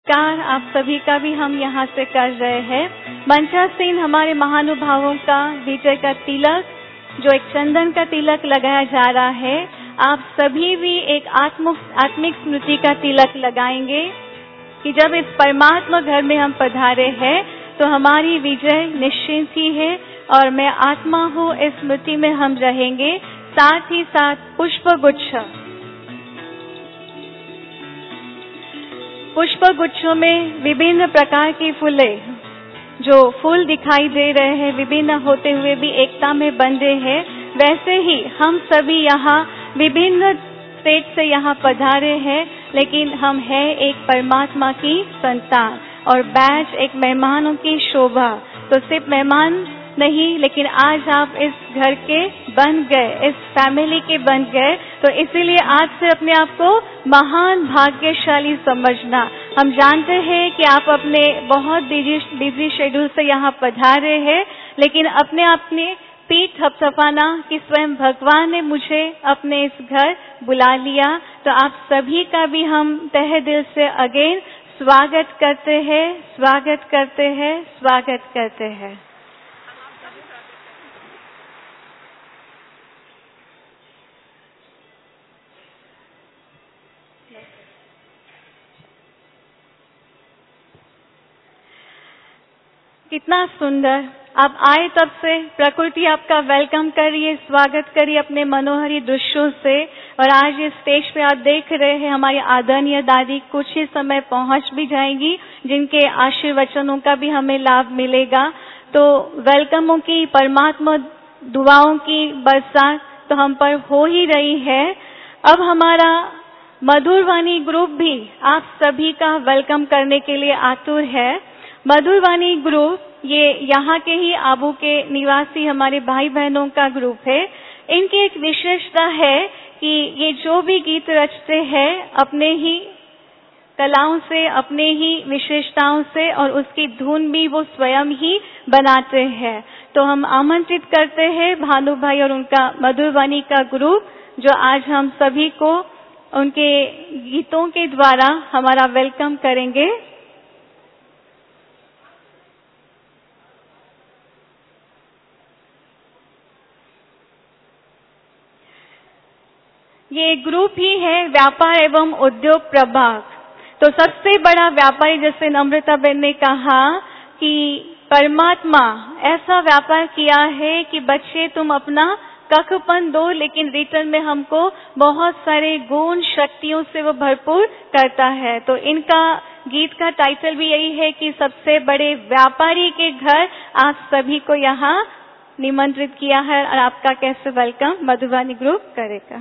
नमस्कार आप सभी का भी हम यहाँ से कर रहे हैं। मंचासीन हमारे महानुभावों का विजय का तिलक, जो एक चंदन का तिलक लगाया जा रहा है, आप सभी भी एक आत्मिक स्मृति का तिलक लगाएंगे कि जब इस परमात्मा घर में हम पधारे हैं तो हमारी विजय निश्चित ही है और मैं आत्मा हूँ इस स्मृति में हम रहेंगे। साथ ही साथ पुष्प गुच्छों में विभिन्न प्रकार की फूलें, जो फूल दिखाई दे रहे हैं विभिन्न होते हुए भी एकता में बंधे हैं, वैसे ही हम सभी यहाँ विभिन्न स्टेट से यहाँ पधारे हैं, लेकिन हम हैं एक परमात्मा की संतान और बैच एक मेहमानों की शोभा। तो सिर्फ मेहमान नहीं, लेकिन आज आप इस घर के बन गए, इस फैमिली के बन गए, तो इसीलिए आज से अपने आप को महान भाग्यशाली समझना। हम जानते हैं कि आप अपने बहुत बिजी शेड्यूल से यहाँ पधारे हैं, लेकिन अपने पीठ थपथपाना कि स्वयं भगवान ने मुझे अपने इस घर बुला लिया। तो आप सभी का भी हम तहे दिल से अगेन स्वागत करते हैं, स्वागत करते हैं, स्वागत करते हैं। कितना सुंदर, आप आए तब से प्रकृति आपका वेलकम कर रही है, स्वागत करिए अपने मनोहरी दृश्यों से। और आज इस स्टेज पे आप देख रहे हैं हमारी आदरणीय दादी कुछ ही समय पहुंच भी जाएंगी, जिनके आशीर्वचनों का भी हमें लाभ मिलेगा। तो वेलकमों की, परमात्मा दुआओं की बरसात तो हम पर हो ही रही है। अब हमारा मधुरवाणी ग्रुप भी आप सभी का वेलकम करने के लिए आतुर है। मधुरवाणी ग्रुप ये यहाँ के ही आबू के निवासी हमारे भाई बहनों का ग्रुप है। इनकी एक विशेषता है कि ये जो भी गीत रचते हैं अपने ही कलाओं से, अपने ही विशेषताओं से, और उसकी धुन भी वो स्वयं ही बनाते हैं। तो हम आमंत्रित करते हैं भानु भाई और उनका मधुरवाणी का ग्रुप, जो आज हम सभी को उनके गीतों के द्वारा हमारा वेलकम करेंगे। ये ग्रुप ही है व्यापार एवं उद्योग प्रभाग। तो सबसे बड़ा व्यापारी, जैसे नम्रता बहन ने कहा कि परमात्मा ऐसा व्यापार किया है कि बच्चे तुम अपना कखपन दो, लेकिन रिटर्न में हमको बहुत सारे गुण शक्तियों से वो भरपूर करता है। तो इनका गीत का टाइटल भी यही है कि सबसे बड़े व्यापारी के घर आप सभी को यहाँ निमंत्रित किया है। और आपका कैसे वेलकम मधुबनी ग्रुप करेगा।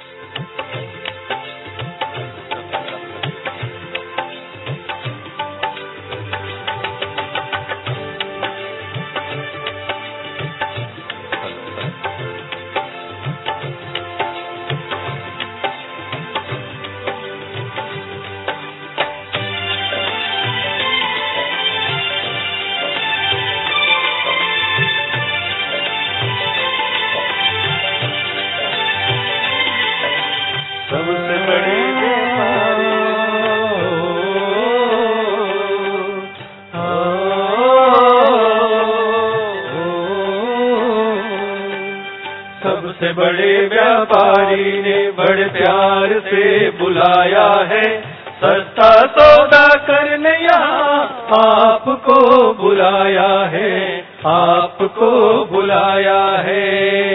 सबसे बड़े व्यापारी ने बड़े प्यार से बुलाया है, सस्ता सौदा करने यहाँ आपको बुलाया है, आपको बुलाया है।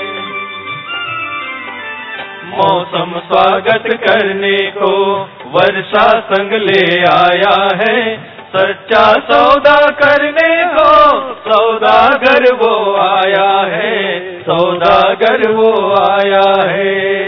मौसम स्वागत करने को वर्षा संग ले आया है, सच्चा सौदा करने को सौदागर वो आया है, सौदागर वो आया है।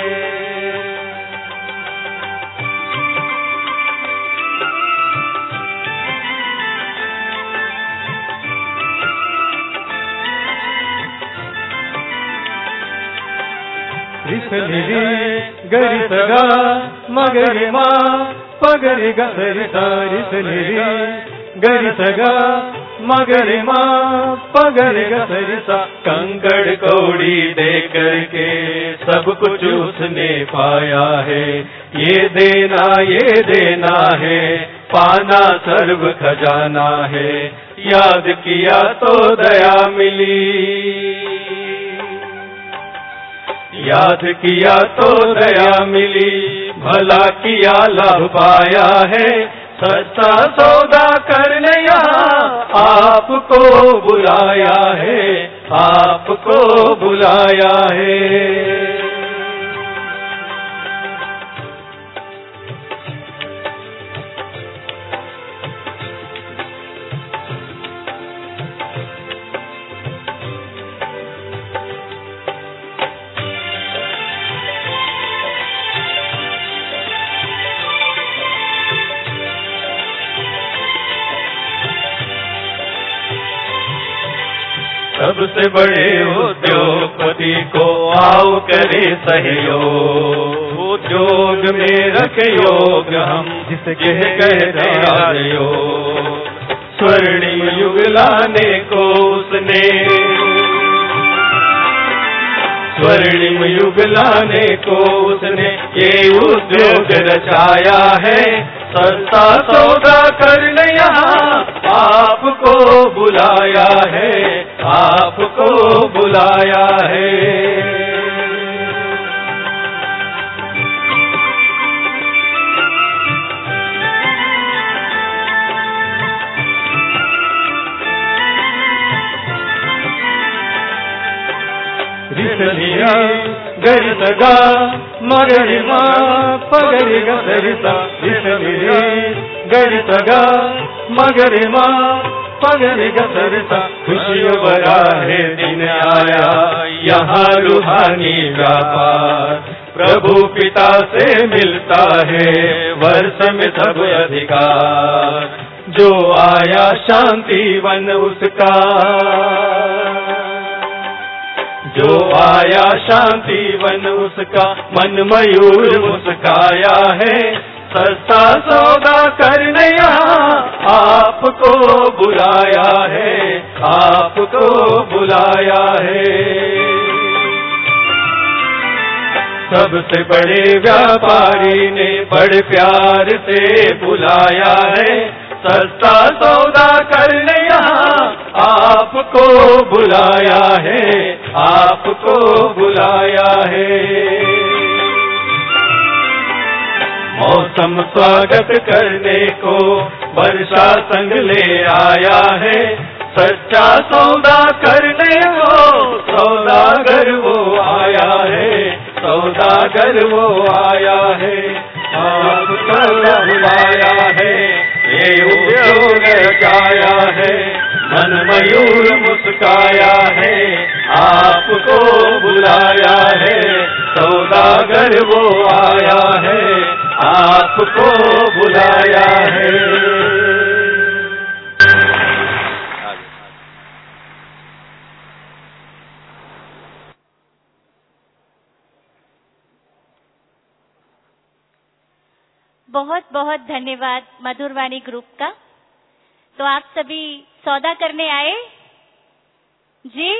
गरी सगा मगरी मा पगरी गरी सारी सनेरी गरि सगा मगरि मा पगरि ग सरि सा। कंकड़ कौड़ी दे करके सब कुछ उसने पाया है, ये देना है, पाना सर्व खजाना है, याद किया तो दया मिली, याद किया तो दया मिली, भला किया लाभ पाया है, सस्ता सौदा करने यहाँ आपको बुलाया है, आपको बुलाया है। सबसे बड़े उद्योगपति को आओ करे सहयोग, उद्योग में रखे योग हम जिसे कहते राजयोग। स्वर्णिम युग लाने को उसने, स्वर्णिम युग लाने को उसने ये उद्योग रचाया है, सस्ता सौदा करने यहाँ आपको बुलाया है, आपको बुलाया है। रिसलिया गरि सगा मगरि मा पगरि ग सरि सा। रिसलिया गरि सगा मगरि मा पगरि ग सरि सा। खुशियों भरा है दिन आया यहाँ रूहानी व्यापार, प्रभु पिता से मिलता है वर्ष में सब अधिकार, जो आया शांति वन उसका, जो आया शांति वन उसका, मन मयूर मुस्काया है, सस्ता सौदा करने यहाँ आपको बुलाया है, आपको बुलाया है। सबसे बड़े व्यापारी ने बड़े प्यार से बुलाया है, सस्ता सौदा करने यहाँ आपको बुलाया है, आपको बुलाया है। मौसम स्वागत करने को वर्षा संग ले आया है, सच्चा सौदा करने को सौदागर वो आया है, सौदागर वो आया है, आपका बुलाया है, ये उद्योग रचाया है, मन मयूर मुस्काया है, आपको बुलाया है, सौदागर वो आया है, आपको बुलाया है। बहुत बहुत धन्यवाद मधुरवाणी ग्रुप का। तो आप सभी सौदा करने आए? जी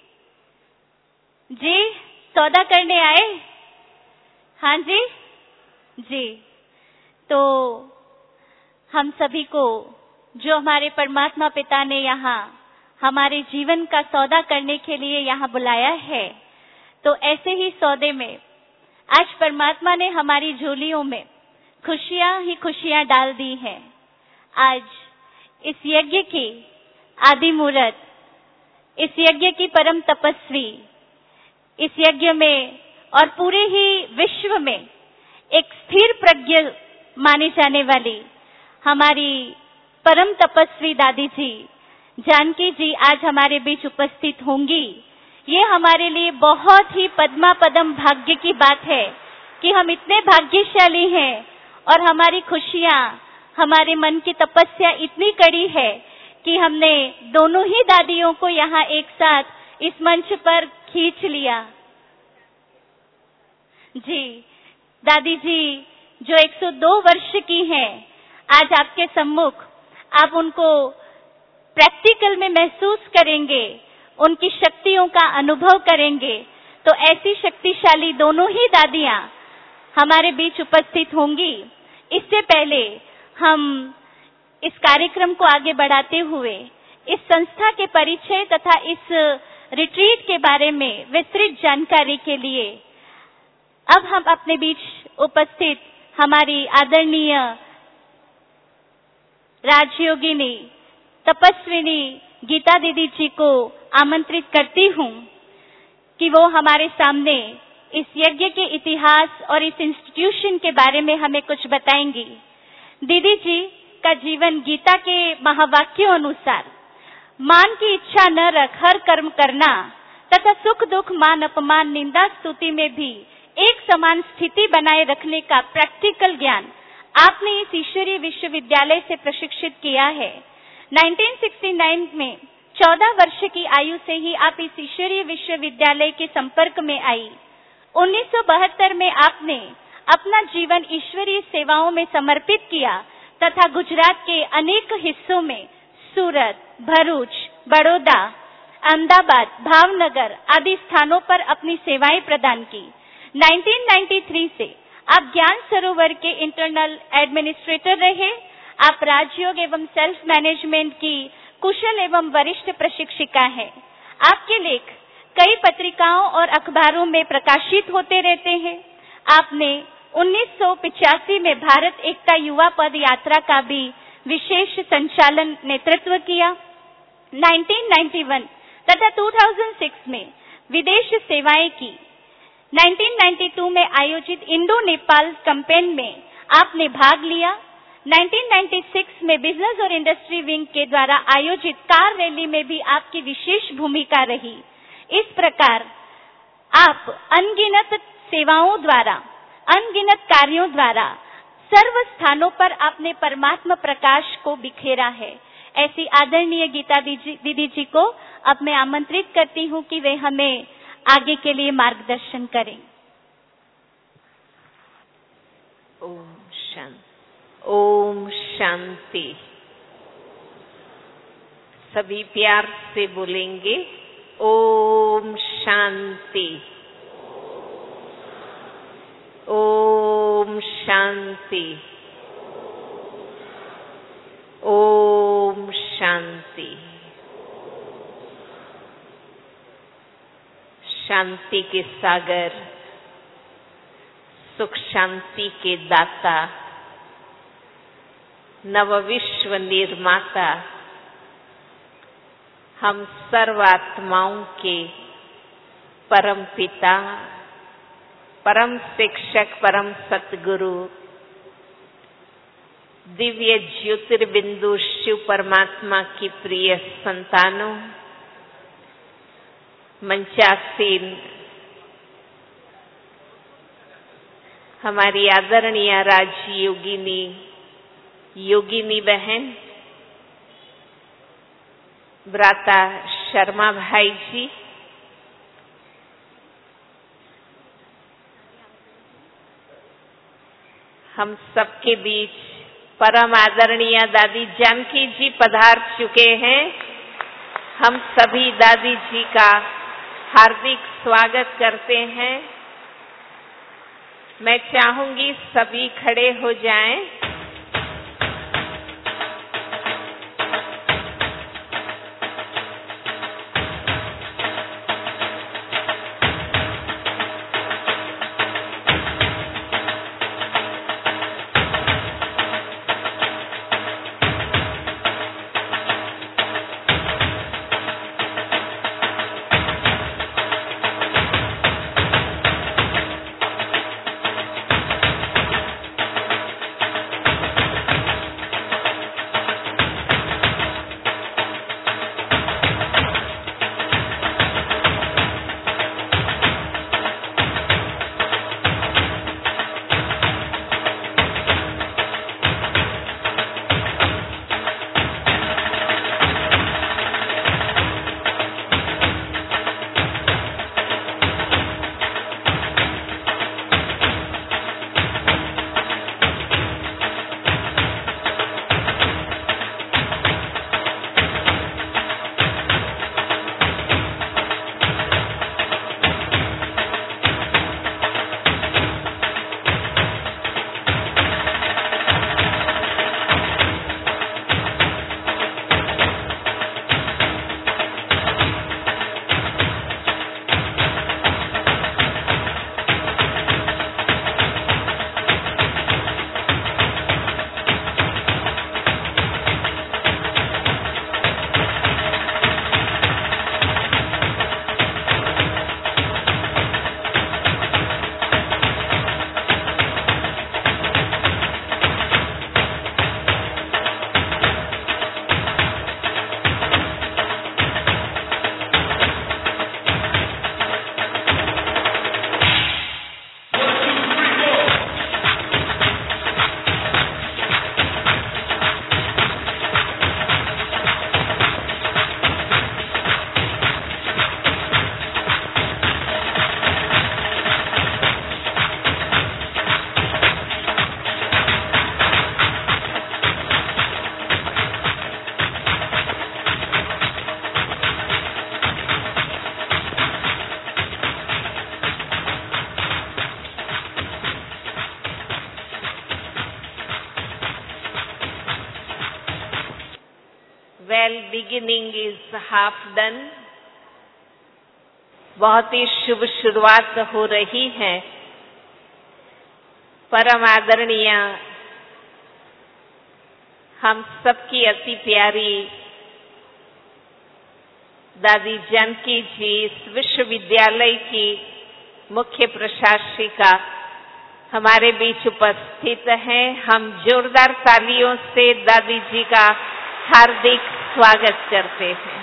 जी, सौदा करने आए? हाँ जी जी। तो हम सभी को जो हमारे परमात्मा पिता ने यहाँ हमारे जीवन का सौदा करने के लिए यहाँ बुलाया है, तो ऐसे ही सौदे में आज परमात्मा ने हमारी झोलियों में खुशियां ही खुशियां डाल दी हैं। आज इस यज्ञ की आदि मूरत, इस यज्ञ की परम तपस्वी, इस यज्ञ में और पूरे ही विश्व में एक स्थिर प्रज्ञ मानी जाने वाली हमारी परम तपस्वी दादी जी जानकी जी आज हमारे बीच उपस्थित होंगी। ये हमारे लिए बहुत ही पद्मा पदम भाग्य की बात है कि हम इतने भाग्यशाली हैं और हमारी खुशियां, हमारे मन की तपस्या इतनी कड़ी है कि हमने दोनों ही दादियों को यहाँ एक साथ इस मंच पर खींच लिया। जी, दादी जी जो 102 वर्ष की हैं, आज आपके सम्मुख आप उनको प्रैक्टिकल में महसूस करेंगे, उनकी शक्तियों का अनुभव करेंगे, तो ऐसी शक्तिशाली दोनों ही दादियां हमारे बीच उपस्थित होंगी। इससे पहले हम इस कार्यक्रम को आगे बढ़ाते हुए इस संस्था के परिचय तथा इस रिट्रीट के बारे में विस्तृत जानकारी के लिए अब हम अपने बीच उपस्थित हमारी आदरणीय राजयोगिनी तपस्विनी गीता दीदी जी को आमंत्रित करती हूँ कि वो हमारे सामने इस यज्ञ के इतिहास और इस इंस्टीट्यूशन के बारे में हमें कुछ बताएंगी। दीदी जी का जीवन गीता के महावाक्यों अनुसार मान की इच्छा न रख, हर कर्म करना तथा सुख दुख मान अपमान निंदा स्तुति में भी एक समान स्थिति बनाए रखने का प्रैक्टिकल ज्ञान आपने इस ईश्वरीय विश्वविद्यालय से प्रशिक्षित किया है। 1969 में 14 वर्ष की आयु से ही आप इस ईश्वरीय विश्वविद्यालय के संपर्क में आई। 1972 में आपने अपना जीवन ईश्वरीय सेवाओं में समर्पित किया तथा गुजरात के अनेक हिस्सों में सूरत, भरूच, बड़ौदा, अहमदाबाद, भावनगर आदि स्थानों पर अपनी सेवाएं प्रदान की। 1993 से आप ज्ञान सरोवर के इंटरनल एडमिनिस्ट्रेटर रहे। आप राजयोग एवं सेल्फ मैनेजमेंट की कुशल एवं वरिष्ठ प्रशिक्षिका हैं। आपके लेख कई पत्रिकाओं और अखबारों में प्रकाशित होते रहते हैं। आपने 1985 में भारत एकता युवा पद यात्रा का भी विशेष संचालन नेतृत्व किया। 1991 तथा 2006 में विदेश सेवाएं की। 1992 में आयोजित इंडो नेपाल कैंपेन में आपने भाग लिया। 1996 में बिजनेस और इंडस्ट्री विंग के द्वारा आयोजित कार रैली में भी आपकी विशेष भूमिका रही। इस प्रकार आप अनगिनत सेवाओं द्वारा, अनगिनत कार्यों द्वारा सर्व स्थानों पर आपने परमात्मा प्रकाश को बिखेरा है। ऐसी आदरणीय गीता दीदी जी को अब मैं आमंत्रित करती हूँ कि वे हमें आगे के लिए मार्गदर्शन करें। ओम शांति। सभी प्यार से बोलेंगे ओम शांति। ओम शांति। ओम शांति। शांति के सागर, सुख शांति के दाता, नव विश्व निर्माता, हम सर्व आत्माओं के परम पिता, परम शिक्षक, परम सतगुरु, दिव्य ज्योतिर्बिंदु शिव परमात्मा की प्रिय संतानों, मंचासीन हमारी आदरणीय राजयोगिनी योगिनी बहन भ्राता शर्मा भाई जी, हम सबके बीच परम आदरणीय दादी जानकी जी पधार चुके हैं। हम सभी दादी जी का हार्दिक स्वागत करते हैं। मैं चाहूंगी सभी खड़े हो जाएं। well beginning is half done. बहुत ही शुभ शुरुआत हो रही है। परम आदरणीय हम सबकी अति प्यारी दादी जानकी जी इस विश्वविद्यालय की मुख्य प्रशासिका हमारे बीच उपस्थित हैं। हम जोरदार तालियों से दादी जी का हार्दिक स्वागत करते हैं।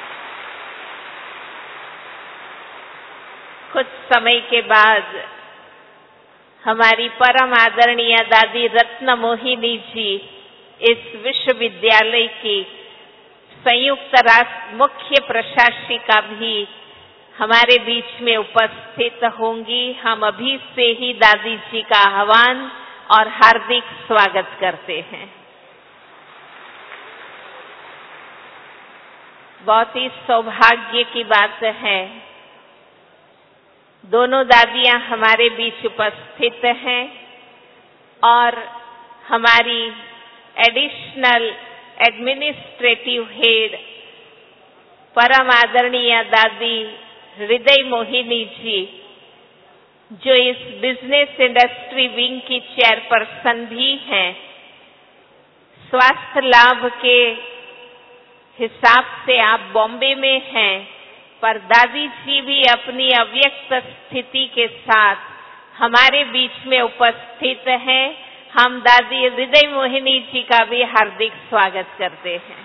कुछ समय के बाद हमारी परम आदरणीय दादी रत्न मोहिनी जी इस विश्वविद्यालय की संयुक्त राष्ट्र मुख्य प्रशासिका भी हमारे बीच में उपस्थित होंगी। हम अभी से ही दादी जी का आह्वान और हार्दिक स्वागत करते हैं। बहुत ही सौभाग्य की बात है, दोनों दादियां हमारे बीच उपस्थित हैं और हमारी एडिशनल एडमिनिस्ट्रेटिव हेड परम आदरणीय दादी हृदय मोहिनी जी, जो इस बिजनेस इंडस्ट्री विंग की चेयरपर्सन भी हैं। स्वास्थ्य लाभ के हिसाब से आप बॉम्बे में हैं, पर दादी जी भी अपनी अव्यक्त स्थिति के साथ हमारे बीच में उपस्थित हैं। हम दादी हृदय मोहिनी जी का भी हार्दिक स्वागत करते हैं।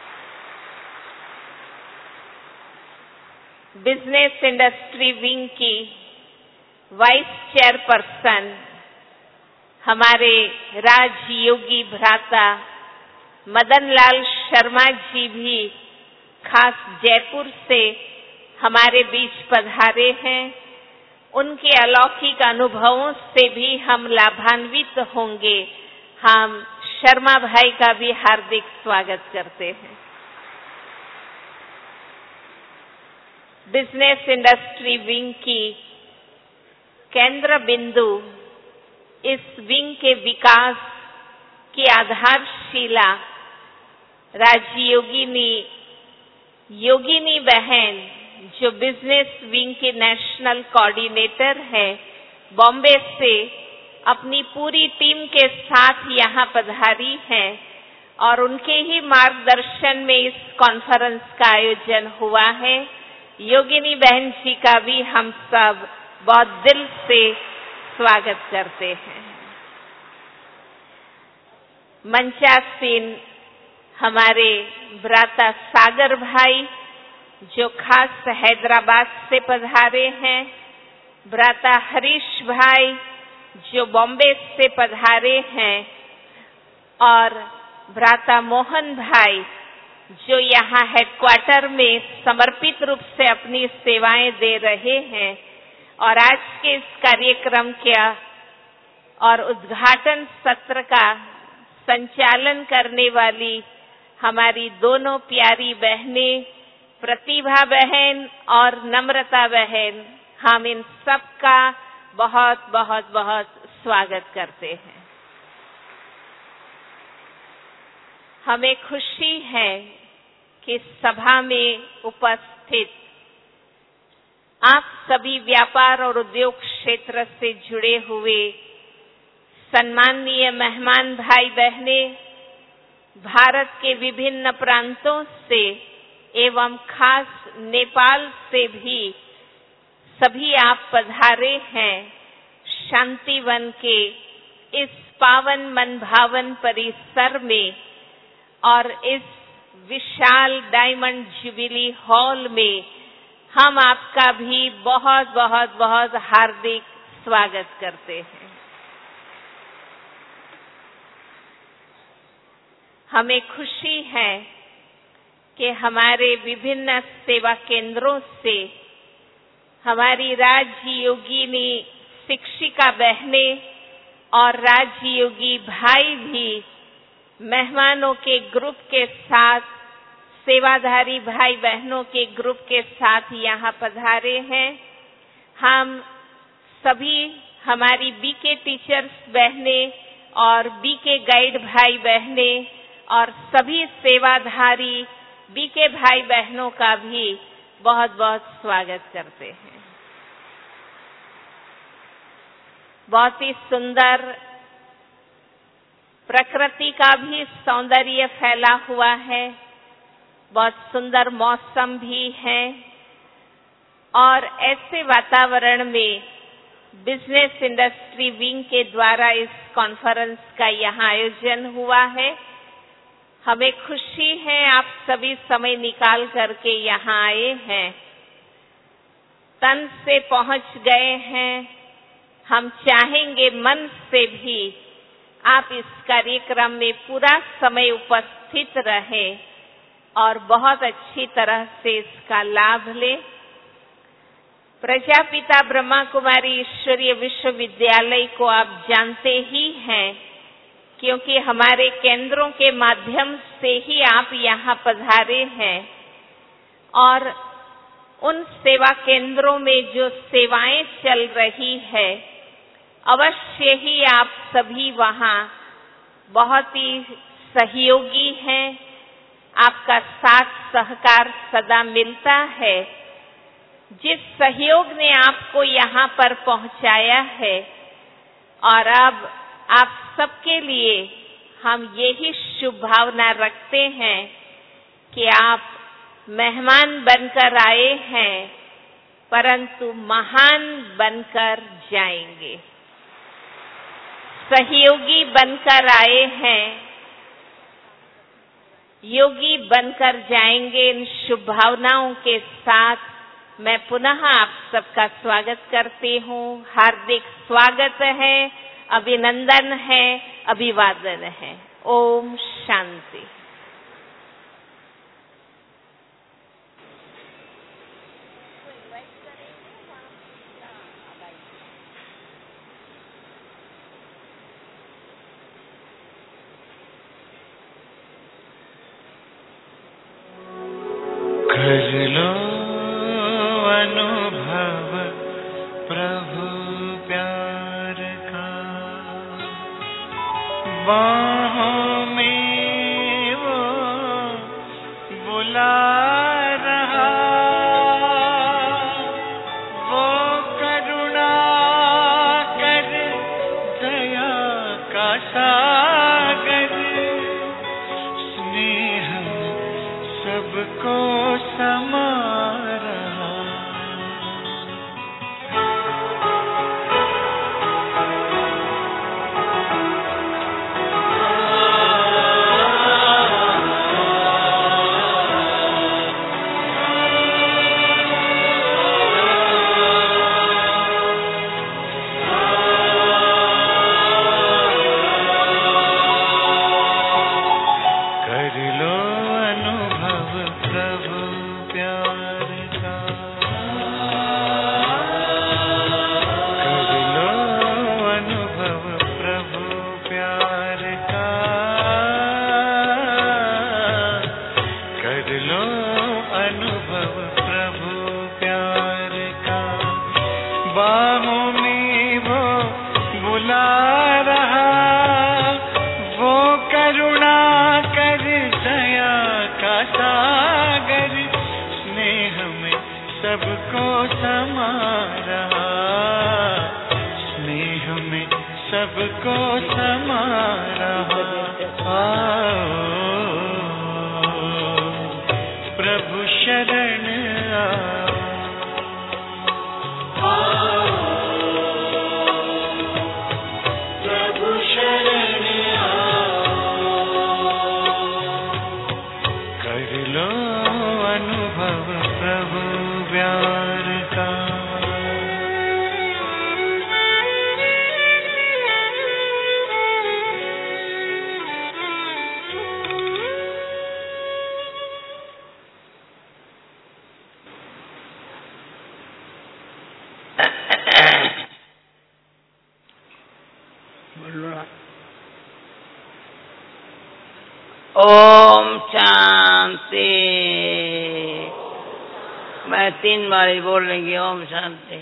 बिजनेस इंडस्ट्री विंग की वाइस चेयरपर्सन हमारे राजयोगी भ्राता मदन लाल शर्मा जी भी खास जयपुर से हमारे बीच पधारे हैं। उनके अलौकिक अनुभवों से भी हम लाभान्वित होंगे। हम शर्मा भाई का भी हार्दिक स्वागत करते हैं। बिजनेस इंडस्ट्री विंग की केंद्र बिंदु, इस विंग के विकास की आधारशिला योगिनी बहन, जो बिजनेस विंग की नेशनल कोऑर्डिनेटर है, बॉम्बे से अपनी पूरी टीम के साथ यहाँ पधारी हैं और उनके ही मार्गदर्शन में इस कॉन्फ्रेंस का आयोजन हुआ है। योगिनी बहन जी का भी हम सब बहुत दिल से स्वागत करते हैं। मंचासीन हमारे भ्राता सागर भाई, जो खास हैदराबाद से पधारे हैं, भ्राता हरीश भाई जो बॉम्बे से पधारे हैं, और भ्राता मोहन भाई जो यहाँ हेडक्वार्टर में समर्पित रूप से अपनी सेवाएं दे रहे हैं। और आज के इस कार्यक्रम का और उद्घाटन सत्र का संचालन करने वाली हमारी दोनों प्यारी बहनें, प्रतिभा बहन और नम्रता बहन, हम इन सब का बहुत बहुत बहुत स्वागत करते हैं। हमें खुशी है कि सभा में उपस्थित आप सभी व्यापार और उद्योग क्षेत्र से जुड़े हुए सम्माननीय मेहमान भाई बहनें, भारत के विभिन्न प्रांतों से एवं खास नेपाल से भी सभी आप पधारे हैं। शांतिवन के इस पावन मनभावन परिसर में और इस विशाल डायमंड जुबिली हॉल में हम आपका भी बहुत बहुत बहुत हार्दिक स्वागत करते हैं। हमें खुशी है कि हमारे विभिन्न सेवा केंद्रों से हमारी राजयोगिनी शिक्षिका बहनें और राजयोगी भाई भी मेहमानों के ग्रुप के साथ, सेवाधारी भाई बहनों के ग्रुप के साथ यहाँ पधारे हैं। हम सभी हमारी बीके टीचर्स बहनें और बीके गाइड भाई बहनें और सभी सेवाधारी बीके भाई बहनों का भी बहुत बहुत स्वागत करते हैं। बहुत ही सुंदर प्रकृति का भी सौंदर्य फैला हुआ है, बहुत सुंदर मौसम भी है और ऐसे वातावरण में बिजनेस इंडस्ट्री विंग के द्वारा इस कॉन्फ्रेंस का यहाँ आयोजन हुआ है। हमें खुशी है आप सभी समय निकाल करके यहाँ आए हैं, तन से पहुंच गए हैं। हम चाहेंगे मन से भी आप इस कार्यक्रम में पूरा समय उपस्थित रहें और बहुत अच्छी तरह से इसका लाभ लें। प्रजापिता ब्रह्मा कुमारी ईश्वरीय विश्वविद्यालय को आप जानते ही हैं, क्योंकि हमारे केंद्रों के माध्यम से ही आप यहाँ पधारे हैं और उन सेवा केंद्रों में जो सेवाएं चल रही है, अवश्य ही आप सभी वहाँ बहुत ही सहयोगी हैं। आपका साथ सहकार सदा मिलता है। जिस सहयोग ने आपको यहाँ पर पहुँचाया है और अब आप सबके लिए हम यही शुभ भावना रखते हैं कि आप मेहमान बनकर आए हैं, परंतु महान बनकर जाएंगे। सहयोगी बनकर आए हैं, योगी बनकर जाएंगे। इन शुभ भावनाओं के साथ मैं पुनः आप सबका स्वागत करती हूँ। हार्दिक स्वागत है, अभिनंदन है, अभिवादन है। ओम शांति। कर लो अनुभव प्रभु प्यार का, बाहों में वो बुला रहा, वो करुणा कर दया का सागर, स्नेह सबको समा रहा। बाहों में वो बुला रहा, वो करुणा कर दया का सागर, स्नेह में सबको समा रहा, स्नेह में सबको समा रहा। आओ प्रभु शरण ओम शांति। मैं 3 बार ही बोल लेंगे ओम शांति,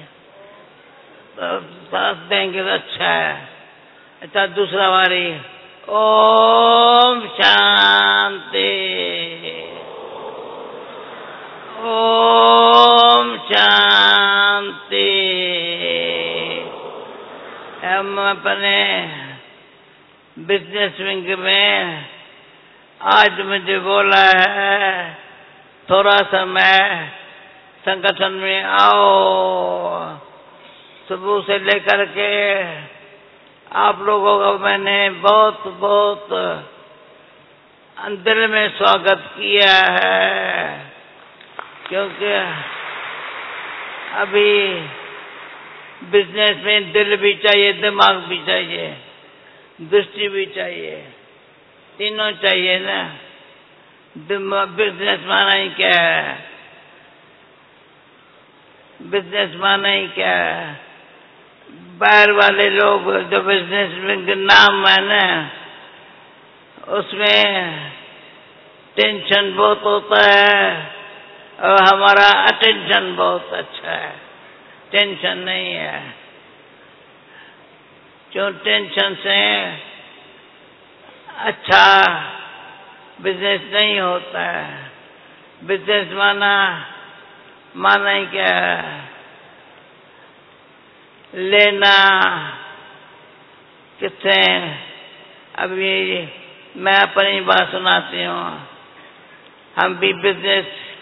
साथ देंगे तो अच्छा है। अच्छा दूसरा बारी ओम शांति। अपने बिजनेस विंग में आज मुझे बोला है थोड़ा समय संगठन में आओ। सुबह से लेकर के आप लोगों का मैंने बहुत बहुत दिल में स्वागत किया है, क्योंकि अभी बिजनेस में दिल भी चाहिए, दिमाग भी चाहिए, दृष्टि भी चाहिए, तीनों चाहिए ना। बिजनेस माना ही क्या है? बिजनेस माना ही क्या है? बाहर वाले लोग जो बिजनेस में नाम है ना, उसमें टेंशन बहुत होता है और हमारा अटेंशन बहुत अच्छा है। टेंशन नहीं है, क्यों? टेंशन से अच्छा बिजनेस नहीं होता है। बिजनेस माना ही क्या है? लेना किससे? अभी मैं अपनी बात सुनाती हूँ। हम भी बिजनेस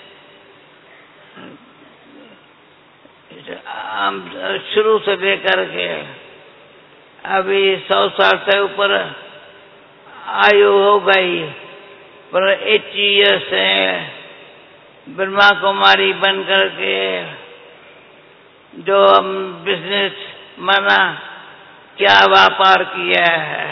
हम शुरू से लेकर के अभी 100 साल से ऊपर आयु हो गई, पर 80 ईयर्स से ब्रह्मा कुमारी बन करके जो हम बिजनेस माना क्या व्यापार किया है,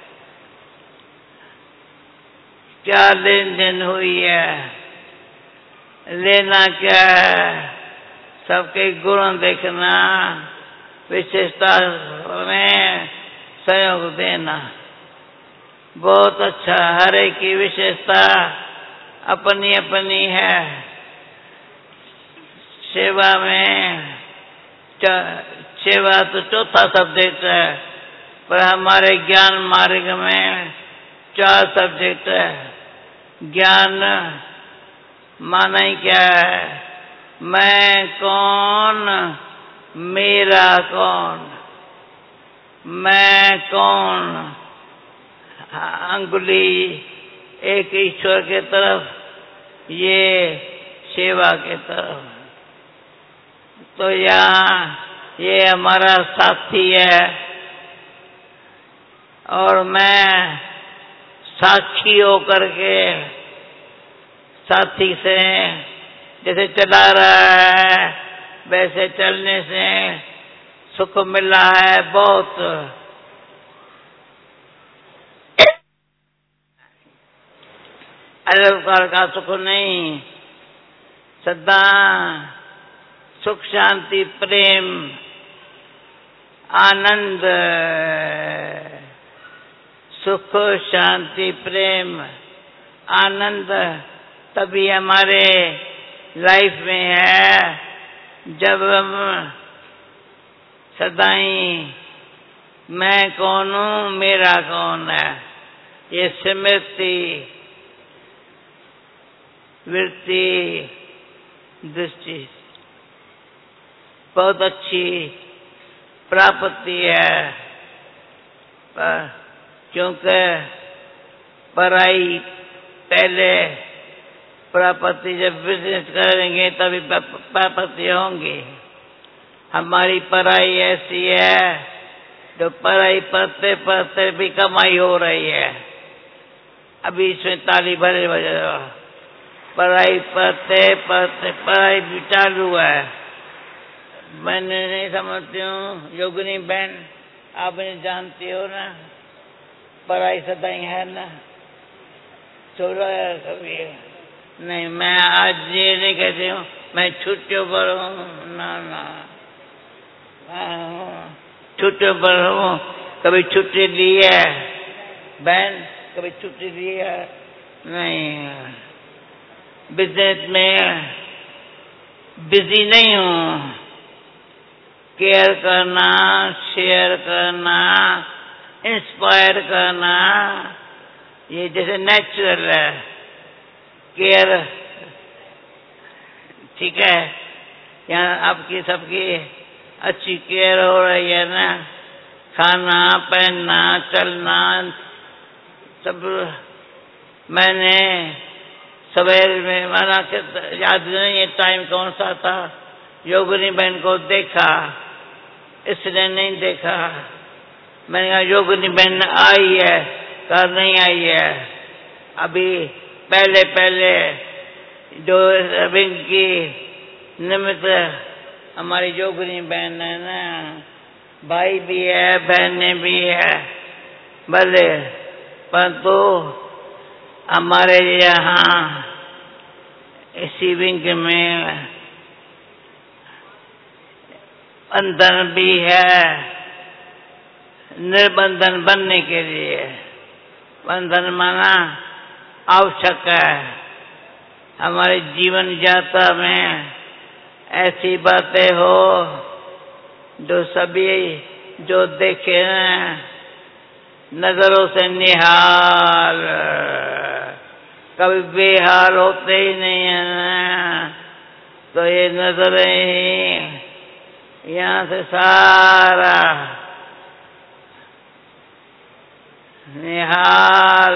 क्या लेन देन हुई है, लेना क्या है, सबके गुण देखना, विशेषता में सहयोग देना, बहुत अच्छा। हर एक की विशेषता अपनी अपनी है। सेवा में सेवा तो चौथा सब्जेक्ट है, पर हमारे ज्ञान मार्ग में 4 सब्जेक्ट है। ज्ञान माना ही क्या है? मैं कौन, मेरा कौन, मैं कौन, अंगुली एक ईश्वर के तरफ, ये सेवा के तरफ। तो यहाँ ये हमारा साथी है और मैं साक्षी होकर के साथी से जैसे चला रहा है वैसे चलने से सुख मिला है बहुत। अलग का सुख नहीं, सदा सुख शांति प्रेम आनंद, सुख शांति प्रेम आनंद तभी हमारे लाइफ में है जब हम सदाई मैं कौन हूँ, मेरा कौन है, ये स्मृति वृत्ति दृष्टि बहुत अच्छी प्राप्ति है। क्योंकि पढ़ाई पहले प्राप्ति, जब बिजनेस करेंगे तभी प्राप्ति होंगी। हमारी पढ़ाई ऐसी है जो पढ़ाई पढ़ते पढ़ते भी कमाई हो रही है। अभी इसमें ताली भरे बजा, पढ़ाई पढ़ते पढ़ते पढ़ाई भी चालू है। मैंने नहीं समझती हूँ योगिनी बहन, आप जानती हो ना, पढ़ाई सदाई है ना, छोड़ा है कभी नहीं। मैं आज ये नहीं कहती हूँ मैं छुट्टियों पर हूँ, ना छुट्टियों पर हूँ। कभी छुट्टी ली है बहन, कभी छुट्टी ली है नहीं। बिजनेस में बिजी नहीं हूँ। केयर करना, शेयर करना, इंस्पायर करना, ये जैसे नेचुरल है। केयर ठीक है, यहाँ आपकी सबकी अच्छी केयर हो रही है ना, खाना पहनना चलना सब मैंने सवेरे में माना याद नहीं है टाइम कौन सा था, योगिनी बहन को देखा, इसने नहीं देखा। मैंने कहा योगिनी बहन आई है, कहा नहीं आई है। अभी पहले पहले जो विंग की निमित्त हमारी योगिनी बहन है ना, भाई भी है बहनें भी है भले, परंतु हमारे यहाँ इसी विंग में बंधन भी है, निर्बंधन बनने के लिए। बंधन माना आवश्यक है। हमारे जीवन यात्रा में ऐसी बातें हो जो सभी जो देखे नजरों से निहाल, कभी बेहाल होते ही नहीं है। तो ये नजरें ही यहाँ से सारा निहाल,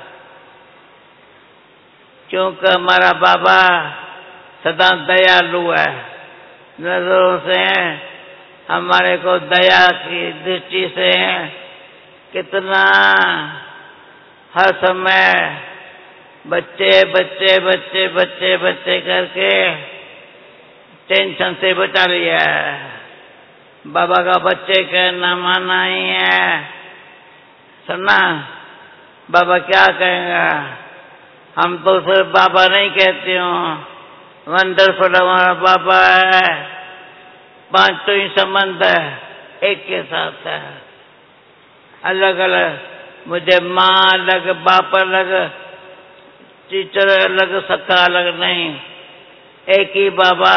क्योंकि हमारा बाबा सदा दयालु है। नजरों से हमारे को दया की दृष्टि से कितना हर समय बच्चे बच्चे बच्चे बच्चे बच्चे करके टेंशन से बचा लिया है। बाबा का बच्चे कहना माना ही है। सुना बाबा क्या कहेगा, हम तो सिर्फ बाबा नहीं कहते हो, वंडरफुल हमारा बाबा है। पांचों ही संबंध है एक के साथ है, अलग अलग। मुझे माँ अलग, बाप अलग, टीचर अलग, सखा अलग नहीं, एक ही बाबा।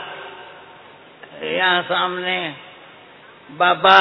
यहाँ सामने बाबा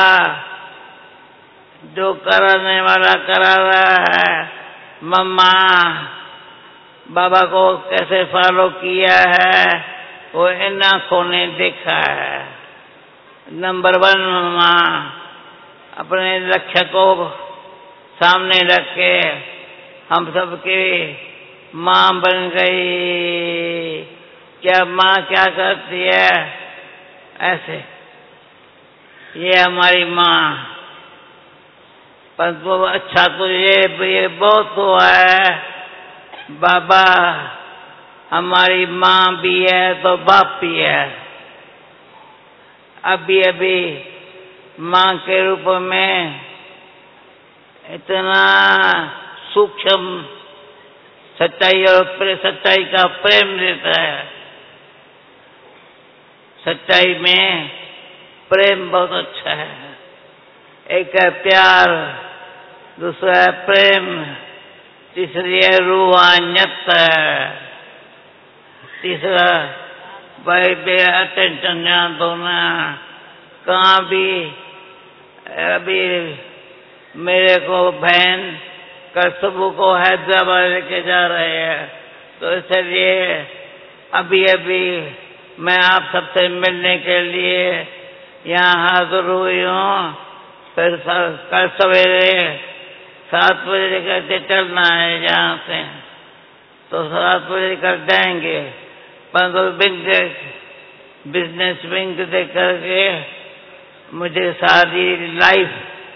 जो कराने वाला करा रहा है। मम्मा बाबा को कैसे फॉलो किया है वो इन आंखों ने देखा है। नंबर 1 मम्मा अपने लक्ष्य को सामने रख के हम सबके माँ बन गई। क्या माँ क्या करती है ऐसे, ये हमारी माँ। पर वो अच्छा तो ये बहुत हुआ है, बाबा हमारी माँ भी है तो बाप भी है। अभी अभी माँ के रूप में इतना सूक्ष्म सच्चाई और सच्चाई का प्रेम देता है। सच्चाई में प्रेम बहुत अच्छा है। एक है प्यार, दूसरा है प्रेम, तीसरी है रूहानियत, तीसरा भाई बे अटेंशन ध्यान दोना। कहाँ भी अभी मेरे को बहन कसबू को हैदराबाद लेके जा रहे हैं, तो इसलिए अभी अभी मैं आप सबसे मिलने के लिए यहाँ हाजिर हुई हूँ। फिर कल सवेरे 7 बजे करके चलना है यहाँ से, तो 7 बजे कर जाएंगे। परंतु बिजनेस विंग देख करके मुझे सारी लाइफ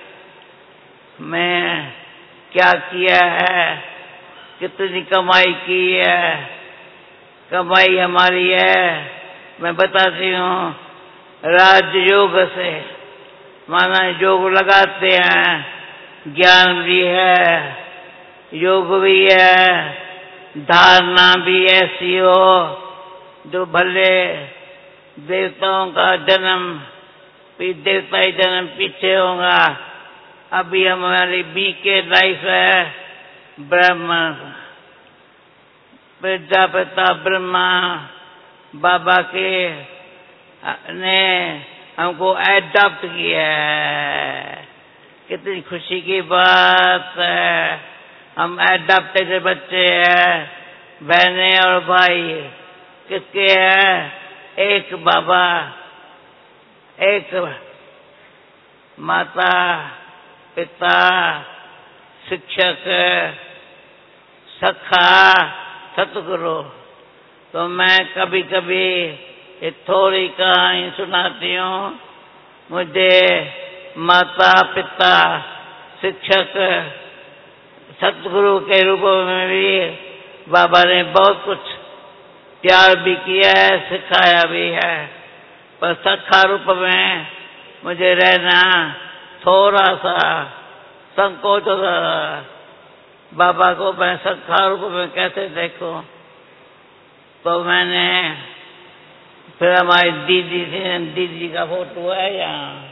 में क्या किया है, कितनी कमाई की है, कमाई हमारी है मैं बताती हूँ। राजयोग से माना योग लगाते हैं, ज्ञान भी है, योग भी है, धारणा भी ऐसी हो जो भले देवताओं का जन्म देवता ही जन्म पीछे होगा। अभी हमारी बीके लाइफ है ब्रह्म, प्रजापिता ब्रह्मा बाबा के ने हमको एडॉप्ट किया है। कितनी खुशी की बात है। हम एडॉप्टेड बच्चे हैं, बहनें और भाई किसके हैं? एक बाबा, एक माता पिता शिक्षक सखा सतगुरु। तो मैं कभी कभी ये थोड़ी कहानी सुनाती हूँ। मुझे माता पिता शिक्षक सतगुरु के रूप में भी बाबा ने बहुत कुछ प्यार भी किया है, सिखाया भी है। पर सखा रूप में मुझे रहना थोड़ा सा संकोच होता। बाबा को मैं सखा रूप में कैसे देखूं? तो मैंने फिर हमारी दीदी का फोटो है यहाँ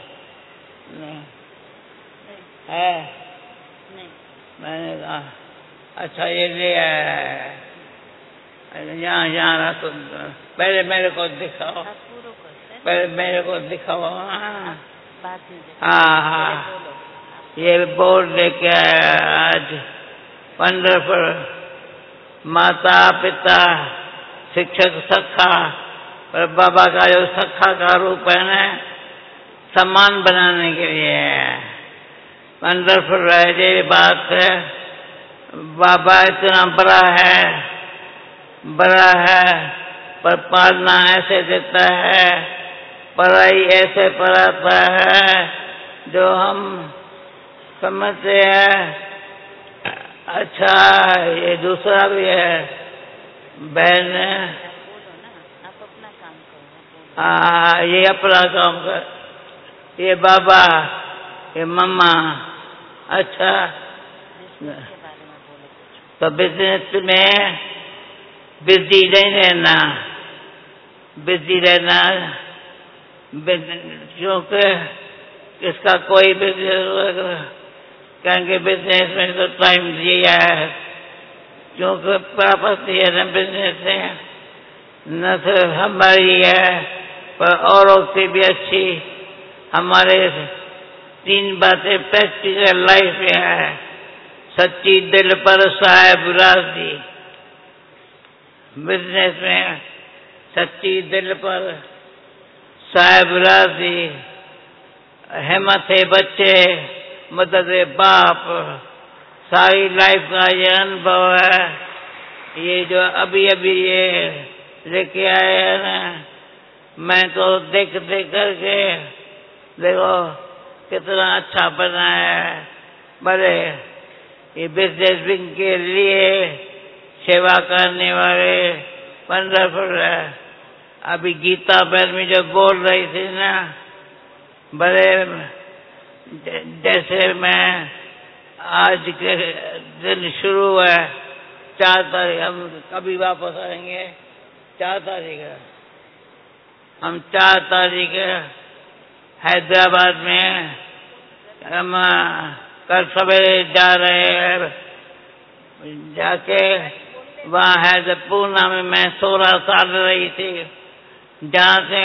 है नहीं। मैंने कहा अच्छा ये ले आया, यहाँ रख, पहले मेरे को दिखाओ, पहले मेरे को दिखाओ। हाँ, ये बोर्ड लेके आया आज। वंडरफुल माता पिता शिक्षक सखा। पर बाबा का जो सखा का रूप है ना, सम्मान बनाने के लिए है। वंडरफुल है ये बात है। बाबा इतना बड़ा है पर पालना ऐसे देता है, पढ़ाई ऐसे पढ़ाता है जो हम समझते हैं। अच्छा ये दूसरा भी है बहन, हाँ ये अपना काम कर, ये बाबा ये मम्मा। अच्छा तो बिजनेस में बिजी नहीं रहना, बिजी रहना, क्योंकि इसका कोई बिजनेस कहेंगे बिजनेस में तो टाइम दिया है, क्योंकि प्रॉपर्टी है न बिजनेस है, न सिर्फ हमारी है पर औरों की भी अच्छी। हमारे 3 बातें प्रैक्टिकल लाइफ में है। सच्ची दिल पर साहेब राजी, बिजनेस में सच्ची दिल पर साहेब राजी, हिम्मत है बच्चे, मदद है बाप। सारी लाइफ का ये अनुभव है। ये जो अभी अभी ये लेके आए हैं ना, मैं तो देख करके देखो कितना अच्छा बना है। बड़े ये बिजनेस विंग के लिए सेवा करने वाले वंडरफुल है। अभी गीता बहन में जो बोल रही थी ना, बड़े जैसे मैं आज के दिन शुरू है 4 तारीख, हम कभी वापस आएंगे 4 तारीख है। हम 4 तारीख हैदराबाद में हम कल सवेरे जा रहे हैं। जाके वहाँ है पूना में मैं 16 साल रही थी, जहाँ से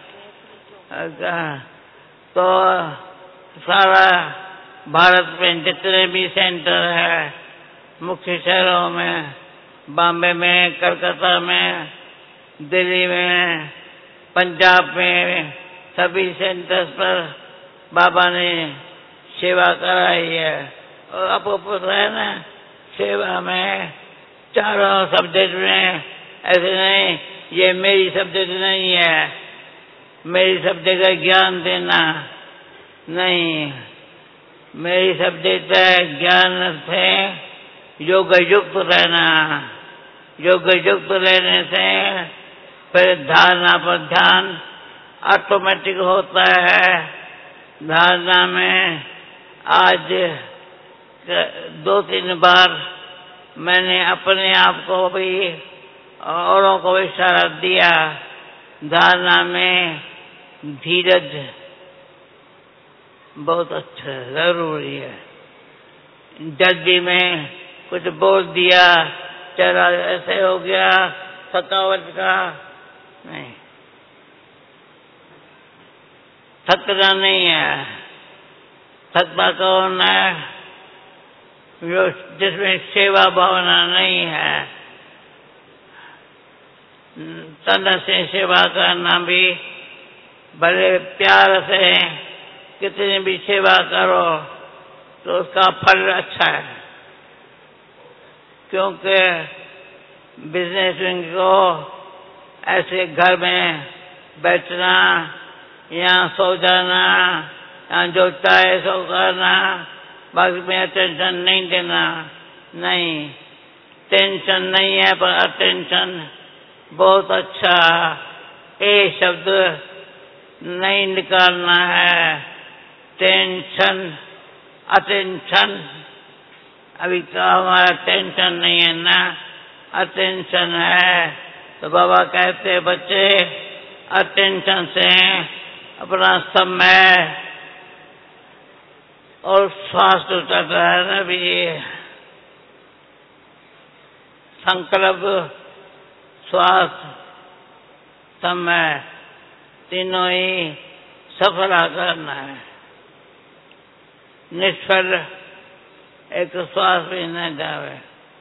तो सारा भारत में जितने भी सेंटर है मुख्य शहरों में, बॉम्बे में, कलकत्ता में, दिल्ली में, पंजाब में, सभी सेंटर्स पर बाबा ने सेवा कराई है। और आपको पता है ना, सेवा में चारों सब्जेक्ट में ऐसे नहीं, ये मेरी सब्जेक्ट नहीं है, मेरी सब्जेक्ट है ज्ञान देना नहीं, मेरी सब्जेक्ट है ज्ञान से योग युक्त रहना। योग युक्त रहने से फिर धारणा पर ध्यान ऑटोमेटिक होता है। धारणा में आज 2-3 बार मैंने अपने आप को भी औरों को इशारा दिया। धारणा में धीरज बहुत अच्छा जरूरी है। जल्दी में कुछ बोल दिया, चला ऐसे हो गया, थकावट का नहीं, थकना नहीं है। थकता कौन है? जो जिसमें सेवा भावना नहीं है। तन से सेवा करना भी बड़े प्यार से कितनी भी सेवा करो तो उसका फल अच्छा है, क्योंकि बिजनेसमैन को ऐसे घर में बैठना, यहाँ सो जाना, यहाँ जो चाहे सो करना, बाकी में टेंशन नहीं देना। नहीं, टेंशन नहीं है, पर अटेंशन बहुत अच्छा। ये शब्द नहीं निकालना है, टेंशन, अटेंशन। अभी तो हमारा टेंशन नहीं है ना, अटेंशन है। तो बाबा कहते बच्चे अटेंशन से अपना समय और स्वास्थ्य तक रहना भी, संकल्प, स्वास्थ्य, समय तीनों ही सफल करना है। निष्फल एक श्वास भी न जावे।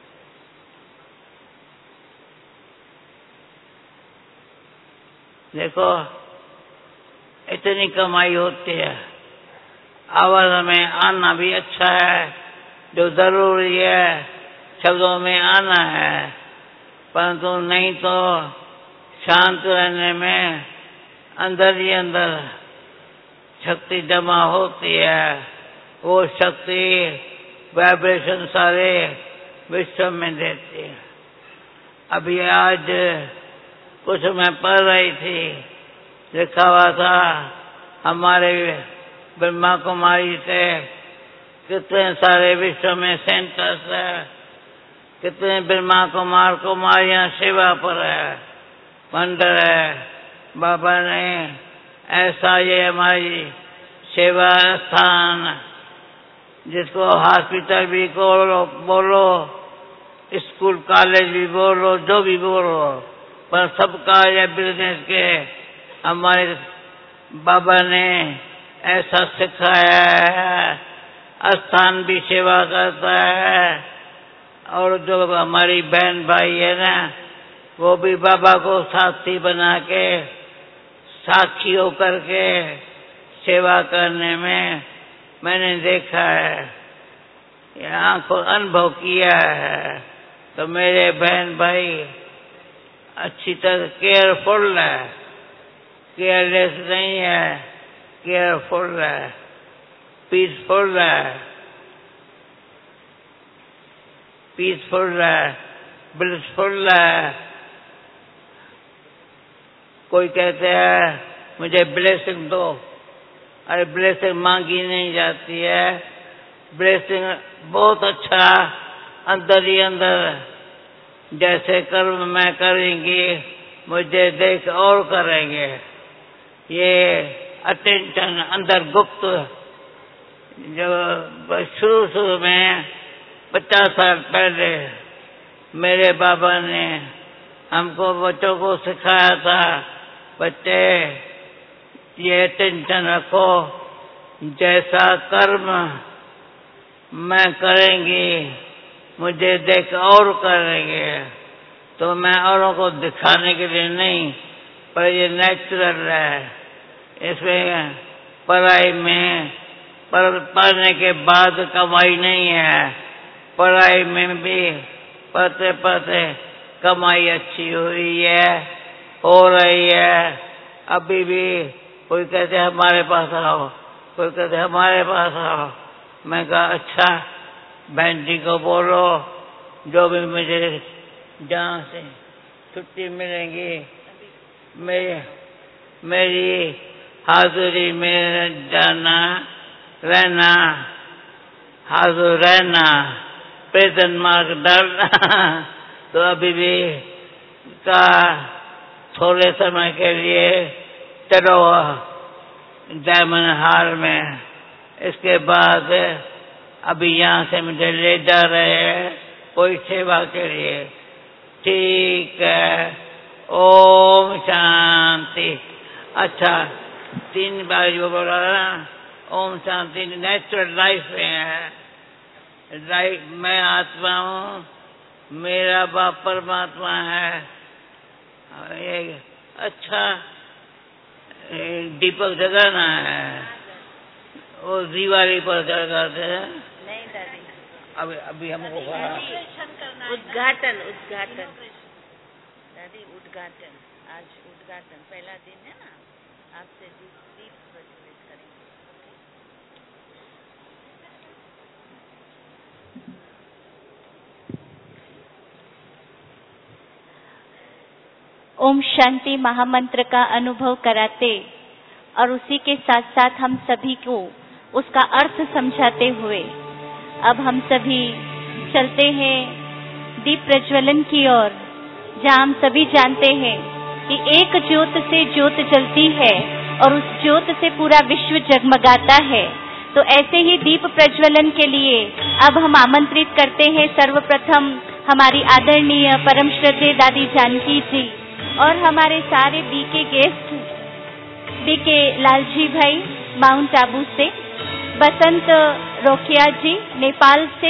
देखो इतनी कमाई होती है, आवाज में आना भी अच्छा है, जो जरूरी है शब्दों में आना है, परंतु नहीं तो शांत रहने में अंदर ही अंदर शक्ति जमा होती है। वो शक्ति वाइब्रेशन सारे विश्व में देती है। अभी आज कुछ मैं पढ़ रही थी, लिखा हुआ था हमारे ब्रह्मा कुमारी से कितने सारे विश्व में सेंटर्स है, कितने ब्रह्मा कुमार कुमारियां सेवा पर है, मंदिर है। बाबा ने ऐसा ये हमारी सेवा स्थान, जिसको हॉस्पिटल भी बोलो, स्कूल कॉलेज भी बोलो, जो भी बोलो, पर सबका ये बिजनेस के हमारे बाबा ने ऐसा सिखाया है। स्थान भी सेवा करता है, और जो हमारी बहन भाई है ना, वो भी बाबा को साथी बना के, साक्षी होकर के सेवा करने में मैंने देखा है, यहाँ को अनुभव किया है। तो मेरे बहन भाई अच्छी तरह केयरफुल है, केयरलेस नहीं है, केयरफुल है, पीसफुल है, पीसफुल है, ब्लिसफुल है। कोई कहते हैं मुझे ब्लेसिंग दो, अरे ब्लेसिंग मांगी नहीं जाती है, ब्लेसिंग बहुत अच्छा अंदर ही अंदर, जैसे कर्म मैं करेंगी मुझे देख और करेंगे। ये अटेंशन अंदर गुप्त, जो शुरू में 50 साल पहले मेरे बाबा ने हमको बच्चों को सिखाया था, बच्चे ये टेंशन रखो, जैसा कर्म मैं करेंगी मुझे देख और करेंगे। तो मैं औरों को दिखाने के लिए नहीं, पर ये नेचुरल है। इसमें पढ़ाई में पढ़ने के बाद कमाई नहीं है, पढ़ाई में भी पढ़ते पढ़ते कमाई अच्छी हुई है, हो रही है। अभी भी कोई कहते हमारे पास आओ, कोई कहते हमारे पास आओ। मैं कहा अच्छा, बहन जी को बोलो जो भी मुझे जहाँ से छुट्टी मिलेंगी मेरी हाजिरी में जाना, रहना, हाजिर रहना, प्रेजेंट मार्क डालना। तो अभी भी का थोड़े समय के लिए चलो डायमंड हाल में, इसके बाद अभी यहाँ से मुझे ले जा रहे हैं कोई सेवा के लिए। ठीक है, ओम शांति। अच्छा, 3 बार जो बोला ना ओम शांति, नेचुरल लाइफ में है। लाइफ मैं आत्मा हूँ, मेरा बाप परमात्मा है। ये अच्छा दीपक जगाना है, वो दिवाली पर क्या करते हैं? नहीं दादी, अभी हमको उद्घाटन दादी, उद्घाटन। आज उद्घाटन पहला दिन है ना, आपसे दीप प्रज्वलित करेंगे। ओम शांति महामंत्र का अनुभव कराते और उसी के साथ साथ हम सभी को उसका अर्थ समझाते हुए अब हम सभी चलते हैं दीप प्रज्वलन की ओर, जहाँ हम सभी जानते हैं कि एक ज्योत से ज्योत जलती है और उस ज्योत से पूरा विश्व जगमगाता है। तो ऐसे ही दीप प्रज्वलन के लिए अब हम आमंत्रित करते हैं सर्वप्रथम हमारी आदरणीय परम श्रद्धेय दादी जानकी जी और हमारे सारे बीके गेस्ट, बीके लालजी भाई माउंट आबू से, बसंत रोकिया जी नेपाल से,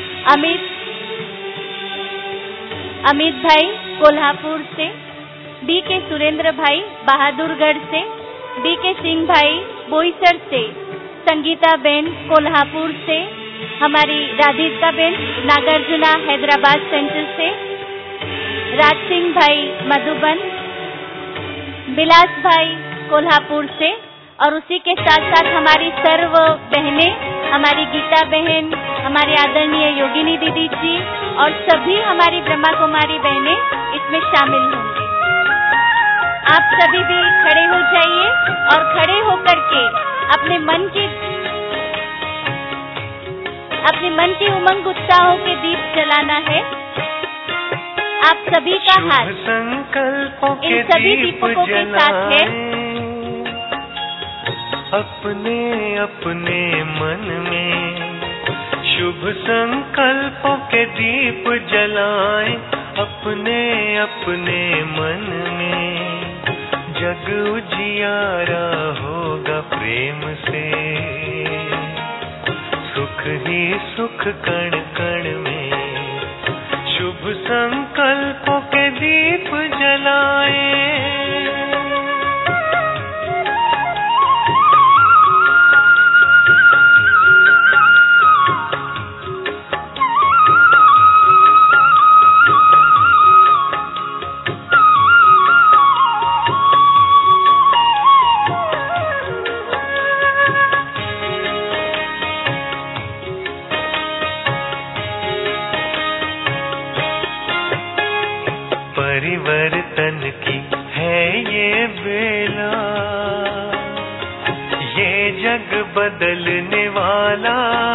अमित भाई कोल्हापुर से, बीके सुरेंद्र भाई बहादुरगढ़ से, बीके सिंह भाई बोईसर से, संगीता बेन कोल्हापुर से, हमारी राधिका बेन नागार्जुना हैदराबाद सेंटर से, राज सिंह भाई मधुबन, बिलास भाई कोल्हापुर से, और उसी के साथ साथ हमारी सर्व बहनें, हमारी गीता बहन, हमारी आदरणीय योगिनी दीदी जी और सभी हमारी ब्रह्मा कुमारी बहनें इसमें शामिल होंगे। आप सभी भी खड़े हो जाइए और खड़े होकर के अपने मन की उमंग उत्साहों के दीप जलाना है। आप सभी का हाथ इन सभी दीपकों के साथ है। अपने अपने मन में शुभ संकल्पों के दीप जलाएं, अपने अपने मन में जग उजियारा होगा प्रेम से, सुख ही सुख कण कण में, शुभ संकल्पों के दीप जलाएं। परिवर्तन की है ये बेला, ये जग बदलने वाला,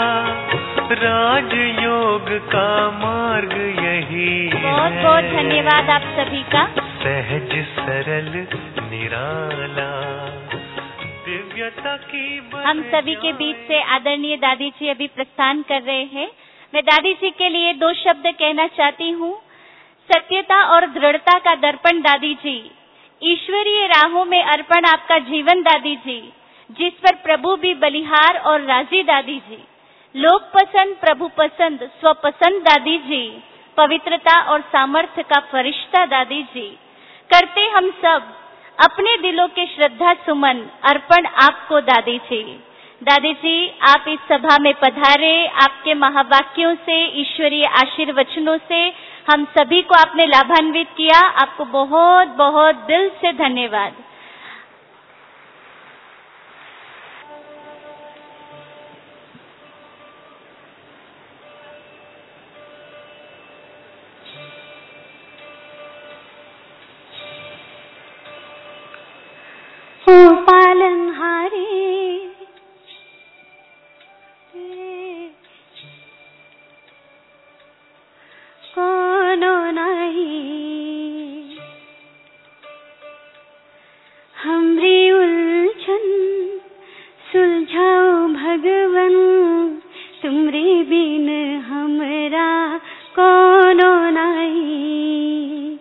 राजयोग का मार्ग यही है। बहुत बहुत धन्यवाद आप सभी का। सहज सरल निराला दिव्यता की हम सभी के बीच से आदरणीय दादी जी अभी प्रस्थान कर रहे हैं। मैं दादी जी के लिए 2 शब्द कहना चाहती हूँ। सत्यता और दृढ़ता का दर्पण दादी जी, ईश्वरीय राहों में अर्पण आपका जीवन दादी जी, जिस पर प्रभु भी बलिहार और राजी दादी जी, लोक पसंद प्रभु पसंद स्वपसंद दादी जी, पवित्रता और सामर्थ्य का फरिश्ता दादी जी, करते हम सब अपने दिलों के श्रद्धा सुमन अर्पण आपको दादी जी। दादी जी आप इस सभा में पधारे, आपके महावाक्यों से, ईश्वरीय आशीर्वचनों से हम सभी को आपने लाभान्वित किया। आपको बहुत बहुत दिल से धन्यवाद। ओ पालनहारी कोनो नहीं, हमरी उलझन सुलझाओ भगवन, तुमरे बिन हमरा कोनो नहीं।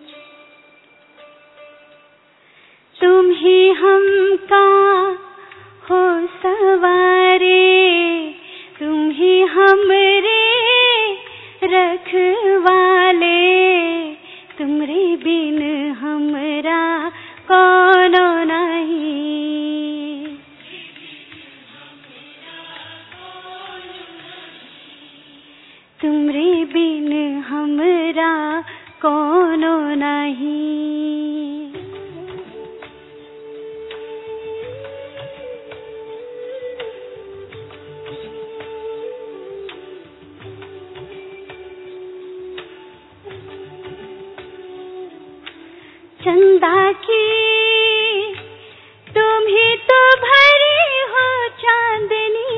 तुम ही हमका हो सवारे, तुम ही हमरे रखवाले, तुमरे बिन हमरा कोनो नहीं। नहीं। चंदा की तुम ही तो भरी हो चांदनी,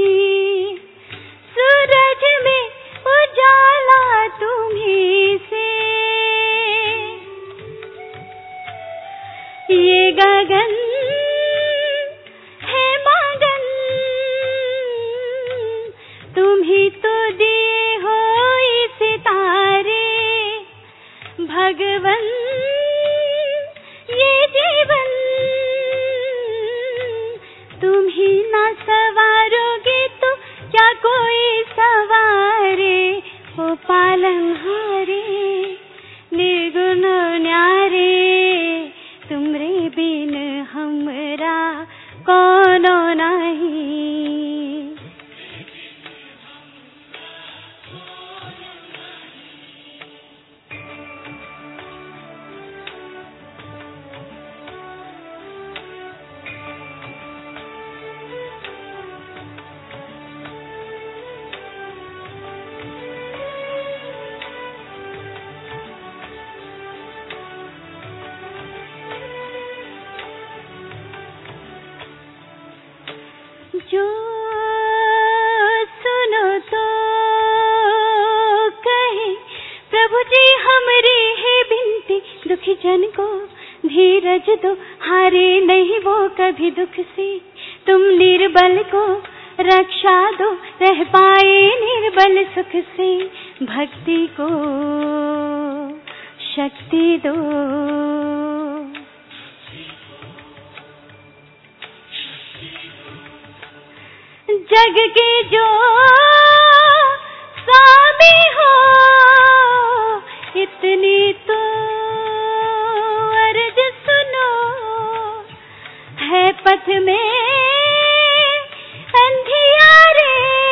सूरज में उजाला तुम्ही से, ये गगन है मगन, तुम ही तो दिए हो ये सितारे, भगवन ये जीवन तुम ही ना सवारोगे तो क्या कोई सवारे, हो पालनहारे निर्गुण न्यारे, तुमरे बिन हमरा कोनो नहीं। जो सुनो तो कहे प्रभु जी हमरी है बिनती, दुखी जन को धीरज दो, हारे नहीं वो कभी दुख से, तुम निर्बल को रक्षा दो, रह पाए निर्बल सुख से, भक्ति को शक्ति दो। जग के जो स्वामी हो, इतनी तो अर्ज सुनो, है पथ में अंधियारे,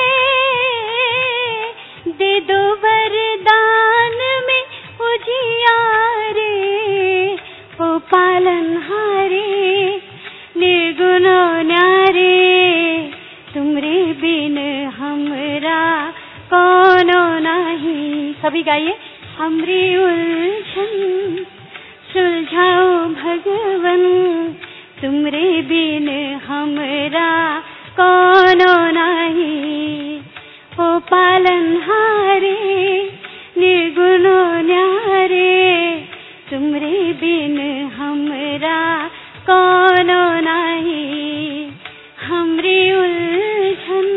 दे दो वरदान में उजियारे, ओ पालनहारे निर्गुण न्यारे, तुमरे बिन हमरा कोनो नहीं। सभी गाइए। हमरी उलझन सुलझाओ भगवन, तुमरे बिन हमरा कोनो नहीं, ओ पालनहारे निर्गुण न्यारे, तुमरे बिन हमरा कोनो नहीं। हमरी उलझन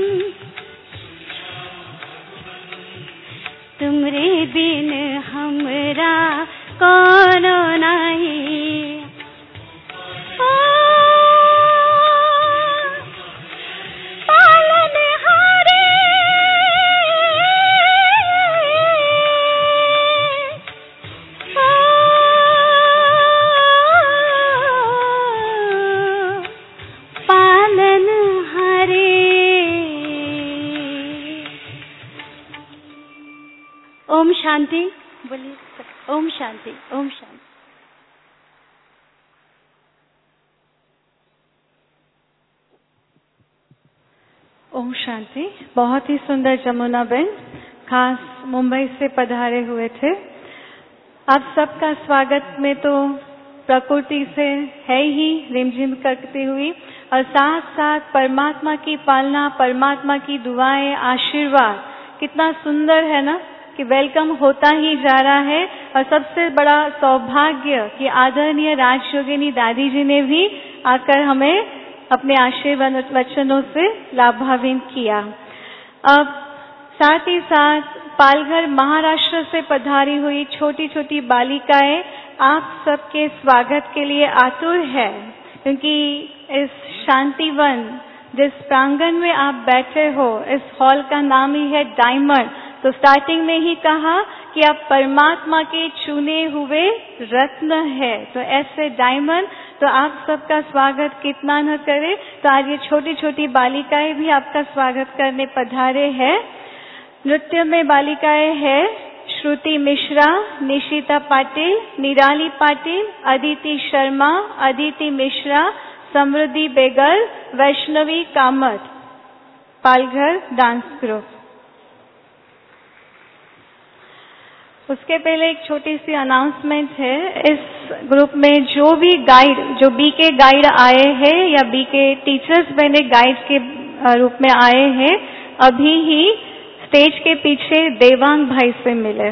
तुमरे बिन हमरा कोनो नहीं। ओ पालनहारे ओम शांति बोलिए। ओम शांति, ओम शांति। ओम शांति। बहुत ही सुंदर जमुना बहन खास मुंबई से पधारे हुए थे। आप सबका स्वागत में तो प्रकृति से है ही रिमझिम करती हुई, और साथ साथ परमात्मा की पालना, परमात्मा की दुआएं, आशीर्वाद, कितना सुंदर है ना कि वेलकम होता ही जा रहा है। और सबसे बड़ा सौभाग्य कि आदरणीय राजयोगिनी दादी जी ने भी आकर हमें अपने आशीर्वाद वचनों से लाभान्वित किया। अब साथ ही साथ पालघर महाराष्ट्र से पधारी हुई छोटी छोटी बालिकाएं आप सबके स्वागत के लिए आतुर है, क्योंकि इस शांतिवन जिस प्रांगण में आप बैठे हो, इस हॉल का नाम ही है डायमंड। तो स्टार्टिंग में ही कहा कि आप परमात्मा के चुने हुए रत्न है, तो ऐसे डायमंड, तो आप सबका स्वागत कितना न करे। तो आज ये छोटी छोटी बालिकाएं भी आपका स्वागत करने पधारे हैं। नृत्य में बालिकाएं हैं श्रुति मिश्रा, निशिता पाटिल, निराली पाटिल, अदिति शर्मा, अदिति मिश्रा, समृद्धि बेगल, वैष्णवी कामत, पालघर डांस ग्रुप। उसके पहले एक छोटी सी अनाउंसमेंट है। इस ग्रुप में जो भी गाइड, जो बीके गाइड आए हैं या बीके टीचर्स बने गाइड के रूप में आए हैं, अभी ही स्टेज के पीछे देवांग भाई से मिले।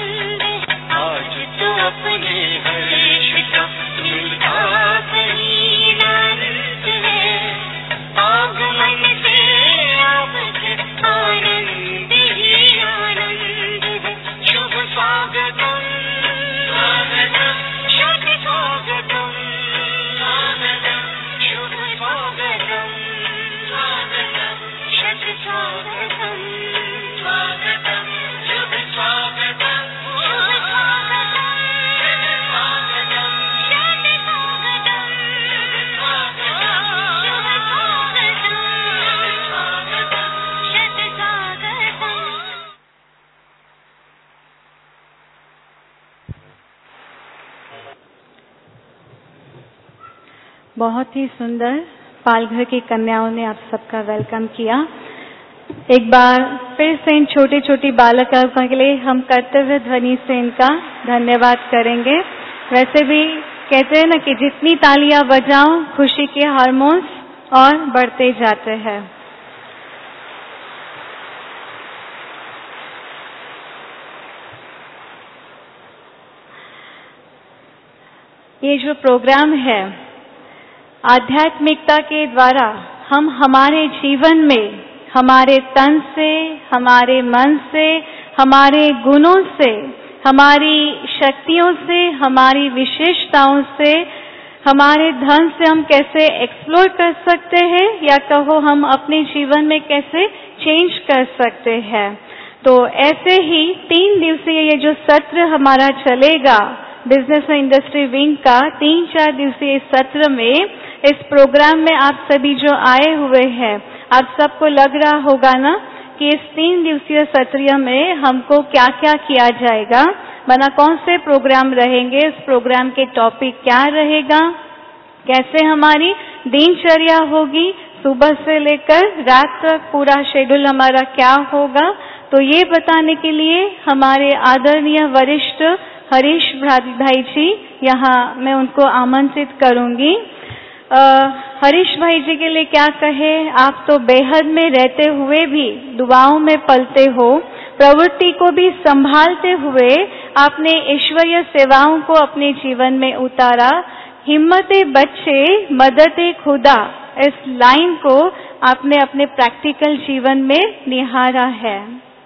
अपने हर्ष का मिलता कहीं बहुत ही सुंदर पालघर की कन्याओं ने आप सबका वेलकम किया। एक बार फिर से इन छोटी छोटी बालिकाओं के लिए हम कर्तव्य ध्वनि से इनका धन्यवाद करेंगे। वैसे भी कहते हैं ना कि जितनी तालियां बजाओ खुशी के हार्मोन्स और बढ़ते जाते हैं। ये जो प्रोग्राम है आध्यात्मिकता के द्वारा हम हमारे जीवन में हमारे तन से, हमारे मन से, हमारे गुणों से, हमारी शक्तियों से, हमारी विशेषताओं से, हमारे धन से हम कैसे एक्सप्लोर कर सकते हैं या कहो हम अपने जीवन में कैसे चेंज कर सकते हैं। तो ऐसे ही 3 दिवसीय ये जो सत्र हमारा चलेगा बिजनेस और इंडस्ट्री विंग का 3-4 दिवसीय सत्र में, इस प्रोग्राम में आप सभी जो आए हुए हैं, आप सबको लग रहा होगा ना कि इस 3 दिवसीय सत्र में हमको क्या क्या किया जाएगा, माना कौन से प्रोग्राम रहेंगे, इस प्रोग्राम के टॉपिक क्या रहेगा, कैसे हमारी दिनचर्या होगी, सुबह से लेकर रात तक पूरा शेड्यूल हमारा क्या होगा। तो ये बताने के लिए हमारे आदरणीय वरिष्ठ हरीश भाई जी, यहाँ मैं उनको आमंत्रित करूंगी। हरीश भाई जी के लिए क्या कहे, आप तो बेहद में रहते हुए भी दुआओं में पलते हो, प्रवृत्ति को भी संभालते हुए आपने ईश्वरीय सेवाओं को अपने जीवन में उतारा। हिम्मते बच्चे मददे खुदा, इस लाइन को आपने अपने प्रैक्टिकल जीवन में निहारा है।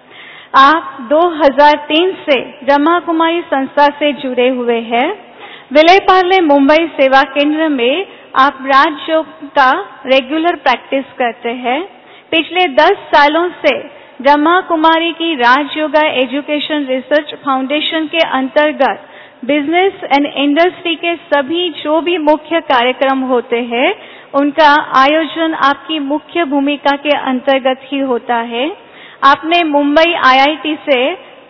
आप 2003 से ब्रह्मा कुमारी संस्था से जुड़े हुए हैं। विलेपार्ले मुंबई सेवा केंद्र में आप राजयोग का रेगुलर प्रैक्टिस करते हैं। पिछले 10 सालों से ब्रह्मा कुमारी की राजयोगा एजुकेशन रिसर्च फाउंडेशन के अंतर्गत बिजनेस एंड इंडस्ट्री के सभी जो भी मुख्य कार्यक्रम होते हैं, उनका आयोजन आपकी मुख्य भूमिका के अंतर्गत ही होता है। आपने मुंबई IIT से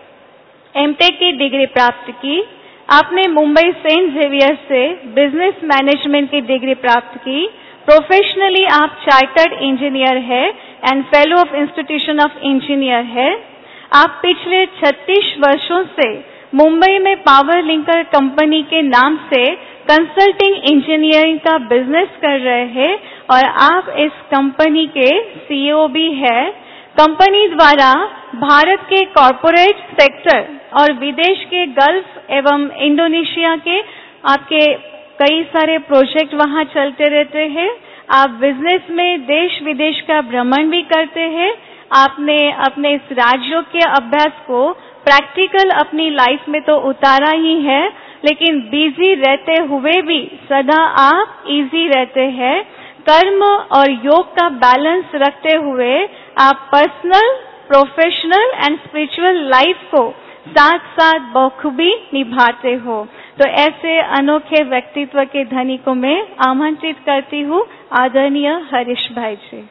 एमटेक की डिग्री प्राप्त की। आपने मुंबई सेंट जेवियर से बिजनेस मैनेजमेंट की डिग्री प्राप्त की। प्रोफेशनली आप चार्टर्ड इंजीनियर है and fellow of institution of engineer है। आप पिछले 36 वर्षों से मुंबई में पावर लिंकर कंपनी के नाम से कंसल्टिंग इंजीनियरिंग का बिजनेस कर रहे हैं और आप इस कंपनी के CEO भी है। कंपनी द्वारा भारत के कॉरपोरेट सेक्टर और विदेश के गल्फ एवं इंडोनेशिया के आपके कई सारे प्रोजेक्ट वहां चलते रहते हैं। आप बिजनेस में देश विदेश का भ्रमण भी करते हैं। आपने अपने इस राजयोग के अभ्यास को प्रैक्टिकल अपनी लाइफ में तो उतारा ही है, लेकिन बिजी रहते हुए भी सदा आप इजी रहते हैं। कर्म और योग का बैलेंस रखते हुए आप personal, professional and spiritual life को साथ साथ बखूबी निभाते हो। तो ऐसे अनोखे व्यक्तित्व के धनी को मैं आमंत्रित करती हूँ, आदरणीय हरीश भाई जी।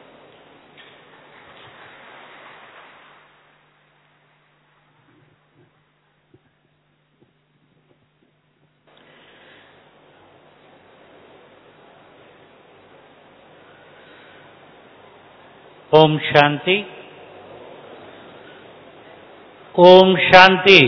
ओम शांति। ओम शांति।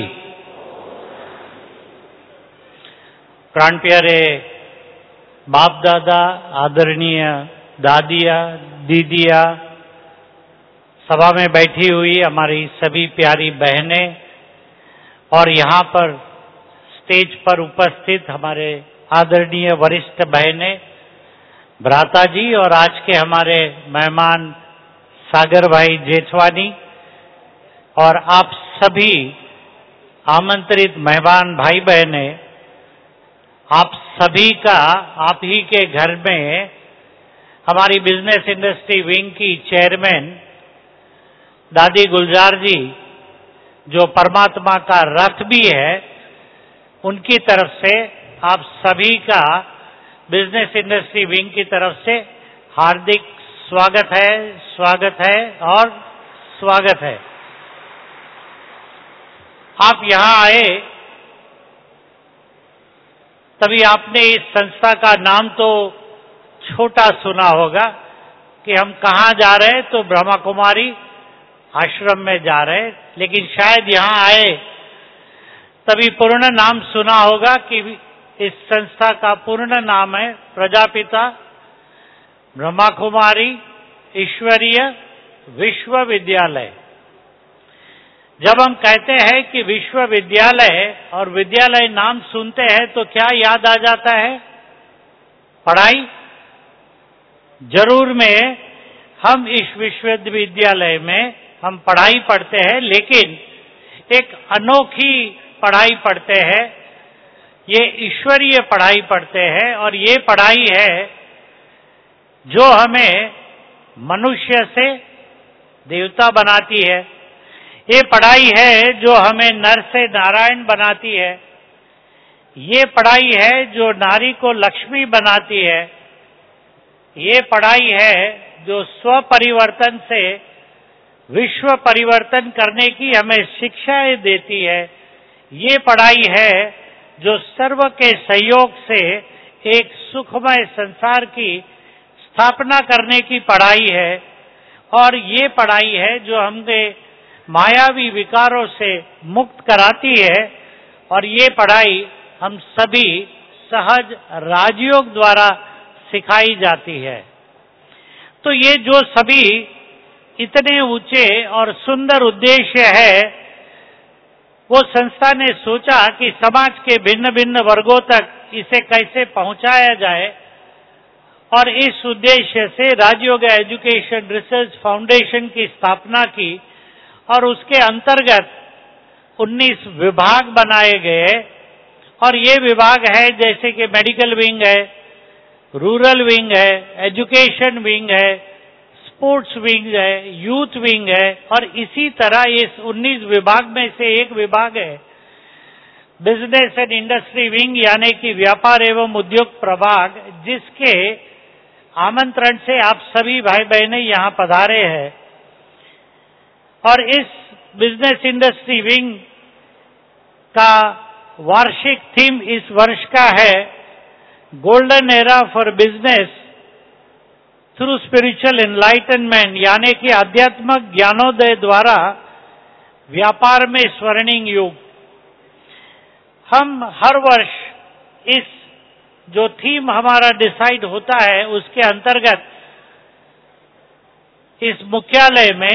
प्राण प्यारे बाप दादा, आदरणीय दादिया, दीदिया, सभा में बैठी हुई हमारी सभी प्यारी बहनें और यहाँ पर स्टेज पर उपस्थित हमारे आदरणीय वरिष्ठ बहनें, भ्राता जी और आज के हमारे मेहमान सागर भाई जेठवानी और आप सभी आमंत्रित मेहमान भाई बहने, आप सभी का आप ही के घर में हमारी बिजनेस इंडस्ट्री विंग की चेयरमैन दादी गुलजार जी, जो परमात्मा का रथ भी है, उनकी तरफ से आप सभी का बिजनेस इंडस्ट्री विंग की तरफ से हार्दिक स्वागत है और स्वागत है। आप यहाँ आए तभी आपने इस संस्था का नाम तो छोटा सुना होगा कि हम कहाँ जा रहे हैं, तो ब्रह्मा कुमारी आश्रम में जा रहे हैं। लेकिन शायद यहाँ आए तभी पूर्ण नाम सुना होगा कि इस संस्था का पूर्ण नाम है प्रजापिता ब्रह्मा कुमारी ईश्वरीय विश्वविद्यालय। जब हम कहते हैं कि विश्वविद्यालय और विद्यालय नाम सुनते हैं तो क्या याद आ जाता है? पढ़ाई। जरूर में हम इस विश्वविद्यालय में हम पढ़ाई पढ़ते हैं, लेकिन एक अनोखी पढ़ाई पढ़ते हैं। ये ईश्वरीय पढ़ाई पढ़ते हैं और ये पढ़ाई है जो हमें मनुष्य से देवता बनाती है। ये पढ़ाई है जो हमें नर से नारायण बनाती है। ये पढ़ाई है जो नारी को लक्ष्मी बनाती है। ये पढ़ाई है जो स्व परिवर्तन से विश्व परिवर्तन करने की हमें शिक्षाएं देती है। ये पढ़ाई है जो सर्व के सहयोग से एक सुखमय संसार की स्थापना करने की पढ़ाई है। और ये पढ़ाई है जो हमें मायावी विकारों से मुक्त कराती है। और ये पढ़ाई हम सभी सहज राजयोग द्वारा सिखाई जाती है। तो ये जो सभी इतने ऊंचे और सुंदर उद्देश्य है, वो संस्था ने सोचा कि समाज के भिन्न भिन्न वर्गों तक इसे कैसे पहुंचाया जाए। और इस उद्देश्य से राजयोग एजुकेशन रिसर्च फाउंडेशन की स्थापना की और उसके अंतर्गत 19 विभाग बनाए गए। और ये विभाग है जैसे कि मेडिकल विंग है, रूरल विंग है, एजुकेशन विंग है, स्पोर्ट्स विंग है, यूथ विंग है। और इसी तरह इस 19 विभाग में से एक विभाग है बिजनेस एंड इंडस्ट्री विंग, यानी कि व्यापार एवं उद्योग प्रभाग, जिसके आमंत्रण से आप सभी भाई बहनें यहाँ पधारे हैं। और इस बिजनेस इंडस्ट्री विंग का वार्षिक थीम इस वर्ष का है golden era for business through spiritual enlightenment, यानी कि आध्यात्मिक ज्ञानोदय द्वारा व्यापार में स्वर्णिम युग। हम हर वर्ष इस जो थीम हमारा डिसाइड होता है उसके अंतर्गत इस मुख्यालय में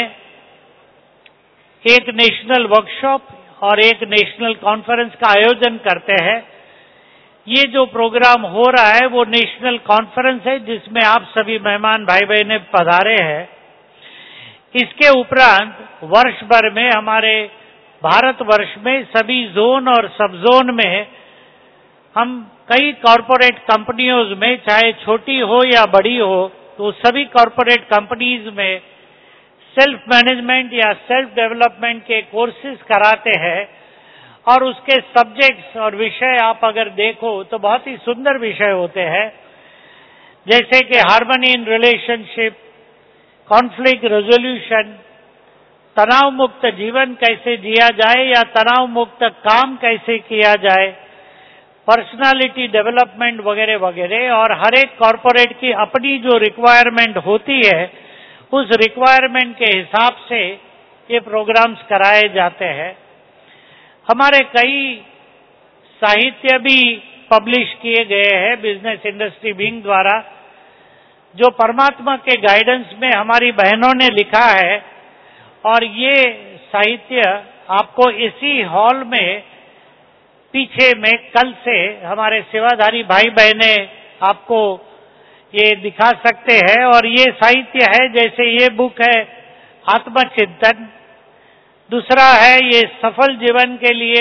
एक नेशनल वर्कशॉप और एक नेशनल कॉन्फ्रेंस का आयोजन करते हैं। ये जो प्रोग्राम हो रहा है वो नेशनल कॉन्फ्रेंस है जिसमें आप सभी मेहमान भाई बहनें पधारे हैं। इसके उपरांत वर्ष भर में हमारे भारतवर्ष में सभी जोन और सब जोन में हम कई कॉरपोरेट कंपनियों में, चाहे छोटी हो या बड़ी हो, तो सभी कॉरपोरेट कंपनीज में सेल्फ मैनेजमेंट या सेल्फ डेवलपमेंट के कोर्सेज कराते हैं। और उसके सब्जेक्ट्स और विषय आप अगर देखो तो बहुत ही सुंदर विषय होते हैं, जैसे कि harmony in relationship, conflict resolution, तनाव मुक्त जीवन कैसे जिया जाए या तनाव मुक्त काम कैसे किया जाए, पर्सनालिटी डेवलपमेंट वगैरह वगैरह। और हर एक कॉरपोरेट की अपनी जो रिक्वायरमेंट होती है उस रिक्वायरमेंट के हिसाब से ये प्रोग्राम्स कराए जाते हैं। हमारे कई साहित्य भी पब्लिश किए गए हैं बिजनेस इंडस्ट्री विंग द्वारा, जो परमात्मा के गाइडेंस में हमारी बहनों ने लिखा है। और ये साहित्य आपको इसी हॉल में पीछे में कल से हमारे सेवाधारी भाई बहनें आपको ये दिखा सकते हैं। और ये साहित्य है, जैसे ये बुक है आत्मचिंतन, दूसरा है ये सफल जीवन के लिए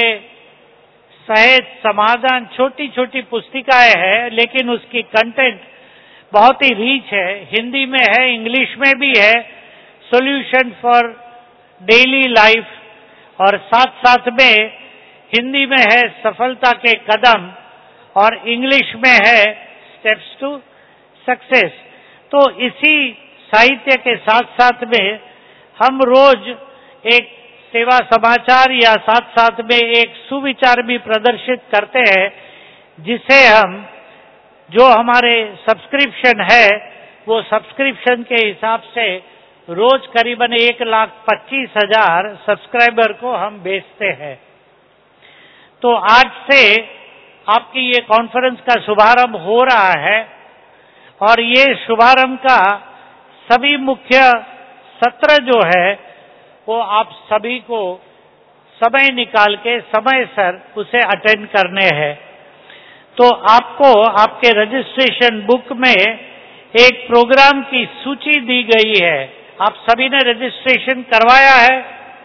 सहज समाधान, छोटी छोटी पुस्तिकाएं हैं लेकिन उसकी कंटेंट बहुत ही रीच है। हिंदी में है, इंग्लिश में भी है, सॉल्यूशन फॉर डेली लाइफ। और साथ साथ में हिंदी में है सफलता के कदम और इंग्लिश में है स्टेप्स टू सक्सेस। तो इसी साहित्य के साथ साथ में हम रोज एक सेवा समाचार या साथ साथ में एक सुविचार भी प्रदर्शित करते हैं, जिसे हम जो हमारे सब्सक्रिप्शन है वो सब्सक्रिप्शन के हिसाब से रोज करीबन 1,25,000 सब्सक्राइबर को हम बेचते हैं। तो आज से आपकी ये कॉन्फ्रेंस का शुभारंभ हो रहा है और ये शुभारंभ का सभी मुख्य सत्र जो है वो आप सभी को समय निकाल के समयसर उसे अटेंड करने हैं। तो आपको आपके रजिस्ट्रेशन बुक में एक प्रोग्राम की सूची दी गई है। आप सभी ने रजिस्ट्रेशन करवाया है?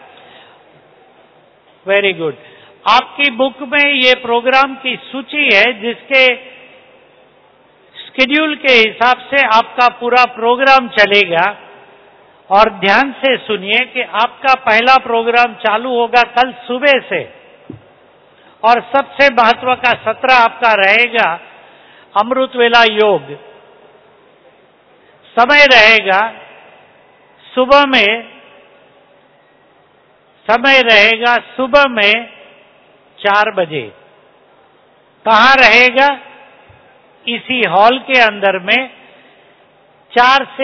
Very good. आपकी बुक में ये प्रोग्राम की सूची है जिसके शेड्यूल के हिसाब से आपका पूरा प्रोग्राम चलेगा। और ध्यान से सुनिए कि आपका पहला प्रोग्राम चालू होगा कल सुबह से और सबसे महत्व का सत्र आपका रहेगा अमृत वेला योग। समय रहेगा सुबह में, समय रहेगा सुबह में 4 बजे। कहाँ रहेगा? इसी हॉल के अंदर में 4 से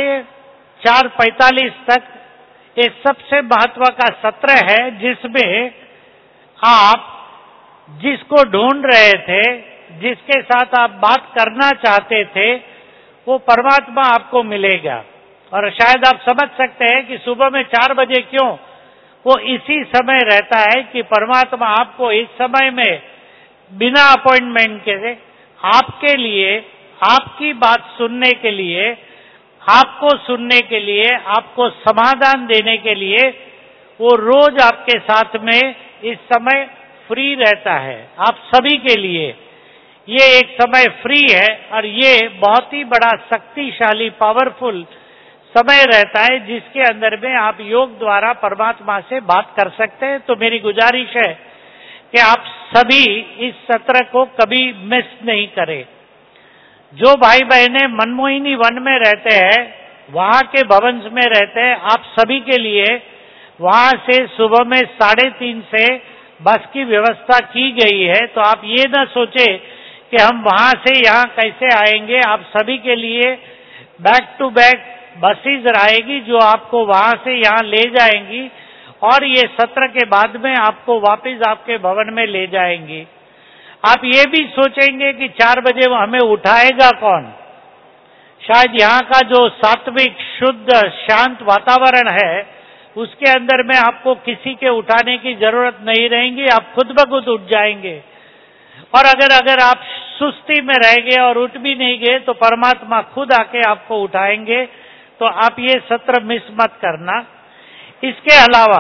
4:45 तक ये सबसे महत्व का सत्र है जिसमें आप जिसको ढूंढ रहे थे, जिसके साथ आप बात करना चाहते थे, वो परमात्मा आपको मिलेगा। और शायद आप समझ सकते हैं कि सुबह में 4 बजे क्यों? वो इसी समय रहता है कि परमात्मा आपको इस समय में बिना अपॉइंटमेंट के आपके लिए, आपकी बात सुनने के लिए, आपको सुनने के लिए, आपको समाधान देने के लिए वो रोज आपके साथ में इस समय फ्री रहता है। आप सभी के लिए ये एक समय फ्री है और ये बहुत ही बड़ा शक्तिशाली पावरफुल समय रहता है जिसके अंदर में आप योग द्वारा परमात्मा से बात कर सकते हैं। तो मेरी गुजारिश है कि आप सभी इस सत्र को कभी मिस नहीं करें। जो भाई बहनें मनमोहिनी वन में रहते हैं, वहां के भवन में रहते हैं, आप सभी के लिए वहां से सुबह में 3:30 से बस की व्यवस्था की गई है। तो आप ये न सोचे कि हम वहां से यहाँ कैसे आएंगे। आप सभी के लिए बैक टू बैक बसेज रहेगी जो आपको वहां से यहाँ ले जाएंगी और ये सत्र के बाद में आपको वापस आपके भवन में ले जाएंगी। आप ये भी सोचेंगे कि 4 बजे हमें उठाएगा कौन? शायद यहाँ का जो सात्विक शुद्ध शांत वातावरण है उसके अंदर में आपको किसी के उठाने की जरूरत नहीं रहेगी, आप खुद ब खुद उठ जाएंगे। और अगर आप सुस्ती में रह गए और उठ भी नहीं गए तो परमात्मा खुद आके आपको उठाएंगे। तो आप ये सत्र मिस मत करना। इसके अलावा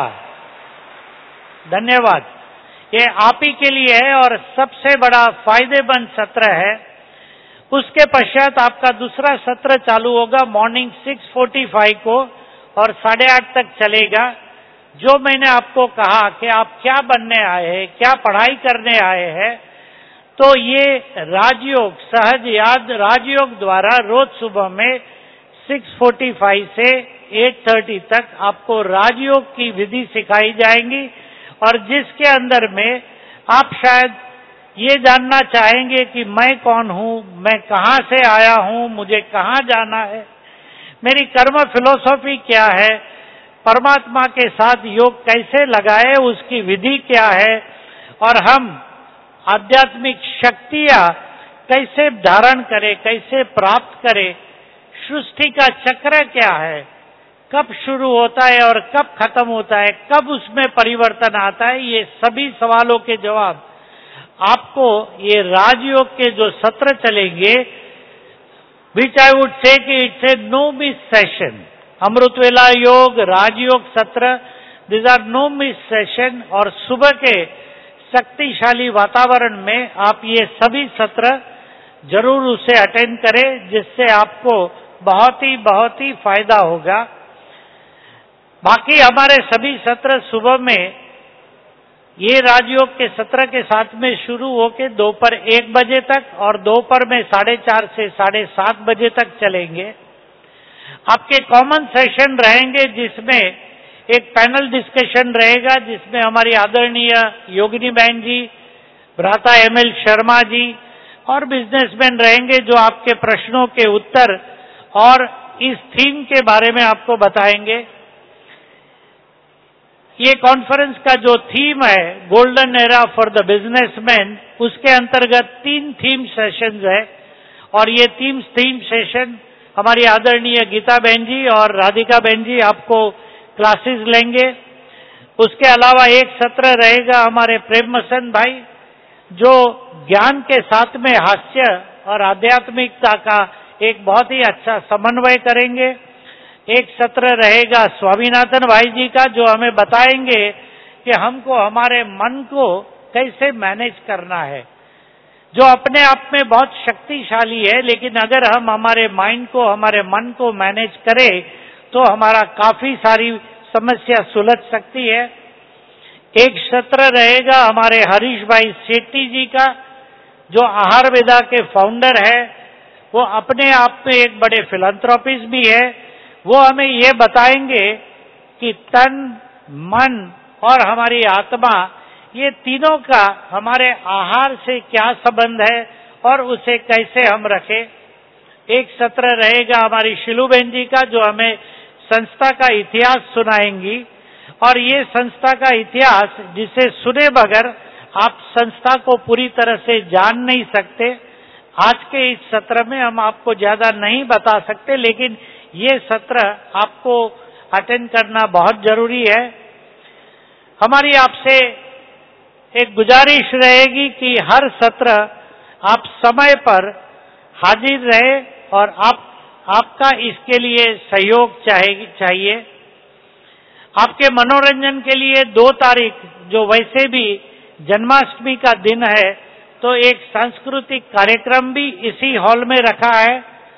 धन्यवाद, ये आप ही के लिए है और सबसे बड़ा फायदेमंद सत्र है। उसके पश्चात आपका दूसरा सत्र चालू होगा मॉर्निंग 6:45 को और 8:30 तक चलेगा। जो मैंने आपको कहा कि आप क्या बनने आए हैं, क्या पढ़ाई करने आए हैं, तो ये राजयोग, सहज याद राजयोग द्वारा रोज सुबह में 6:45 से 8:30 तक आपको राजयोग की विधि सिखाई जाएंगी और जिसके अंदर में आप शायद ये जानना चाहेंगे कि मैं कौन हूं, मैं कहां से आया हूं, मुझे कहां जाना है, मेरी कर्म फिलॉसफी क्या है, परमात्मा के साथ योग कैसे लगाए, उसकी विधि क्या है और हम आध्यात्मिक शक्तियां कैसे धारण करें, कैसे प्राप्त करें, सृष्टि का चक्र क्या है, कब शुरू होता है और कब खत्म होता है, कब उसमें परिवर्तन आता है, ये सभी सवालों के जवाब आपको ये राजयोग के जो सत्र चलेंगे, which I would say कि it's a no miss session, अमृतवेला योग, राजयोग सत्र, these are no miss session। और सुबह के शक्तिशाली वातावरण में आप ये सभी सत्र जरूर उसे अटेंड करें जिससे आपको बहुत ही फायदा होगा। बाकी हमारे सभी सत्र सुबह में ये राजयोग के सत्र के साथ में शुरू होकर दोपहर 1 बजे तक और दोपहर में 4:30 से 7:30 बजे तक चलेंगे। आपके कॉमन सेशन रहेंगे जिसमें एक पैनल डिस्कशन रहेगा जिसमें हमारी आदरणीय योगिनी बहन जी, भ्राता ML शर्मा जी और बिजनेसमैन रहेंगे जो आपके प्रश्नों के उत्तर और इस थीम के बारे में आपको बताएंगे। ये कॉन्फ्रेंस का जो थीम है golden era for the businessman, उसके अंतर्गत 3 थीम सेशंस है और ये थीम सेशन हमारी आदरणीय गीता बहन जी और राधिका बहन जी आपको क्लासेस लेंगे। उसके अलावा एक सत्र रहेगा हमारे प्रेम मसन भाई जो ज्ञान के साथ में हास्य और आध्यात्मिकता का एक बहुत ही अच्छा समन्वय करेंगे। एक सत्र रहेगा स्वामीनाथन भाई जी का जो हमें बताएंगे कि हमको हमारे मन को कैसे मैनेज करना है, जो अपने आप में बहुत शक्तिशाली है, लेकिन अगर हम हमारे माइंड को, हमारे मन को मैनेज करें तो हमारा काफी सारी समस्या सुलझ सकती है। एक सत्र रहेगा हमारे हरीश भाई सेठी जी का जो आहार वेदा के फाउंडर है, वो अपने आप में एक बड़े फिलैंथ्रोपिस्ट भी है। वो हमें ये बताएंगे कि तन, मन और हमारी आत्मा, ये तीनों का हमारे आहार से क्या संबंध है और उसे कैसे हम रखें। एक सत्र रहेगा हमारी शिलू बहन जी का जो हमें संस्था का इतिहास सुनाएंगी और ये संस्था का इतिहास जिसे सुने बगैर आप संस्था को पूरी तरह से जान नहीं सकते। आज के इस सत्र में हम आपको ज्यादा नहीं बता सकते, लेकिन ये सत्र आपको अटेंड करना बहुत जरूरी है। हमारी आपसे एक गुजारिश रहेगी कि हर सत्र आप समय पर हाजिर रहे और आपका इसके लिए सहयोग चाहिए। आपके मनोरंजन के लिए 2 तारीख जो वैसे भी जन्माष्टमी का दिन है, तो एक सांस्कृतिक कार्यक्रम भी इसी हॉल में रखा है।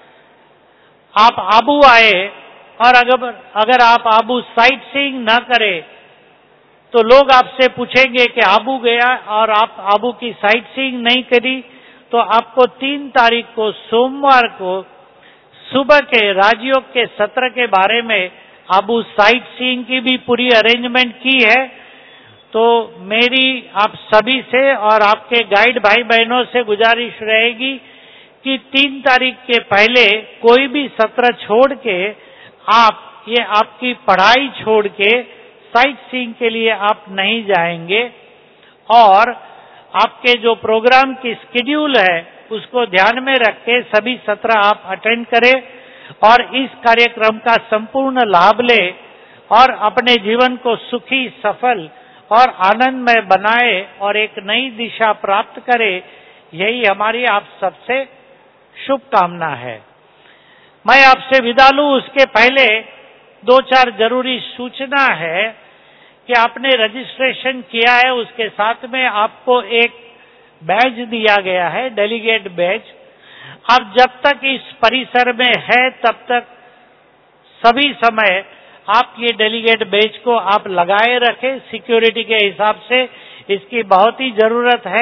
आप आबू आए और अगर आप आबू साइट सीइंग ना करें तो लोग आपसे पूछेंगे कि आबू गया और आप आबू की साइट सीइंग नहीं करी, तो आपको 3 तारीख को सोमवार को सुबह के राजयोग के सत्र के बारे में आबू साइट सीइंग की भी पूरी अरेंजमेंट की है। तो मेरी आप सभी से और आपके गाइड भाई बहनों से गुजारिश रहेगी कि 3 तारीख के पहले कोई भी सत्र छोड़ के आप ये आपकी पढ़ाई छोड़ के साइट सीइंग के लिए आप नहीं जाएंगे और आपके जो प्रोग्राम की शेड्यूल है उसको ध्यान में रख के सभी सत्र आप अटेंड करें और इस कार्यक्रम का संपूर्ण लाभ ले और अपने जीवन को सुखी, सफल और आनंदमय बनाए और एक नई दिशा प्राप्त करे, यही हमारी आप सबसे शुभकामना है। मैं आपसे विदा लूं उसके पहले 2-4 जरूरी सूचना है कि आपने रजिस्ट्रेशन किया है, उसके साथ में आपको एक बैज दिया गया है, डेलीगेट बैज। आप जब तक इस परिसर में है तब तक सभी समय आप ये डेलीगेट बैज को आप लगाए रखें, सिक्योरिटी के हिसाब से इसकी बहुत ही जरूरत है।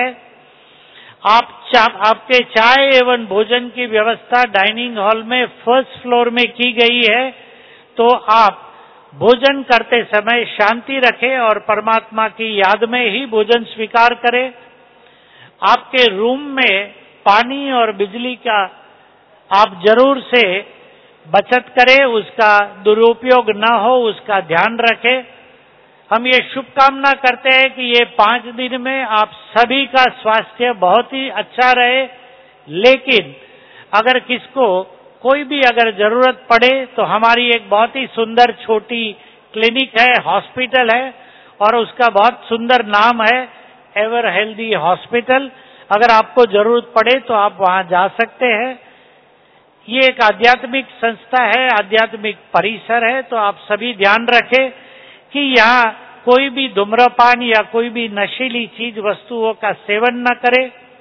आपके चाय एवं भोजन की व्यवस्था डाइनिंग हॉल में 1st फ्लोर में की गई है, तो आप भोजन करते समय शांति रखें और परमात्मा की याद में ही भोजन स्वीकार करें। आपके रूम में पानी और बिजली का आप जरूर से बचत करें, उसका दुरुपयोग न हो उसका ध्यान रखें। हम ये शुभकामना करते हैं कि ये 5 दिन में आप सभी का स्वास्थ्य बहुत ही अच्छा रहे, लेकिन अगर किसको कोई भी अगर जरूरत पड़े तो हमारी एक बहुत ही सुंदर छोटी क्लिनिक है, हॉस्पिटल है और उसका बहुत सुंदर नाम है एवर हेल्दी हॉस्पिटल। अगर आपको जरूरत पड़े तो आप वहां जा सकते हैं। ये एक आध्यात्मिक संस्था है, आध्यात्मिक परिसर है, तो आप सभी ध्यान रखें कि यहाँ कोई भी धूम्रपान या कोई भी नशीली चीज वस्तुओं का सेवन न करें।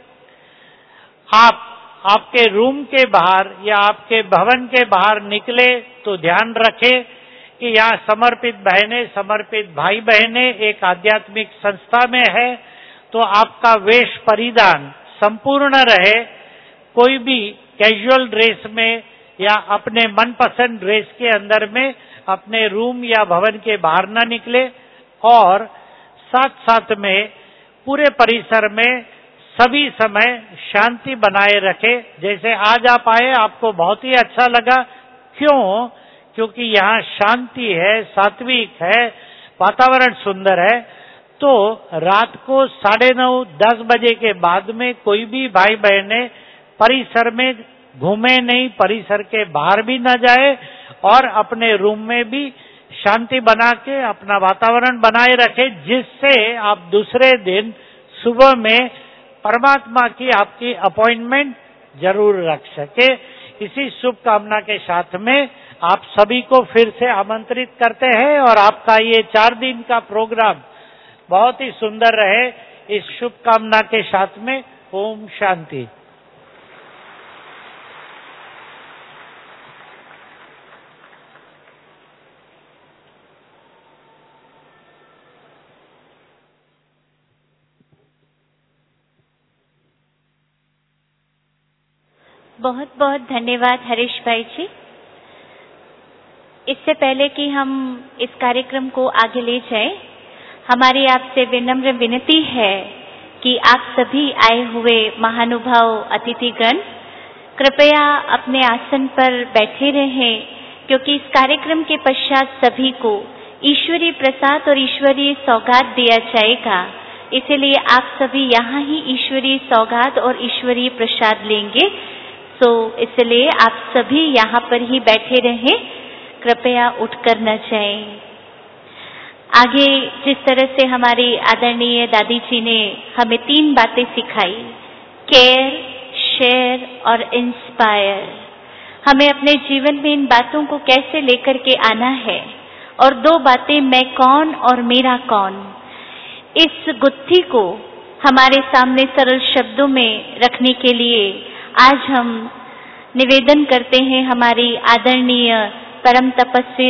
आप आपके रूम के बाहर या आपके भवन के बाहर निकले तो ध्यान रखें कि यहाँ समर्पित बहनें, समर्पित भाई बहनें एक आध्यात्मिक संस्था में है, तो आपका वेश परिधान संपूर्ण रहे। कोई भी कैजुअल ड्रेस में या अपने मनपसंद ड्रेस के अंदर में अपने रूम या भवन के बाहर न निकले और साथ साथ में पूरे परिसर में सभी समय शांति बनाए रखे। जैसे आज आप आए, आपको बहुत ही अच्छा लगा। क्यों? क्योंकि यहाँ शांति है, सात्विक है, वातावरण सुंदर है। तो रात को 9:30 10 बजे के बाद में कोई भी भाई बहने परिसर में घूमे नहीं, परिसर के बाहर भी न जाए और अपने रूम में भी शांति बना के अपना वातावरण बनाए रखे, जिससे आप दूसरे दिन सुबह में परमात्मा की आपकी अपॉइंटमेंट जरूर रख सके। इसी शुभकामना के साथ में आप सभी को फिर से आमंत्रित करते हैं और आपका ये 4 दिन का प्रोग्राम बहुत ही सुंदर रहे, इस शुभकामना के साथ में। ओम शांति। बहुत बहुत धन्यवाद हरीश भाई जी। इससे पहले कि हम इस कार्यक्रम को आगे ले जाएं, हमारी आपसे विनम्र विनती है कि आप सभी आए हुए महानुभाव अतिथिगण कृपया अपने आसन पर बैठे रहें, क्योंकि इस कार्यक्रम के पश्चात सभी को ईश्वरीय प्रसाद और ईश्वरीय सौगात दिया जाएगा। इसलिए आप सभी यहाँ ही ईश्वरीय सौगात और ईश्वरीय प्रसाद लेंगे। इसलिए आप सभी यहाँ पर ही बैठे रहें, कृपया उठकर न जाएं। आगे जिस तरह से हमारी आदरणीय दादी जी ने हमें 3 बातें सिखाई, केयर, शेयर और इंस्पायर, हमें अपने जीवन में इन बातों को कैसे लेकर के आना है। और 2 बातें, मैं कौन और मेरा कौन, इस गुत्थी को हमारे सामने सरल शब्दों में रखने के लिए आज हम निवेदन करते हैं हमारी आदरणीय परम तपस्वी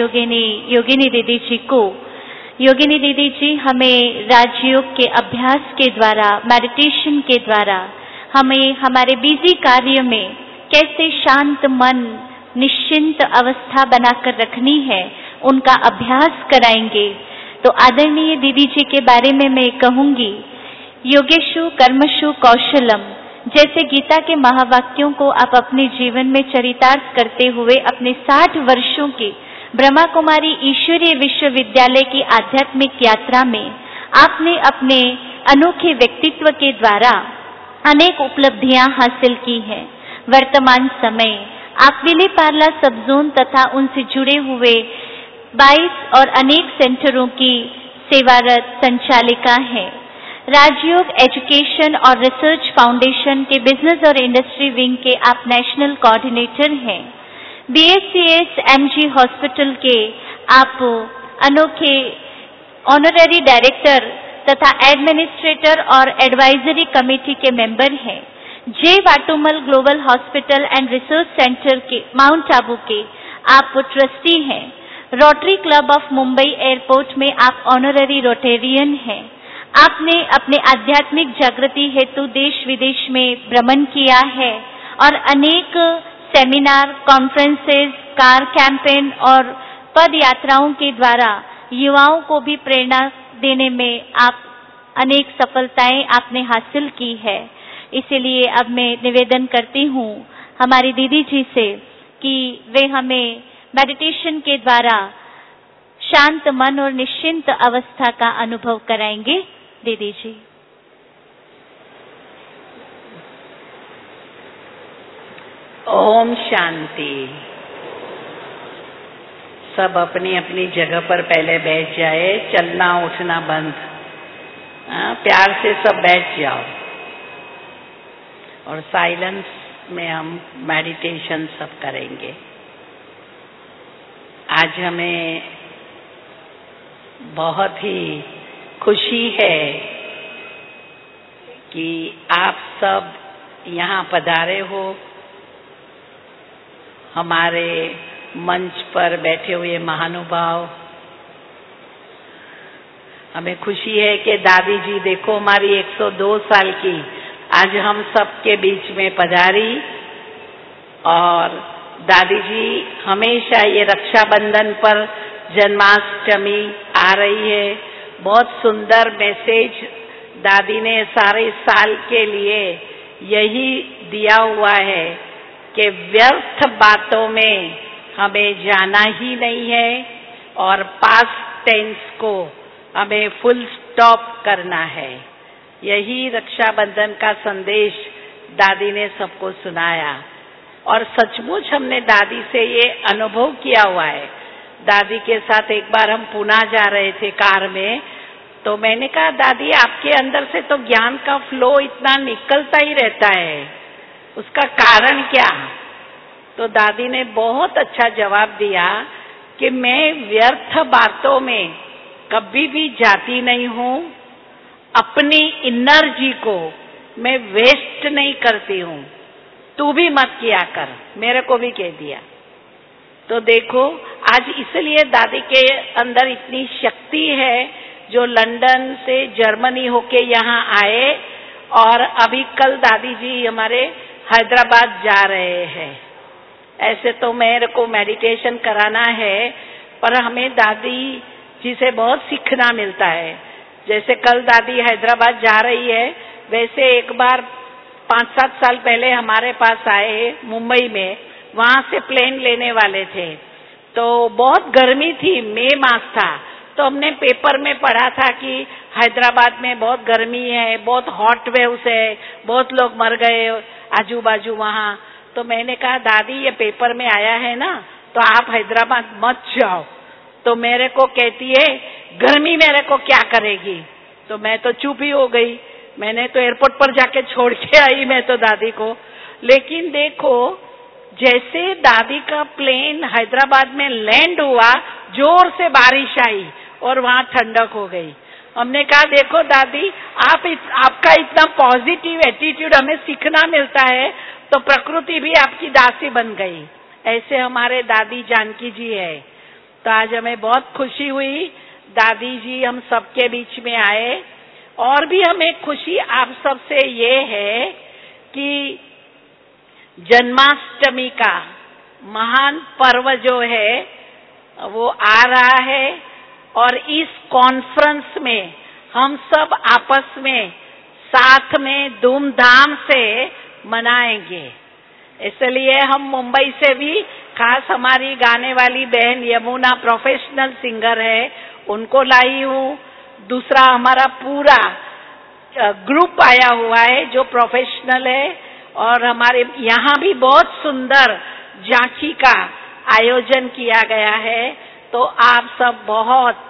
योगिनी दीदी जी को। योगिनी दीदी जी हमें राजयोग के अभ्यास के द्वारा, मेडिटेशन के द्वारा हमें हमारे बिजी कार्य में कैसे शांत मन, निश्चिंत अवस्था बनाकर रखनी है, उनका अभ्यास कराएंगे। तो आदरणीय दीदी जी के बारे में मैं कहूंगी, योगेषु कर्मषु कौशलम, जैसे गीता के महावाक्यों को आप अपने जीवन में चरितार्थ करते हुए अपने 60 वर्षों की ब्रह्मा कुमारी ईश्वरीय विश्वविद्यालय की आध्यात्मिक यात्रा में आपने अपने अनोखे व्यक्तित्व के द्वारा अनेक उपलब्धियां हासिल की हैं। वर्तमान समय आप विले पार्ला सब जोन तथा उनसे जुड़े हुए 22 और अनेक सेंटरों की सेवारत संचालिका हैं। राजयोग एजुकेशन और रिसर्च फाउंडेशन के बिजनेस और इंडस्ट्री विंग के आप नेशनल कोऑर्डिनेटर हैं। BSCS MG हॉस्पिटल के आप अनोखे ऑनररी डायरेक्टर तथा एडमिनिस्ट्रेटर और एडवाइजरी कमेटी के मेंबर हैं। J Watumull global hospital and research centre के माउंट आबू के आप ट्रस्टी हैं। Rotary Club of Mumbai airport में आप ऑनररी रोटेरियन हैं। आपने अपने आध्यात्मिक जागृति हेतु देश विदेश में भ्रमण किया है और अनेक सेमिनार, कॉन्फ्रेंसेस, कार कैंपेन और पद यात्राओं के द्वारा युवाओं को भी प्रेरणा देने में आप अनेक सफलताएं आपने हासिल की है। इसीलिए अब मैं निवेदन करती हूँ हमारी दीदी जी से कि वे हमें मेडिटेशन के द्वारा शांत मन और निश्चिंत अवस्था का अनुभव कराएंगे। दीदी जी। ओम शांति। सब अपनी अपनी जगह पर पहले बैठ जाए, चलना उठना बंद। प्यार से सब बैठ जाओ और साइलेंस में हम मेडिटेशन सब करेंगे। आज हमें बहुत ही खुशी है कि आप सब यहाँ पधारे हो। हमारे मंच पर बैठे हुए महानुभाव, हमें खुशी है कि दादी जी देखो हमारी 102 साल की आज हम सबके बीच में पधारी। और दादी जी हमेशा ये रक्षाबंधन पर, जन्माष्टमी आ रही है, बहुत सुंदर मैसेज दादी ने सारे साल के लिए यही दिया हुआ है कि व्यर्थ बातों में हमें जाना ही नहीं है और पास्ट टेंस को हमें फुल स्टॉप करना है। यही रक्षाबंधन का संदेश दादी ने सबको सुनाया और सचमुच हमने दादी से ये अनुभव किया हुआ है। दादी के साथ एक बार हम पुणे जा रहे थे कार में, तो मैंने कहा दादी आपके अंदर से तो ज्ञान का फ्लो इतना निकलता ही रहता है, उसका कारण क्या? तो दादी ने बहुत अच्छा जवाब दिया कि मैं व्यर्थ बातों में कभी भी जाती नहीं हूँ, अपनी एनर्जी को मैं वेस्ट नहीं करती हूँ, तू भी मत किया कर, मेरे को भी कह दिया। तो देखो आज इसलिए दादी के अंदर इतनी शक्ति है, जो लंदन से जर्मनी होके यहाँ आए और अभी कल दादी जी हमारे हैदराबाद जा रहे हैं। ऐसे तो मेरे को मेडिटेशन कराना है, पर हमें दादी जी से बहुत सीखना मिलता है। जैसे कल दादी हैदराबाद जा रही है, वैसे एक बार 5-7 साल पहले हमारे पास आए मुंबई में, वहां से प्लेन लेने वाले थे, तो बहुत गर्मी थी, मई मास था, तो हमने पेपर में पढ़ा था कि हैदराबाद में बहुत गर्मी है, बहुत हॉट वेव्स है, बहुत लोग मर गए आजू बाजू वहां। तो मैंने कहा दादी ये पेपर में आया है ना, तो आप हैदराबाद मत जाओ। तो मेरे को कहती है गर्मी मेरे को क्या करेगी, तो मैं तो चुप ही हो गई। मैंने तो एयरपोर्ट पर जाके छोड़ के आई मैं तो दादी को। लेकिन देखो जैसे दादी का प्लेन हैदराबाद में लैंड हुआ, जोर से बारिश आई और वहां ठंडक हो गई। हमने कहा देखो दादी आपका इतना पॉजिटिव एटीट्यूड हमें सीखना मिलता है, तो प्रकृति भी आपकी दासी बन गई। ऐसे हमारे दादी जानकी जी है। तो आज हमें बहुत खुशी हुई, दादी जी हम सबके बीच में आए। और भी हमें खुशी आप सबसे ये है कि जन्माष्टमी का महान पर्व जो है वो आ रहा है और इस कॉन्फ्रेंस में हम सब आपस में साथ में धूमधाम से मनाएंगे। इसलिए हम मुंबई से भी खास हमारी गाने वाली बहन यमुना प्रोफेशनल सिंगर है, उनको लाई हूँ। दूसरा हमारा पूरा ग्रुप आया हुआ है जो प्रोफेशनल है, और हमारे यहाँ भी बहुत सुंदर झांकी का आयोजन किया गया है। तो आप सब बहुत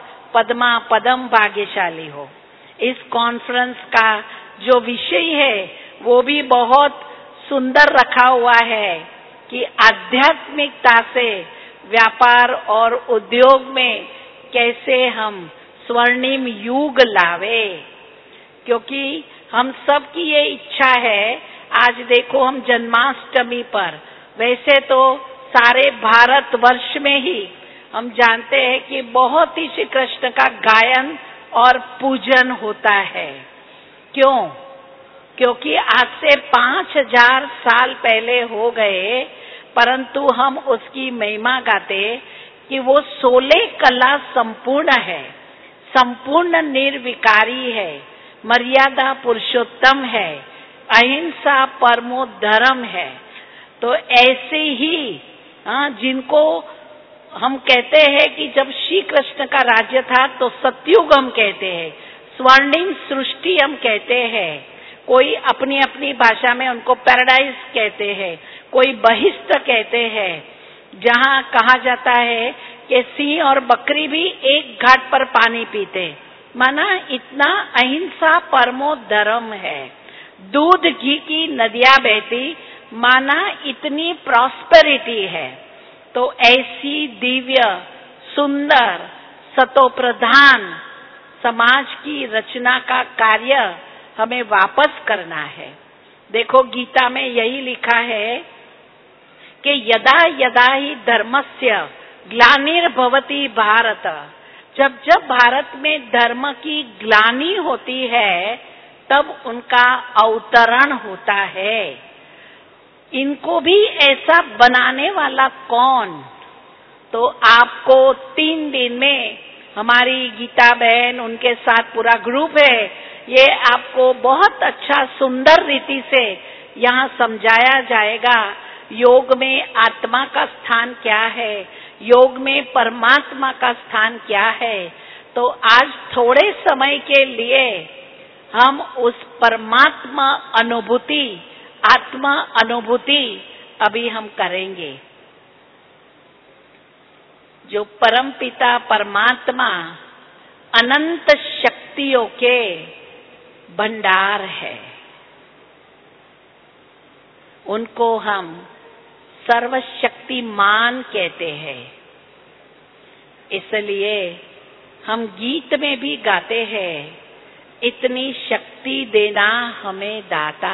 पदम भाग्यशाली हो। इस कॉन्फ्रेंस का जो विषय है वो भी बहुत सुंदर रखा हुआ है कि आध्यात्मिकता से व्यापार और उद्योग में कैसे हम स्वर्णिम युग लावे, क्योंकि हम सब की ये इच्छा है। आज देखो हम जन्माष्टमी पर, वैसे तो सारे भारतवर्ष में ही हम जानते हैं कि बहुत ही श्री कृष्ण का गायन और पूजन होता है। क्यों? क्योंकि आज से 5000 साल पहले हो गए, परंतु हम उसकी महिमा गाते कि वो 16 कला संपूर्ण है, संपूर्ण निर्विकारी है, मर्यादा पुरुषोत्तम है, अहिंसा परमो धर्म है। तो ऐसे ही जिनको हम कहते हैं कि जब श्री कृष्ण का राज्य था तो सतयुग हम कहते हैं, स्वर्णिम सृष्टि हम कहते हैं, कोई अपनी अपनी भाषा में उनको पैराडाइज कहते हैं, कोई बहिष्ठ कहते हैं, जहाँ कहा जाता है कि सिंह और बकरी भी एक घाट पर पानी पीते, माना इतना अहिंसा परमो धर्म है। दूध घी की नदियां बहती, माना इतनी प्रॉस्पेरिटी है। तो ऐसी दिव्य सुंदर सतोप्रधान समाज की रचना का कार्य हमें वापस करना है। देखो गीता में यही लिखा है कि यदा यदा ही धर्मस्य ग्लानिर्भवति भारत, जब जब भारत में धर्म की ग्लानि होती है तब उनका अवतरण होता है। इनको भी ऐसा बनाने वाला कौन? तो आपको 3 दिन में हमारी गीता बहन, उनके साथ पूरा ग्रुप है, ये आपको बहुत अच्छा सुंदर रीति से यहाँ समझाया जाएगा। योग में आत्मा का स्थान क्या है, योग में परमात्मा का स्थान क्या है। तो आज थोड़े समय के लिए हम उस परमात्मा अनुभूति, आत्मा अनुभूति अभी हम करेंगे। जो परमपिता परमात्मा अनंत शक्तियों के भंडार है, उनको हम सर्वशक्तिमान कहते हैं। इसलिए हम गीत में भी गाते हैं, इतनी शक्ति देना हमें दाता।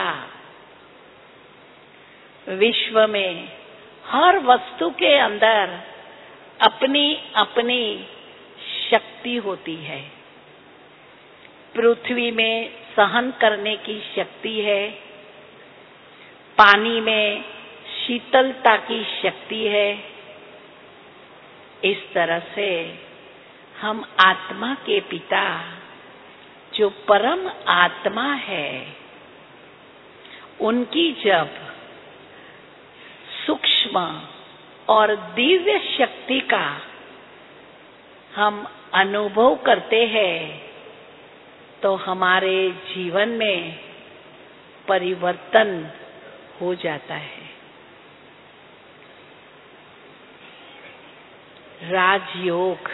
विश्व में हर वस्तु के अंदर अपनी अपनी शक्ति होती है। पृथ्वी में सहन करने की शक्ति है, पानी में शीतलता की शक्ति है। इस तरह से हम आत्मा के पिता, जो परम आत्मा है, उनकी जब सूक्ष्म और दिव्य शक्ति का हम अनुभव करते हैं तो हमारे जीवन में परिवर्तन हो जाता है। राजयोग,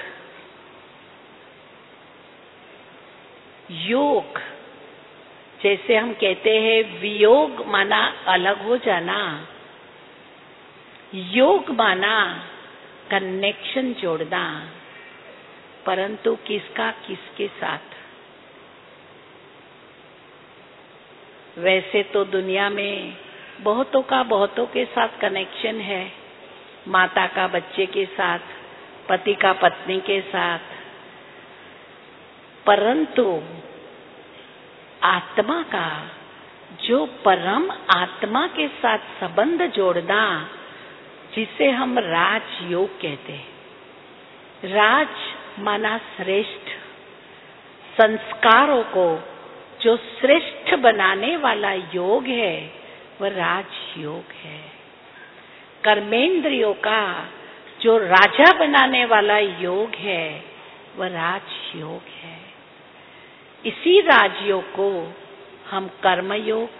योग जैसे हम कहते हैं वियोग माना अलग हो जाना, योग माना कनेक्शन जोड़ना, परंतु किसका किसके साथ। वैसे तो दुनिया में बहुतों का बहुतों के साथ कनेक्शन है, माता का बच्चे के साथ, पति का पत्नी के साथ, परंतु आत्मा का, जो परम आत्मा के साथ संबंध जोड़ना, जिसे हम राजयोग कहते हैं। राज माना श्रेष्ठ, संस्कारों को जो श्रेष्ठ बनाने वाला योग है वह राजयोग है। कर्मेंद्रियों का जो राजा बनाने वाला योग है वह राजयोग है। इसी राजयोग को हम कर्मयोग,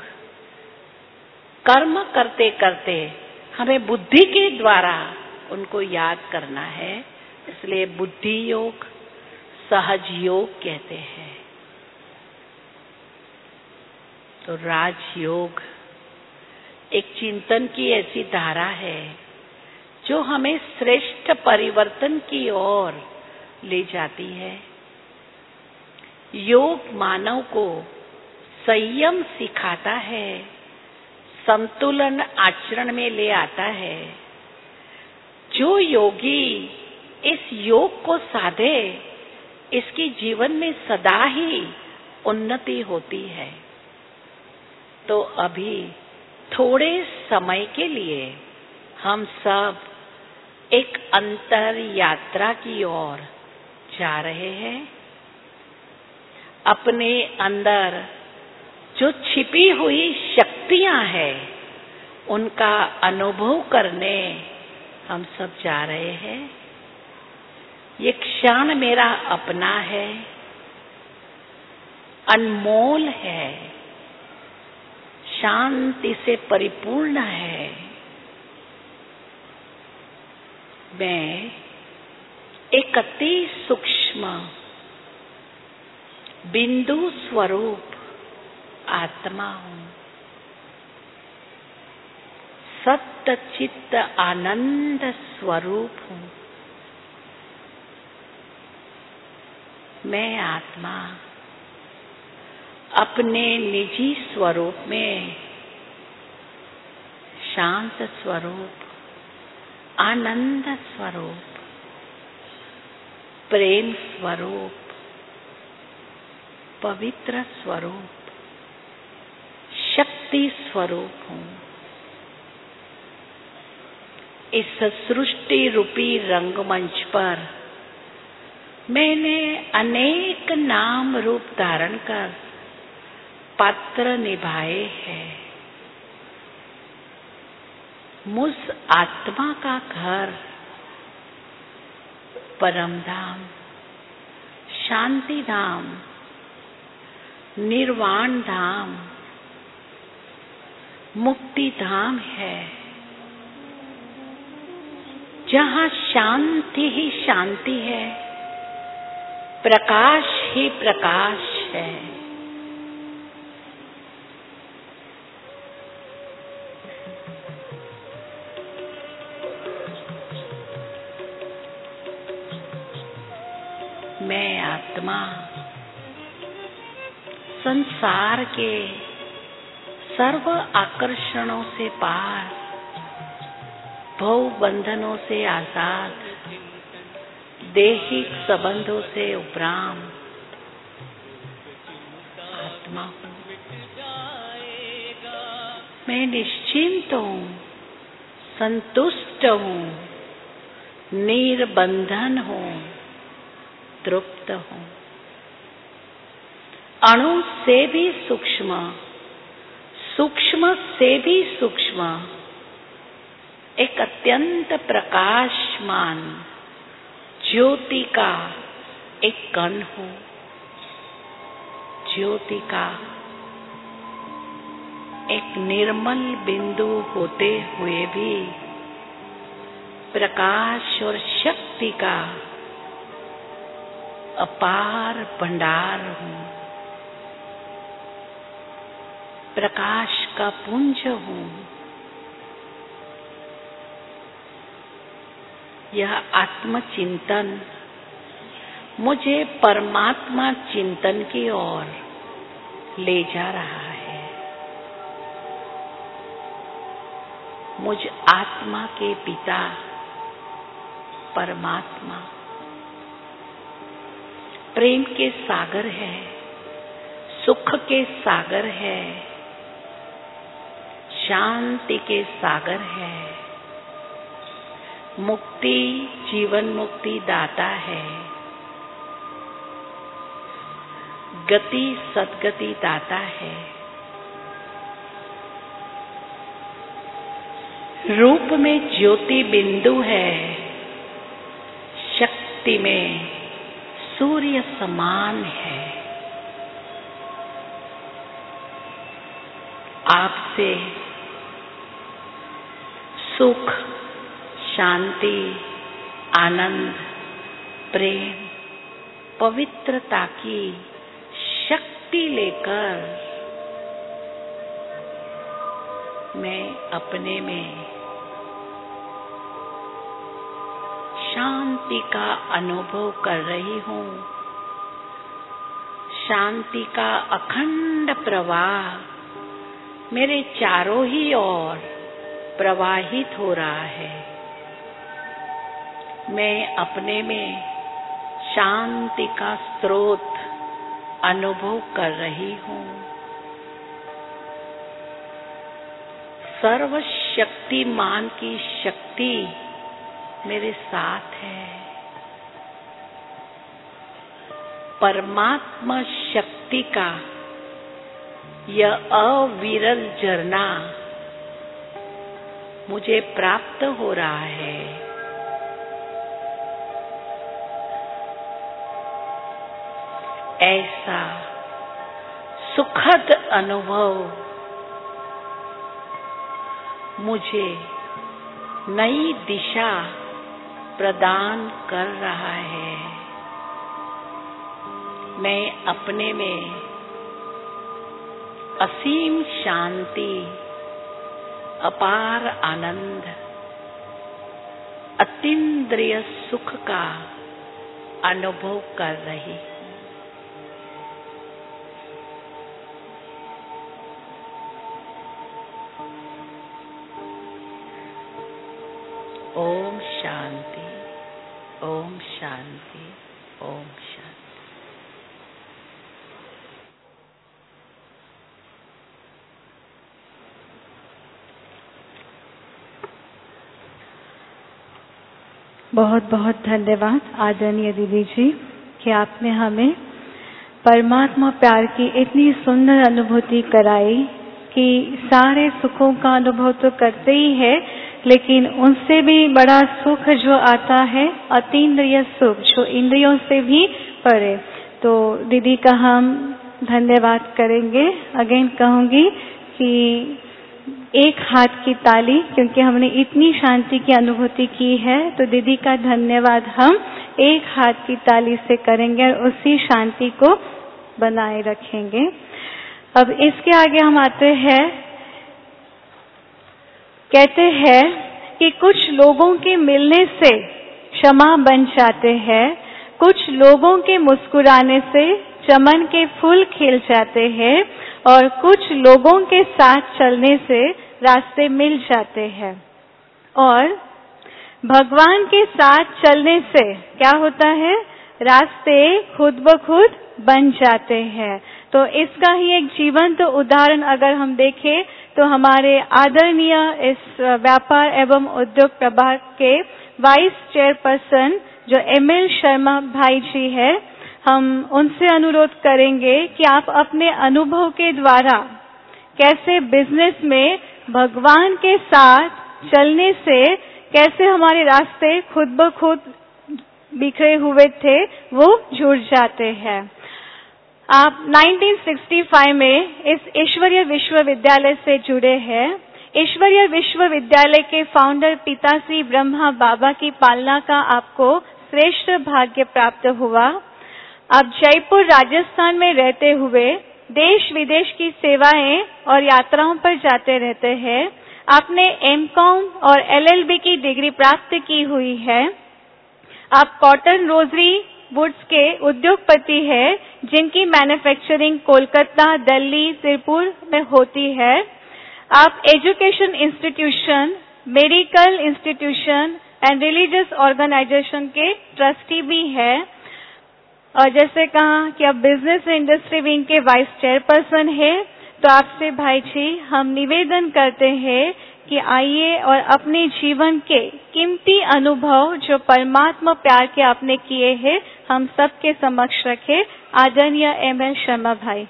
कर्म करते करते हमें बुद्धि के द्वारा उनको याद करना है, इसलिए बुद्धि योग, सहज योग कहते हैं। तो राजयोग एक चिंतन की ऐसी धारा है जो हमें श्रेष्ठ परिवर्तन की ओर ले जाती है। योग मानव को संयम सिखाता है, संतुलन आचरण में ले आता है। जो योगी इस योग को साधे, इसकी जीवन में सदा ही उन्नति होती है। तो अभी थोड़े समय के लिए हम सब एक अंतर यात्रा की ओर जा रहे हैं। अपने अंदर जो छिपी हुई शक्तियां हैं, उनका अनुभव करने हम सब जा रहे हैं। ये क्षण मेरा अपना है, अनमोल है, शांति से परिपूर्ण है। मैं एक अति सूक्ष्म बिंदु स्वरूप आत्मा हूँ, सत्य चित्त आनंद स्वरूप हूँ। मैं आत्मा अपने निजी स्वरूप में शांत स्वरूप, आनंद स्वरूप, प्रेम स्वरूप, पवित्र स्वरूप, शक्ति स्वरूप हूँ। इस सृष्टि रूपी रंगमंच पर मैंने अनेक नाम रूप धारण कर पात्र निभाए हैं। मुझ आत्मा का घर परम धाम, शांति धाम, निर्वाण धाम, मुक्ति धाम है, जहाँ शांति ही शांति है, प्रकाश ही प्रकाश है। मैं आत्मा संसार के सर्व आकर्षणों से पार, भव बंधनों से आजाद, दैहिक संबंधों से उपराम आत्मा हूँ। मैं निश्चिंत हूँ, संतुष्ट हूँ, निर्बंधन हूँ, तृप्त हूँ। अणु से भी सूक्ष्म, सूक्ष्म से भी सूक्ष्म एक अत्यंत प्रकाशमान ज्योति का एक कण हूँ। ज्योति का एक निर्मल बिंदु होते हुए भी प्रकाश और शक्ति का अपार भंडार हूँ। प्रकाश का पुंज हूँ। यह आत्मचिंतन मुझे परमात्मा चिंतन की ओर ले जा रहा है। मुझ आत्मा के पिता परमात्मा प्रेम के सागर है, सुख के सागर है, शांति के सागर है, मुक्ति जीवन मुक्ति दाता है, गति सद्गति दाता है, रूप में ज्योति बिंदु है, शक्ति में सूर्य समान है। आपसे सुख, शांति, आनंद, प्रेम, पवित्रता की शक्ति लेकर मैं अपने में शांति का अनुभव कर रही हूँ। शांति का अखंड प्रवाह मेरे चारों ही ओर प्रवाहित हो रहा है। मैं अपने में शांति का स्रोत अनुभव कर रही हूँ। सर्वशक्तिमान की शक्ति मेरे साथ है। परमात्मा शक्ति का यह अविरल झरना मुझे प्राप्त हो रहा है। ऐसा सुखद अनुभव मुझे नई दिशा प्रदान कर रहा है। मैं अपने में असीम शांति, अपार आनंद, अतीन्द्रिय सुख का अनुभव कर रही हूँ। ओम शांति, ओम शांति, ओम शांति। बहुत बहुत धन्यवाद आदरणीय दीदी जी कि आपने हमें परमात्मा प्यार की इतनी सुंदर अनुभूति कराई कि सारे सुखों का अनुभव तो करते ही है, लेकिन उनसे भी बड़ा सुख जो आता है अतीन्द्रिय सुख, जो इंद्रियों से भी परे। तो दीदी का हम धन्यवाद करेंगे। अगेन कहूंगी कि एक हाथ की ताली, क्योंकि हमने इतनी शांति की अनुभूति की है, तो दीदी का धन्यवाद हम एक हाथ की ताली से करेंगे और उसी शांति को बनाए रखेंगे। अब इसके आगे हम आते हैं, कहते हैं कि कुछ लोगों के मिलने से क्षमा बन जाते हैं, कुछ लोगों के मुस्कुराने से चमन के फूल खिल जाते हैं और कुछ लोगों के साथ चलने से रास्ते मिल जाते हैं। और भगवान के साथ चलने से क्या होता है? रास्ते खुद ब खुद बन जाते हैं। तो इसका ही एक जीवंत उदाहरण अगर हम देखें तो हमारे आदरणीय इस व्यापार एवं उद्योग प्रभाग के वाइस चेयरपर्सन जो एमएल शर्मा भाई जी है, हम उनसे अनुरोध करेंगे कि आप अपने अनुभव के द्वारा कैसे बिजनेस में भगवान के साथ चलने से कैसे हमारे रास्ते खुद ब खुद बिखरे हुए थे वो जुड़ जाते हैं। आप 1965 में इस ईश्वरीय विश्वविद्यालय से जुड़े हैं। ईश्वरीय विश्वविद्यालय के फाउंडर पिताश्री ब्रह्मा बाबा की पालना का आपको श्रेष्ठ भाग्य प्राप्त हुआ। आप जयपुर राजस्थान में रहते हुए देश विदेश की सेवाएं और यात्राओं पर जाते रहते हैं। आपने एमकॉम और एलएलबी की डिग्री प्राप्त की हुई है। आप कॉटन रोजरी वुड्स के उद्योगपति हैं, जिनकी मैन्युफैक्चरिंग कोलकाता, दिल्ली, तिरुपुर में होती है। आप education institution, medical institution and religious organisation के ट्रस्टी भी हैं। और जैसे कहा कि आप बिजनेस इंडस्ट्री विंग के वाइस चेयरपर्सन है, तो आपसे भाई जी हम निवेदन करते हैं कि आइए और अपने जीवन के कीमती अनुभव जो परमात्मा प्यार के आपने किए हैं हम सबके समक्ष रखें। आदरणीय एमएल शर्मा भाई।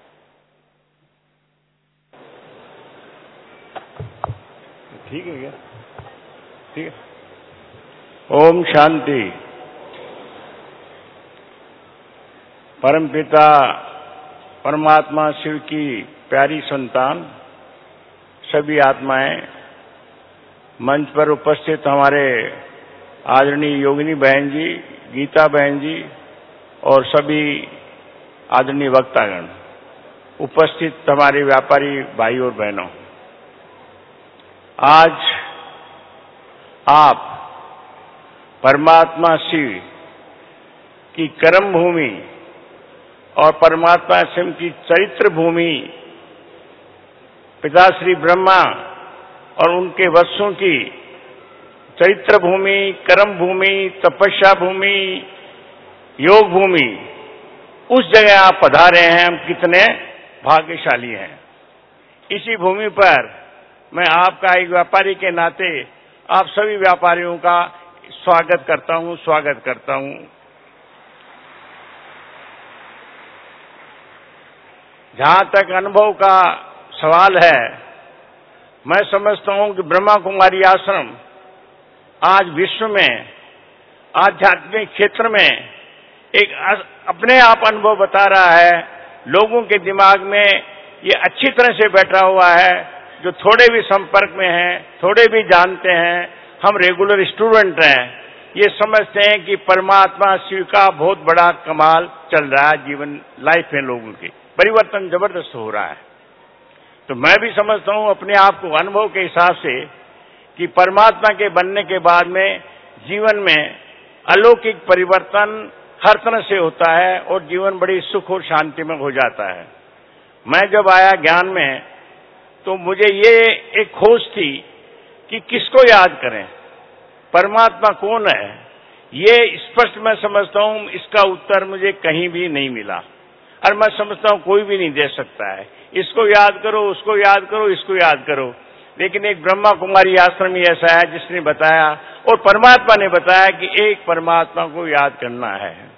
ठीक है क्या? ठीक है। ओम शांति। परमपिता परमात्मा शिव की प्यारी संतान सभी आत्माएं, मंच पर उपस्थित हमारे आदरणीय योगिनी बहन जी, गीता बहन जी और सभी आदरणीय वक्तागण, उपस्थित हमारे व्यापारी भाई और बहनों, आज आप परमात्मा शिव की कर्म भूमि और परमात्मा शिव की चरित्र भूमि पिताश्री ब्रह्मा और उनके वत्सों की चरित्र भूमि, कर्म भूमि, तपस्या भूमि, योग भूमि, उस जगह आप पधारे हैं। हम कितने भाग्यशाली हैं। इसी भूमि पर मैं आपका एक व्यापारी के नाते आप सभी व्यापारियों का स्वागत करता हूं। जहां तक अनुभव का सवाल है, मैं समझता हूं कि ब्रह्मा कुमारी आश्रम आज विश्व में आध्यात्मिक क्षेत्र में एक अपने आप अनुभव बता रहा है। लोगों के दिमाग में ये अच्छी तरह से बैठा हुआ है, जो थोड़े भी संपर्क में हैं, थोड़े भी जानते हैं, हम रेगुलर स्टूडेंट हैं, ये समझते हैं कि परमात्मा शिव का बहुत बड़ा कमाल चल रहा है जीवन लाइफ में, लोगों की परिवर्तन जबरदस्त हो रहा है। तो मैं भी समझता हूं अपने आप को अनुभव के हिसाब से कि परमात्मा के बनने के बाद में जीवन में अलौकिक परिवर्तन हर तरह से होता है और जीवन बड़ी सुख और शांति में हो जाता है। मैं जब आया ज्ञान में तो मुझे ये एक खोज थी कि किसको याद करें, परमात्मा कौन है। ये स्पष्ट मैं समझता हूं इसका उत्तर मुझे कहीं भी नहीं मिला और मैं समझता हूं कोई भी नहीं दे सकता है। इसको याद करो, उसको याद करो, इसको याद करो, लेकिन एक ब्रह्मा कुमारी आश्रम ही ऐसा है जिसने बताया और परमात्मा ने बताया कि एक परमात्मा को याद करना है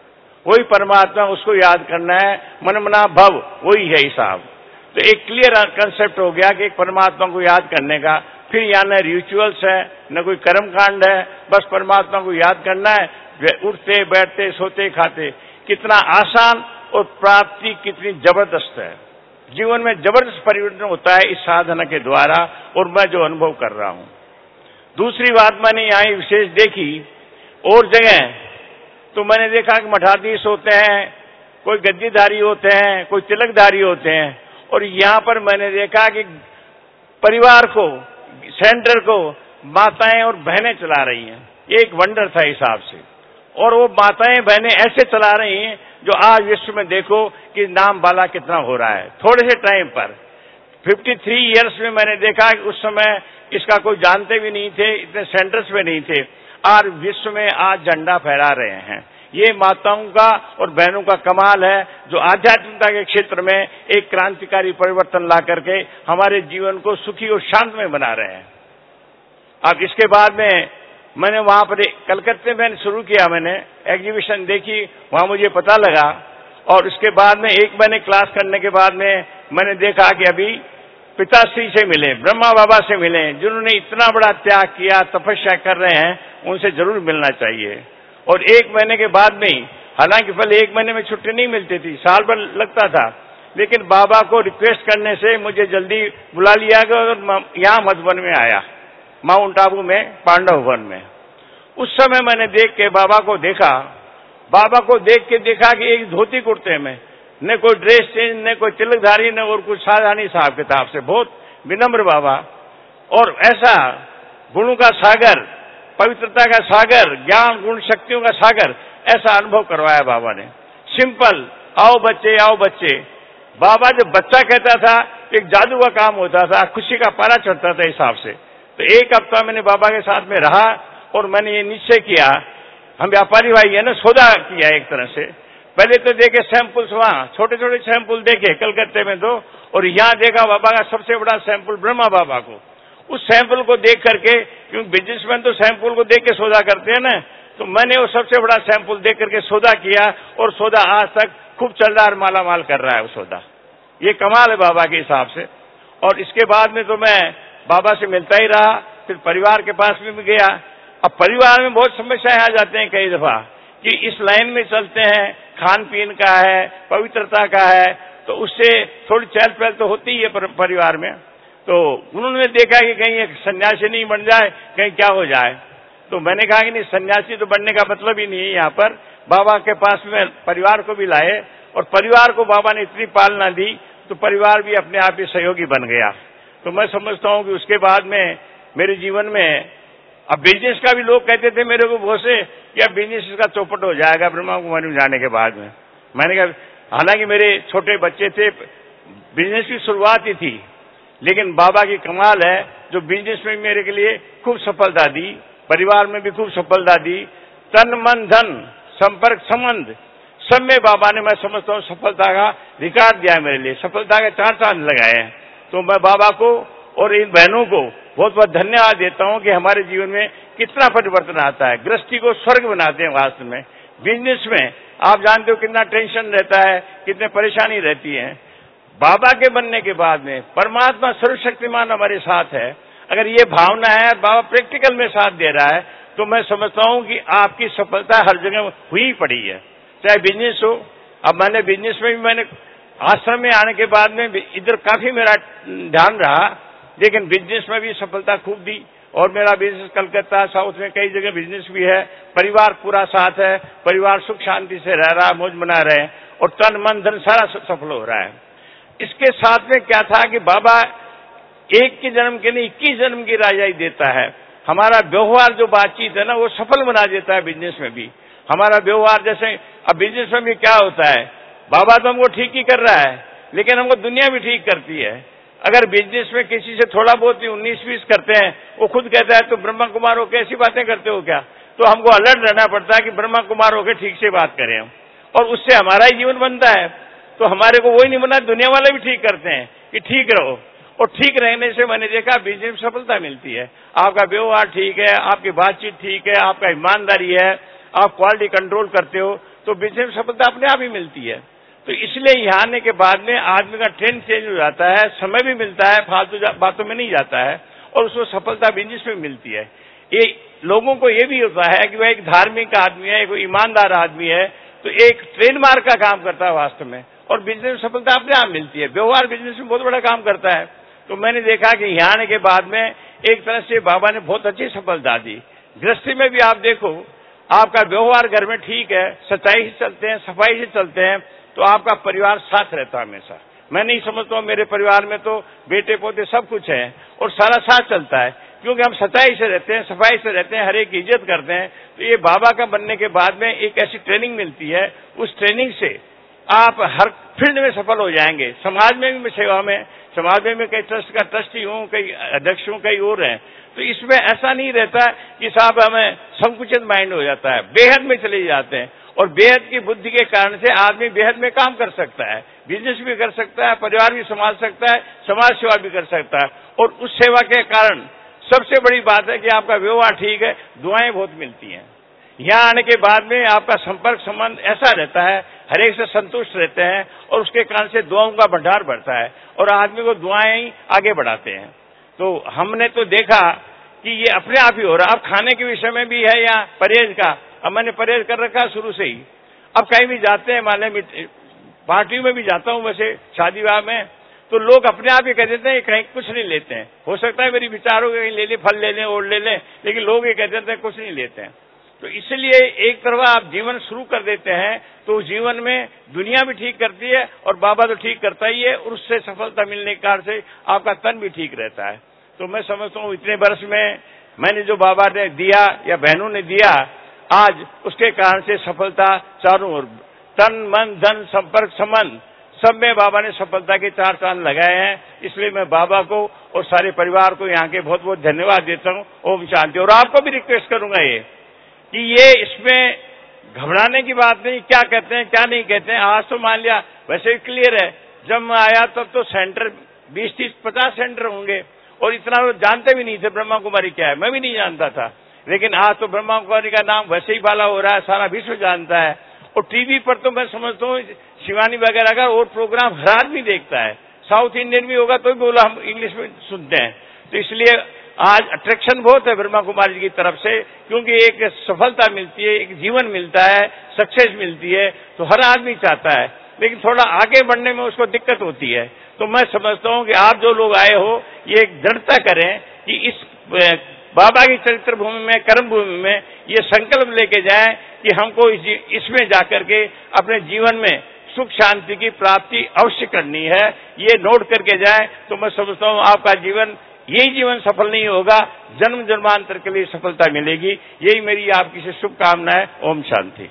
वही परमात्मा, उसको याद करना है। मन मना भव वही है हिसाब। तो एक क्लियर कंसेप्ट हो गया कि एक परमात्मा को याद करने का। फिर यहाँ न रिचुअल्स है, न कोई कर्म कांड है, बस परमात्मा को याद करना है। उठते बैठते सोते खाते, कितना आसान और प्राप्ति कितनी जबरदस्त है। जीवन में जबरदस्त परिवर्तन होता है इस साधना के द्वारा, और मैं जो अनुभव कर रहा हूँ। दूसरी बात मैंने यहाँ विशेष देखी, और जगह तो मैंने देखा कि मठाधीश होते हैं, कोई गद्दीधारी होते हैं, कोई तिलकधारी होते हैं, और यहाँ पर मैंने देखा कि परिवार को, सेंटर को माताएं और बहनें चला रही हैं। ये एक वंडर था हिसाब से। और वो माताएं बहनें ऐसे चला रही हैं जो आज विश्व में देखो कि नाम बाला कितना हो रहा है थोड़े से टाइम पर। 53 ईयर्स में मैंने देखा कि उस समय इसका कोई जानते भी नहीं थे, इतने सेंटर्स में नहीं थे, आज विश्व में आज झंडा फहरा रहे हैं। ये माताओं का और बहनों का कमाल है, जो आध्यात्मिकता के क्षेत्र में एक क्रांतिकारी परिवर्तन ला करके हमारे जीवन को सुखी और शांतमय बना रहे हैं। अब इसके बाद में मैंने वहां पर कलकत्ते में शुरू किया, मैंने एग्जीबिशन देखी, वहां मुझे पता लगा। और उसके बाद में एक महीने क्लास करने के बाद में मैंने देखा कि अभी पिताश्री से मिले, ब्रह्मा बाबा से मिले, जिन्होंने इतना बड़ा त्याग किया, तपस्या कर रहे हैं, उनसे जरूर मिलना चाहिए। और एक महीने के बाद में ही, हालांकि पहले एक महीने में छुट्टी नहीं मिलती थी, साल भर लगता था, लेकिन बाबा को रिक्वेस्ट करने से मुझे जल्दी बुला लिया गया और यहाँ मधुबन में आया, माउंट आबू में पांडव भवन में। उस समय मैंने देख के बाबा को देखा, बाबा को देख के देखा कि एक धोती कुर्ते में, न कोई ड्रेस चेंज, न कोई तिलकधारी, न और कुछ साधारण हिसाब किताब से, बहुत विनम्र बाबा। और ऐसा गुणों का सागर, पवित्रता का सागर, ज्ञान गुण शक्तियों का सागर, ऐसा अनुभव करवाया बाबा ने। सिंपल, आओ बच्चे आओ बच्चे। बाबा जब बच्चा कहता था एक जादू का काम होता था, खुशी का पारा चढ़ता था हिसाब से। तो एक हफ्ता मैंने बाबा के साथ में रहा और मैंने ये निश्चय किया, हम व्यापारी भाई है ना, सौदा किया एक तरह से। पहले तो देखे सैंपल्स, वहाँ छोटे छोटे सैंपल देखे कलकत्ते में तो, और यहाँ देखा बाबा का सबसे बड़ा सैंपल ब्रह्मा बाबा को। उस सैंपल को देख करके, क्योंकि बिजनेसमैन तो सैंपल को देख के सौदा करते हैं ना, तो मैंने वो सबसे बड़ा सैंपल देख करके सौदा किया, और सौदा आज तक खूब चल रहा है, माला माल कर रहा है वो सौदा। ये कमाल है बाबा के हिसाब से। और इसके बाद में तो मैं बाबा से मिलता ही रहा, फिर परिवार के पास भी गया। अब परिवार में बहुत समस्याएं आ जाते हैं कई दफा कि इस लाइन में चलते हैं, खान पीन का है, पवित्रता का है, तो उससे थोड़ी चहल पहल तो होती ही है परिवार में। तो उन्होंने देखा कि कहीं एक सन्यासी नहीं बन जाए, कहीं क्या हो जाए। तो मैंने कहा कि नहीं, सन्यासी तो बनने का मतलब ही नहीं है। यहाँ पर बाबा के पास में परिवार को भी लाए, और परिवार को बाबा ने इतनी पालना दी, तो परिवार भी अपने आप ही सहयोगी बन गया। तो मैं समझता हूँ कि उसके बाद में मेरे जीवन में, अब बिजनेस का भी लोग कहते थे मेरे को बहुत से कि अब बिजनेस का चौपट हो जाएगा ब्रह्मा कुमारी में जाने के बाद में। मैंने कहा, हालांकि मेरे छोटे बच्चे थे, बिजनेस की शुरुआत ही थी, लेकिन बाबा की कमाल है जो बिजनेस में मेरे के लिए खूब सफलता दी, परिवार में भी खूब सफलता दी। तन मन धन संपर्क संबंध सब में बाबा ने, मैं समझता हूँ, सफलता का रिकॉर्ड दिया मेरे लिए, सफलता के 4 चांद लगाए हैं। तो मैं बाबा को और इन बहनों को बहुत बहुत धन्यवाद देता हूँ कि हमारे जीवन में कितना परिवर्तन आता है, गृहस्थी को स्वर्ग बनाते हैं वास्तव में। बिजनेस में आप जानते हो कितना टेंशन रहता है, कितने परेशानी रहती है। बाबा के बनने के बाद में परमात्मा सर्वशक्तिमान हमारे साथ है, अगर ये भावना है, बाबा प्रैक्टिकल में साथ दे रहा है, तो मैं समझता हूँ कि आपकी सफलता हर जगह हुई पड़ी है, चाहे बिजनेस हो। अब मैंने बिजनेस में भी, मैंने आश्रम में आने के बाद में इधर काफी मेरा ध्यान रहा, लेकिन बिजनेस में भी सफलता खूब दी। और मेरा बिजनेस कलकत्ता, साउथ में कई जगह बिजनेस भी है, परिवार पूरा साथ है, परिवार सुख शांति से रह रहा, मौज मना रहे हैं, और तन मन धन सारा सफल हो रहा है। इसके साथ में क्या था कि बाबा एक के जन्म के नहीं 21 जन्म की राजाई देता है। हमारा व्यवहार जो बातचीत है ना, वो सफल बना देता है बिजनेस में भी। हमारा व्यवहार, जैसे अब बिजनेस में भी क्या होता है, बाबा तो हमको ठीक ही कर रहा है, लेकिन हमको दुनिया भी ठीक करती है। अगर बिजनेस में किसी से थोड़ा बहुत 19-20 करते हैं, वो खुद कहता है तो ब्रह्मा कुमार हो कैसी बातें करते हो क्या, तो हमको अलर्ट रहना पड़ता है कि ब्रह्मा कुमार होकर ठीक से बात करें हम, और उससे हमारा ही जीवन बनता है। तो हमारे को वही नहीं बना, दुनिया वाले भी ठीक करते हैं कि ठीक रहो, और ठीक रहने से मैंने देखा बिजनेस में सफलता मिलती है। आपका व्यवहार ठीक है, आपकी बातचीत ठीक है, आपका ईमानदारी है, आप क्वालिटी कंट्रोल करते हो, तो बिजनेस में सफलता अपने आप ही मिलती है। तो इसलिए यहाँ आने के बाद में आदमी का ट्रेंड चेंज हो जाता है, समय भी मिलता है, फालतू बातों में नहीं जाता है और उसको सफलता बिजनेस में मिलती है। ये लोगों को ये भी होता है कि वह एक धार्मिक आदमी है, कोई ईमानदार आदमी है, तो एक ट्रेडमार्क का काम करता है वास्तव में, और बिजनेस में सफलता अपने आप मिलती है। व्यवहार बिजनेस में बहुत बड़ा काम करता है। तो मैंने देखा कि यहाँ आने के बाद में एक तरह से बाबा ने बहुत अच्छी सफलता दी। गृहस्थी में भी आप देखो, आपका व्यवहार घर में ठीक है, सच्चाई से चलते हैं, सफाई से चलते हैं, तो आपका परिवार साथ रहता है हमेशा। मैं नहीं समझता हूँ, मेरे परिवार में तो बेटे पोते सब कुछ है और सारा साथ चलता है, क्योंकि हम सच्चाई से रहते हैं, सफाई से रहते हैं, हर एक की इज्जत करते हैं। तो ये बाबा का बनने के बाद में एक ऐसी ट्रेनिंग मिलती है, उस ट्रेनिंग से आप हर फील्ड में सफल हो जाएंगे। समाज में भी मैं सेवा में, समाज में कई ट्रस्ट का ट्रस्टी हूँ, कई अध्यक्ष हूँ, कई और हैं। तो इसमें ऐसा नहीं रहता कि साहब हमें संकुचित माइंड हो जाता है, बेहद में चले जाते हैं, और बेहद की बुद्धि के कारण से आदमी बेहद में काम कर सकता है, बिजनेस भी कर सकता है, परिवार भी संभाल सकता है, समाज सेवा भी कर सकता है। और उस सेवा के कारण सबसे बड़ी बात है कि आपका व्यवहार ठीक है, दुआएं बहुत मिलती हैं। यहाँ आने के बाद में आपका संपर्क संबंध ऐसा रहता है, हर एक से संतुष्ट रहते हैं, और उसके कारण से दुआओं का भंडार बढ़ता है और आदमी को दुआएं ही आगे बढ़ाते हैं। तो हमने तो देखा कि ये अपने आप ही हो रहा। अब खाने के विषय में भी है या परहेज का, अब मैंने परहेज कर रखा शुरू से ही। अब कहीं भी जाते हैं, मान लें पार्टियों में भी जाता हूँ, वैसे शादी विवाह में, तो लोग अपने आप ही कह देते हैं कहीं कुछ नहीं लेते हैं। हो सकता है मेरी विचारों कहीं ले लें, फल ले लें और ले लें, लेकिन लोग ये कह देते हैं कुछ नहीं लेते हैं। तो इसलिए एक तरफ आप जीवन शुरू कर देते हैं तो जीवन में दुनिया भी ठीक करती है और बाबा तो ठीक करता ही है, और उससे सफलता मिलने के कारण से आपका तन भी ठीक रहता है। तो मैं समझता हूँ इतने वर्ष में मैंने जो बाबा ने दिया या बहनों ने दिया, आज उसके कारण से सफलता चारों ओर, तन मन धन संपर्क संबंध सब में बाबा ने सफलता के 4 चांद लगाए हैं। इसलिए मैं बाबा को और सारे परिवार को यहाँ के बहुत बहुत धन्यवाद देता हूँ। ओम शांति। और आपको भी रिक्वेस्ट करूंगा ये कि ये इसमें घबराने की बात नहीं, क्या कहते हैं क्या नहीं कहते हैं। आज तो मान लिया वैसे ही क्लियर है, जब मैं आया तब तो सेंटर 20, 30, 50 सेंटर होंगे और इतना लोग जानते भी नहीं थे ब्रह्मा कुमारी क्या है, मैं भी नहीं जानता था। लेकिन आज तो ब्रह्मा कुमारी का नाम वैसे ही वाला हो रहा है, सारा विश्व जानता है। और टीवी पर तो मैं समझता हूँ शिवानी वगैरह का और प्रोग्राम हर आदमी देखता है, साउथ इंडियन भी होगा तो भी बोला हम इंग्लिश में सुनते हैं। तो इसलिए आज अट्रैक्शन बहुत है ब्रह्मा कुमारी जी की तरफ से, क्योंकि एक सफलता मिलती है, एक जीवन मिलता है, सक्सेस मिलती है, तो हर आदमी चाहता है, लेकिन थोड़ा आगे बढ़ने में उसको दिक्कत होती है। तो मैं समझता हूँ कि आप जो लोग आए हो ये एक दृढ़ता करें कि इस बाबा की चरित्र भूमि में, कर्म भूमि में ये संकल्प लेके जाएं कि हमको इसमें जाकर के अपने जीवन में सुख शांति की प्राप्ति अवश्य करनी है। ये नोट करके जाएं तो मैं समझता हूँ आपका जीवन, यही जीवन सफल नहीं होगा, जन्म जन्मांतर के लिए सफलता मिलेगी। यही मेरी आपकी से शुभकामना है। ओम शांति।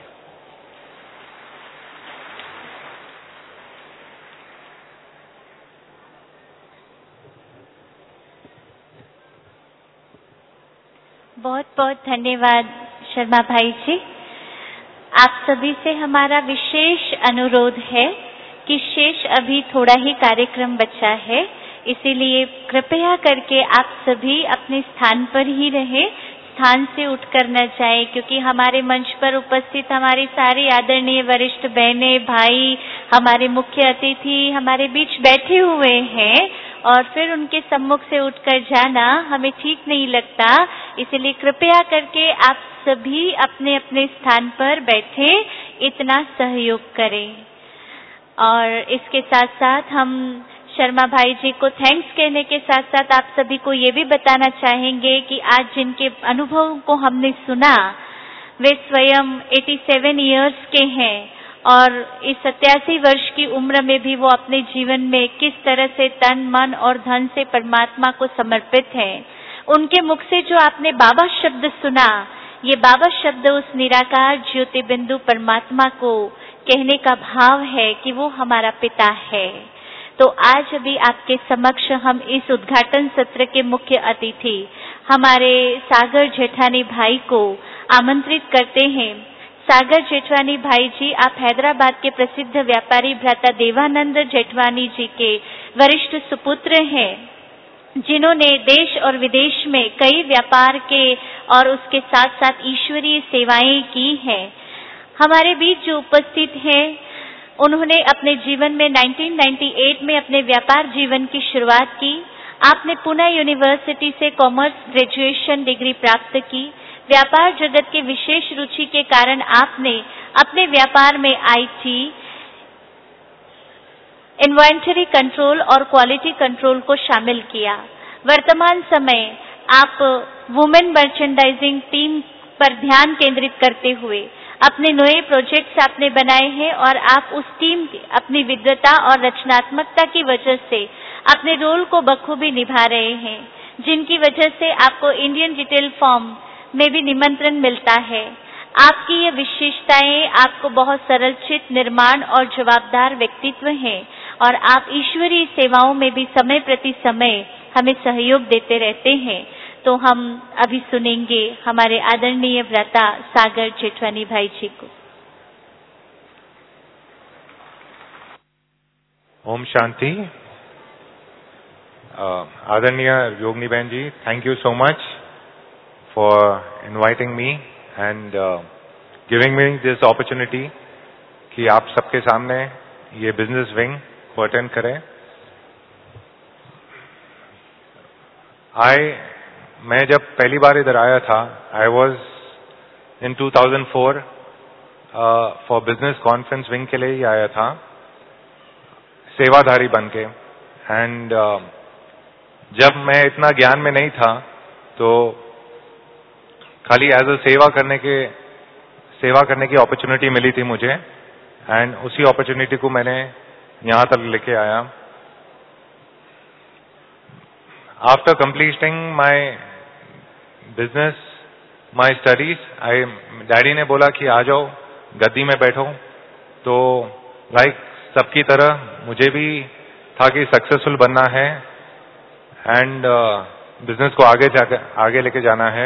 बहुत बहुत धन्यवाद शर्मा भाई जी। आप सभी से हमारा विशेष अनुरोध है कि शेष अभी थोड़ा ही कार्यक्रम बचा है, इसीलिए कृपया करके आप सभी अपने स्थान पर ही रहें, स्थान से उठकर न जाएं, क्योंकि हमारे मंच पर उपस्थित हमारे सारे आदरणीय वरिष्ठ बहनें भाई, हमारे मुख्य अतिथि हमारे बीच बैठे हुए हैं और फिर उनके सम्मुख से उठकर जाना हमें ठीक नहीं लगता। इसलिए कृपया करके आप सभी अपने अपने स्थान पर बैठे, इतना सहयोग करें। और इसके साथ साथ हम शर्मा भाई जी को थैंक्स कहने के साथ साथ आप सभी को ये भी बताना चाहेंगे कि आज जिनके अनुभवों को हमने सुना वे स्वयं 87 इयर्स के हैं और इस 87 वर्ष की उम्र में भी वो अपने जीवन में किस तरह से तन मन और धन से परमात्मा को समर्पित हैं। उनके मुख से जो आपने बाबा शब्द सुना, ये बाबा शब्द उस निराकार ज्योति बिंदु परमात्मा को कहने का भाव है कि वो हमारा पिता है। तो आज अभी आपके समक्ष हम इस उद्घाटन सत्र के मुख्य अतिथि हमारे सागर जेठानी भाई को आमंत्रित करते हैं। सागर जेठवानी भाई जी, आप हैदराबाद के प्रसिद्ध व्यापारी भ्राता देवानंद जेठवानी जी के वरिष्ठ सुपुत्र हैं, जिन्होंने देश और विदेश में कई व्यापार के और उसके साथ साथ ईश्वरीय सेवाएं की हैं। हमारे बीच जो उपस्थित हैं, उन्होंने अपने जीवन में 1998 में अपने व्यापार जीवन की शुरुआत की। आपने पुणे यूनिवर्सिटी से कॉमर्स ग्रेजुएशन डिग्री प्राप्त की। व्यापार जगत के विशेष रुचि के कारण आपने अपने व्यापार में IT, इन्वेंटरी कंट्रोल और क्वालिटी कंट्रोल को शामिल किया। वर्तमान समय आप वुमेन मर्चेंडाइजिंग टीम पर ध्यान केंद्रित करते हुए अपने नए प्रोजेक्ट्स आपने बनाए हैं और आप उस टीम की अपनी विद्वता और रचनात्मकता की वजह से अपने रोल को बखूबी निभा रहे हैं, जिनकी वजह से आपको इंडियन रिटेल फर्म में भी निमंत्रण मिलता है। आपकी ये विशेषताएं आपको बहुत सरलचित, निर्माण और जवाबदार व्यक्तित्व है और आप ईश्वरीय सेवाओं में भी समय प्रति समय हमें सहयोग देते रहते हैं। तो हम अभी सुनेंगे हमारे आदरणीय व्रता सागर जेठवानी भाई जी को। ओम शांति। आदरणीय योगिनी बहन ji, thank you so much for inviting me and giving me this opportunity कि आप सबके सामने ये बिजनेस विंग को अटेंड करें। मैं जब पहली बार इधर आया था, I was in 2004 for business conference wing के लिए ही आया था, सेवाधारी बन के। एंड जब मैं इतना ज्ञान में नहीं था तो खाली एज अ सेवा करने की अपॉर्चुनिटी मिली थी मुझे, एंड उसी अपॉर्चुनिटी को मैंने यहाँ तक लेके आया। After completing my business, my studies, daddy ने बोला कि आ जाओ गद्दी में बैठो। तो लाइक सबकी तरह मुझे भी था कि सक्सेसफुल बनना है एंड बिजनेस को आगे लेके जाना है।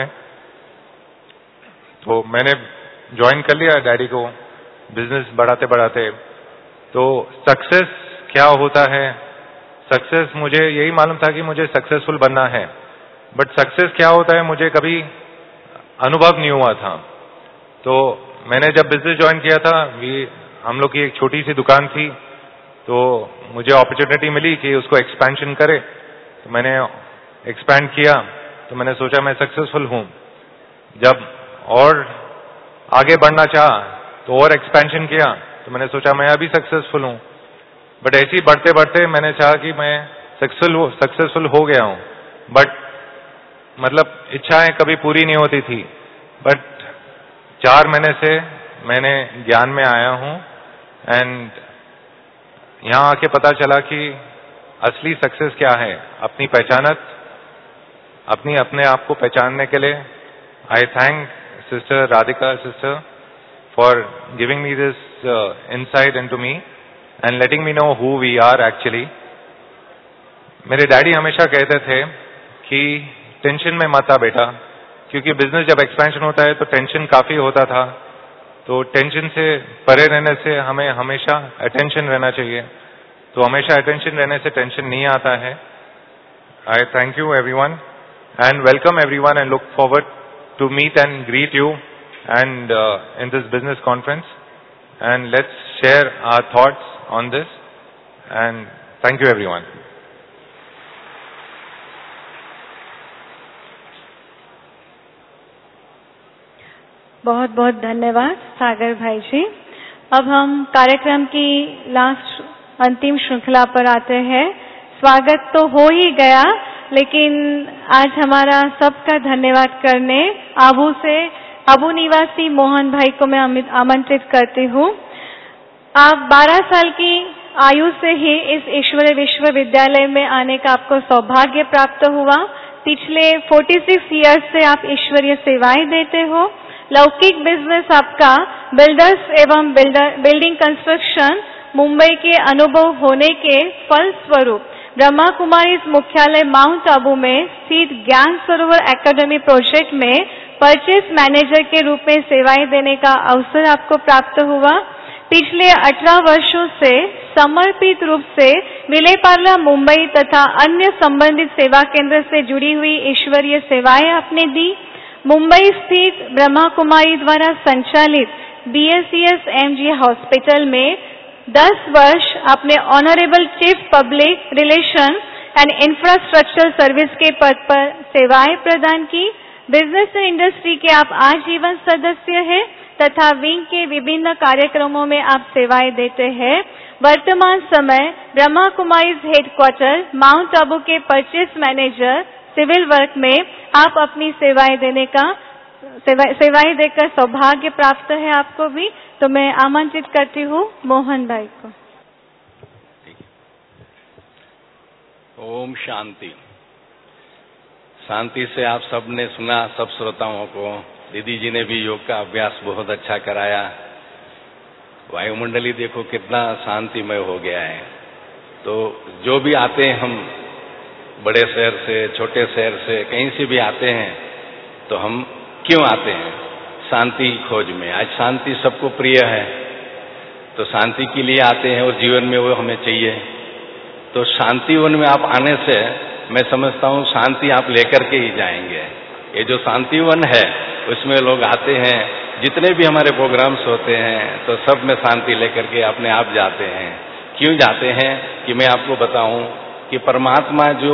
तो मैंने ज्वाइन कर लिया डैडी को बिजनेस बढ़ाते बढ़ाते। तो सक्सेस क्या होता है, सक्सेस मुझे यही मालूम था कि मुझे सक्सेसफुल बनना है, बट सक्सेस क्या होता है मुझे कभी अनुभव नहीं हुआ था। तो मैंने जब बिजनेस ज्वाइन किया था, हम लोग की एक छोटी सी दुकान थी, तो मुझे अपॉर्चुनिटी मिली कि उसको एक्सपेंशन करे। तो मैंने एक्सपैंड किया, तो मैंने सोचा मैं सक्सेसफुल हूँ। जब और आगे बढ़ना चाहा तो और एक्सपेंशन किया, तो मैंने सोचा मैं अभी सक्सेसफुल हूँ। बट ऐसे ही बढ़ते बढ़ते मैंने चाहा कि मैं सक्सेसफुल हो गया हूँ, बट मतलब इच्छाएं कभी पूरी नहीं होती थी। बट 4 महीने से मैंने ज्ञान में आया हूँ एंड यहाँ आके पता चला कि असली सक्सेस क्या है। अपनी पहचानत, अपने आप को पहचानने के लिए I thank sister Radhika sister for giving me this insight into me and letting me know who we are actually. मेरे डैडी हमेशा कहते थे कि टेंशन में मत आ बेटा, क्योंकि बिजनेस जब एक्सपेंशन होता है तो टेंशन काफी होता था। तो टेंशन से परे रहने से हमें हमेशा अटेंशन रहना चाहिए। तो हमेशा अटेंशन रहने से टेंशन नहीं आता है। I thank you everyone and welcome everyone and look forward to meet and greet you and in this business conference and let's share our thoughts on this and thank you everyone. बहुत बहुत धन्यवाद सागर भाई जी। अब हम कार्यक्रम की अंतिम श्रृंखला पर आते हैं। स्वागत तो हो ही गया, लेकिन आज हमारा सबका धन्यवाद करने आबू निवासी मोहन भाई को मैं आमंत्रित करती हूँ। आप 12 साल की आयु से ही इस ईश्वरीय विश्वविद्यालय में आने का आपको सौभाग्य प्राप्त हुआ। पिछले 46 ईयर्स से आप ईश्वरीय सेवाएं देते हो। लौकिक बिजनेस आपका बिल्डर्स एवं बिल्डिंग कंस्ट्रक्शन मुंबई के अनुभव होने के फल स्वरूप ब्रह्मा कुमारी मुख्यालय माउंट आबू में स्थित ज्ञान सरोवर एकेडमी प्रोजेक्ट में परचेस मैनेजर के रूप में सेवाएं देने का अवसर आपको प्राप्त हुआ। पिछले 18 वर्षों से समर्पित रूप से विलेपार्ला मुंबई तथा अन्य संबंधित सेवा केंद्र से जुड़ी हुई ईश्वरीय सेवाएं आपने दी। मुंबई स्थित ब्रह्मा कुमारी द्वारा संचालित BSCS MG हॉस्पिटल में 10 वर्ष आपने honourable chief public relation and infrastructure service के पद पर सेवाएं प्रदान की। बिजनेस एंड इंडस्ट्री के आप आजीवन सदस्य हैं तथा विंग के विभिन्न कार्यक्रमों में आप सेवाएं देते हैं। वर्तमान समय ब्रह्मा कुमारीज हेडक्वार्टर माउंट आबू के परचेस मैनेजर सिविल वर्क में आप अपनी सेवाएं देकर सौभाग्य प्राप्त है आपको भी। तो मैं आमंत्रित करती हूँ मोहन भाई को। ओम शांति। शांति से आप सबने सुना, सब श्रोताओं को। दीदी जी ने भी योग का अभ्यास बहुत अच्छा कराया। वायुमंडली देखो कितना शांतिमय हो गया है। तो जो भी आते हैं, हम बड़े शहर से, छोटे शहर से, कहीं से भी आते हैं, तो हम क्यों आते हैं? शांति खोज में। आज शांति सबको प्रिय है, तो शांति के लिए आते हैं और जीवन में वो हमें चाहिए। तो शांति वन में आप आने से मैं समझता हूँ शांति आप लेकर के ही जाएंगे। ये जो शांति वन है उसमें लोग आते हैं, जितने भी हमारे प्रोग्राम्स होते हैं तो सब में शांति लेकर के अपने आप जाते हैं। क्यों जाते हैं कि मैं आपको बताऊं कि परमात्मा जो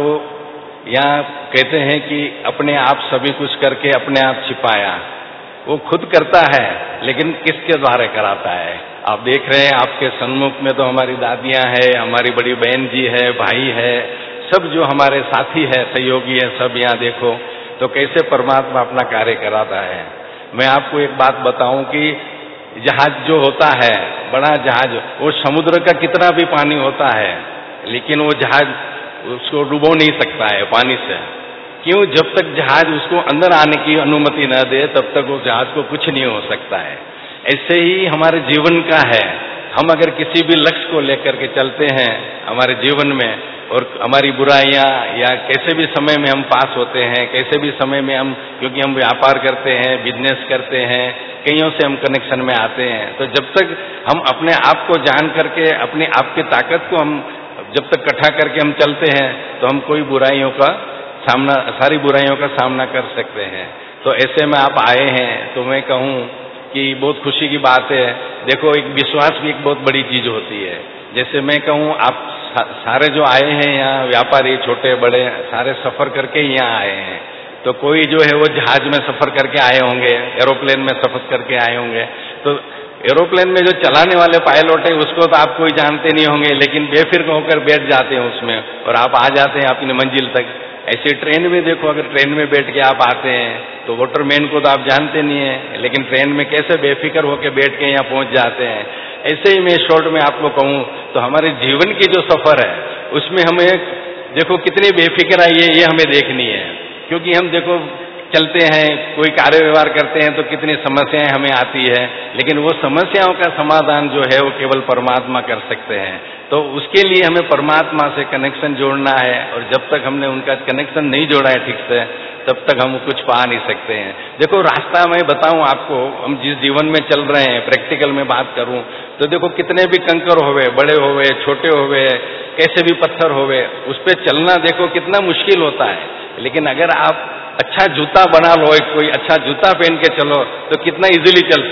यहाँ कहते हैं कि अपने आप सभी कुछ करके अपने आप छिपाया, वो खुद करता है, लेकिन किसके द्वारा कराता है? आप देख रहे हैं आपके सन्मुख में तो हमारी दादियाँ हैं, हमारी बड़ी बहन जी है, भाई है, सब जो हमारे साथी है, सहयोगी है, सब यहाँ देखो तो कैसे परमात्मा अपना कार्य कराता है। मैं आपको एक बात बताऊं कि जहाज जो होता है, बड़ा जहाज, वो समुद्र का कितना भी पानी होता है, लेकिन वो जहाज उसको डुबो नहीं सकता है पानी से। क्यों? जब तक जहाज उसको अंदर आने की अनुमति न दे तब तक वो जहाज को कुछ नहीं हो सकता है। ऐसे ही हमारे जीवन का है। हम अगर किसी भी लक्ष्य को लेकर के चलते हैं हमारे जीवन में, और हमारी बुराइयां या कैसे भी समय में हम पास होते हैं, कैसे भी समय में हम, क्योंकि हम व्यापार करते हैं, बिजनेस करते हैं, कईयों से हम कनेक्शन में आते हैं, तो जब तक हम अपने आप को जान करके अपने आप की ताकत को हम जब तक इकट्ठा करके हम चलते हैं तो हम कोई बुराइयों का सामना, सारी बुराइयों का सामना कर सकते हैं। तो ऐसे में आप आए हैं तो मैं कहूँ कि बहुत खुशी की बात है। देखो, एक विश्वास भी एक बहुत बड़ी चीज होती है। जैसे मैं कहूँ आप सारे जो आए हैं यहाँ, व्यापारी छोटे बड़े सारे सफर करके ही यहाँ आए हैं। तो कोई जो है वो जहाज में सफर करके आए होंगे, एरोप्लेन में सफर करके आए होंगे। तो एरोप्लेन में जो चलाने वाले पायलट हैं उसको तो आप कोई जानते नहीं होंगे, लेकिन बेफिक्र होकर बैठ जाते हैं उसमें और आप आ जाते हैं अपनी मंजिल तक। ऐसे ट्रेन में देखो, अगर ट्रेन में बैठ के आप आते हैं तो वाटरमैन को तो आप जानते नहीं है, लेकिन ट्रेन में कैसे बेफिक्र होकर बैठ के यहाँ पहुँच जाते हैं। ऐसे ही मैं शॉर्ट में आपको कहूँ तो हमारे जीवन की जो सफर है उसमें हमें देखो कितनी बेफिक्र आई है, ये हमें देखनी है। क्योंकि हम देखो चलते हैं, कोई कार्य व्यवहार करते हैं तो कितनी समस्याएं हमें आती है, लेकिन वो समस्याओं का समाधान जो है वो केवल परमात्मा कर सकते हैं। तो उसके लिए हमें परमात्मा से कनेक्शन जोड़ना है, और जब तक हमने उनका कनेक्शन नहीं जोड़ा है ठीक से तब तक हम कुछ पा नहीं सकते हैं। देखो, रास्ता मैं बताऊं आपको, हम जिस जीवन में चल रहे हैं, प्रैक्टिकल में बात करूं तो देखो कितने भी कंकर होवे, बड़े होवे, छोटे होवे, कैसे भी पत्थर होवे, उस पर चलना देखो कितना मुश्किल होता है। लेकिन अगर आप अच्छा जूता बना लो, एक कोई अच्छा जूता पहन के चलो तो कितना इजीली चल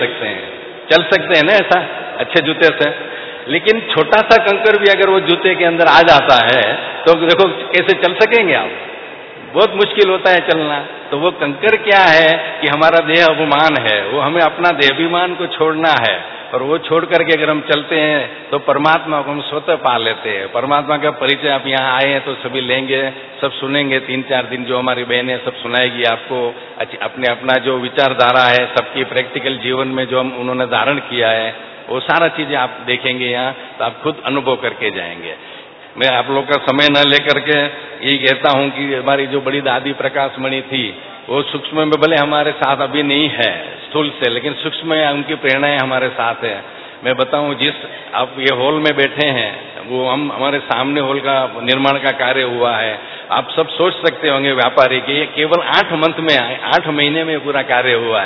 सकते हैं ना ऐसा अच्छे जूते से। लेकिन छोटा सा कंकर भी अगर वो जूते के अंदर आ जाता है तो देखो कैसे चल सकेंगे आप, बहुत मुश्किल होता है चलना। तो वो कंकर क्या है कि हमारा देह अभिमान है, वो हमें अपना देहाभिमान को छोड़ना है, और वो छोड़ करके अगर हम चलते हैं तो परमात्मा को हम स्वतः पा लेते हैं। परमात्मा का परिचय आप यहाँ आए हैं तो सभी लेंगे, सब सुनेंगे। 3-4 दिन जो हमारी बहनें सब सुनाएगी आपको, अपने अपना जो विचारधारा है सबकी प्रैक्टिकल जीवन में जो हम उन्होंने धारण किया है वो सारा चीजें आप देखेंगे यहाँ, तो आप खुद अनुभव करके जाएंगे। मैं आप लोग का समय न लेकर के यही कहता हूँ कि हमारी जो बड़ी दादी प्रकाश मणि थी वो सूक्ष्म में भले हमारे साथ अभी नहीं है स्थूल से, लेकिन सूक्ष्म में उनकी प्रेरणाएं हमारे साथ है। मैं बताऊं, जिस आप ये हॉल में बैठे हैं वो हमारे सामने हॉल का निर्माण का कार्य हुआ है। आप सब सोच सकते होंगे व्यापारी कि ये केवल 8 महीने में पूरा कार्य हुआ है।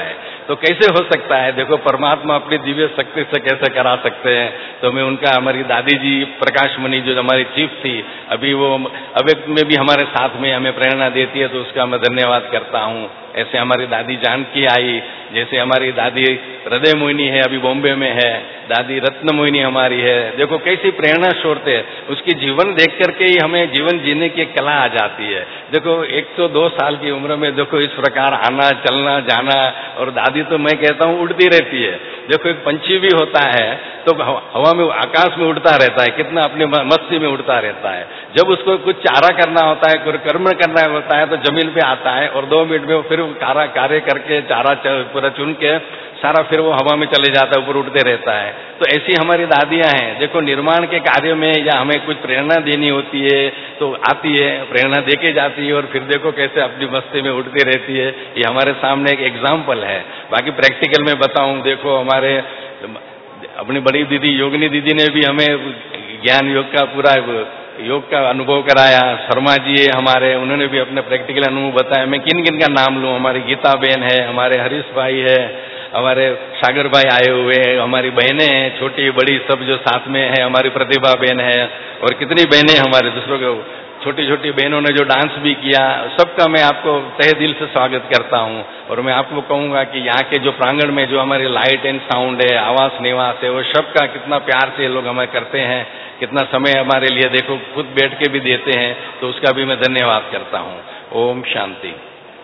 तो कैसे हो सकता है? देखो परमात्मा अपनी दिव्य शक्ति से कैसे करा सकते हैं। तो मैं उनका, हमारी दादी जी प्रकाश मणि जो हमारी चीफ थी, अभी वो अवेक में भी हमारे साथ में हमें प्रेरणा देती है, तो उसका मैं धन्यवाद करता हूँ। ऐसे हमारी दादी जानकी आई, जैसे हमारी दादी हृदय मोहिनी है, अभी बॉम्बे में है, दादी रत्न मोहिनी हमारी है। देखो कैसी प्रेरणा स्रोत है, उसकी जीवन देख करके ही हमें जीवन जीने की कला आ जाती है। देखो 102 साल की उम्र में देखो इस प्रकार आना चलना जाना, और दादी तो मैं कहता हूँ उड़ती रहती है। देखो एक पंछी भी होता है तो हवा में, आकाश में उड़ता रहता है, कितना अपने मस्ती में उड़ता रहता है। जब उसको कुछ चारा करना होता है, कोई कर्म करना होता है, तो जमीन पे आता है और 2 मिनट में वो फिर कार्य करके चारा पूरा चुन के सारा फिर वो हवा में चले जाता है, ऊपर उड़ते रहता है। तो ऐसी हमारी दादियां हैं। देखो निर्माण के कार्य में या हमें कुछ प्रेरणा देनी होती है तो आती है, प्रेरणा देके जाती है, और फिर देखो कैसे अपनी मस्ती में उड़ती रहती है। ये हमारे सामने एक एग्जाम्पल है। बाकी प्रैक्टिकल में बताऊं, देखो हमारे अपनी बड़ी दीदी योगिनी दीदी ने भी हमें ज्ञान योग का पूरा योग का अनुभव कराया। शर्मा जी है हमारे, उन्होंने भी अपने प्रैक्टिकल अनुभव बताया। मैं किन किन का नाम लूं? हमारी गीता बहन है, हमारे हरीश भाई है, हमारे सागर भाई आए हुए हैं, हमारी बहनें हैं छोटी बड़ी सब जो साथ में है, हमारी प्रतिभा बहन है, और कितनी बहनें हमारे दूसरों को छोटी छोटी बहनों ने जो डांस भी किया, सबका मैं आपको तहे दिल से स्वागत करता हूं। और मैं आपको कहूंगा कि यहाँ के जो प्रांगण में जो हमारी लाइट एंड साउंड है, आवास निवास है, वो सबका कितना प्यार से लोग हमें करते हैं, कितना समय हमारे लिए देखो खुद बैठ के भी देते हैं, तो उसका भी मैं धन्यवाद करता हूँ। ओम शांति।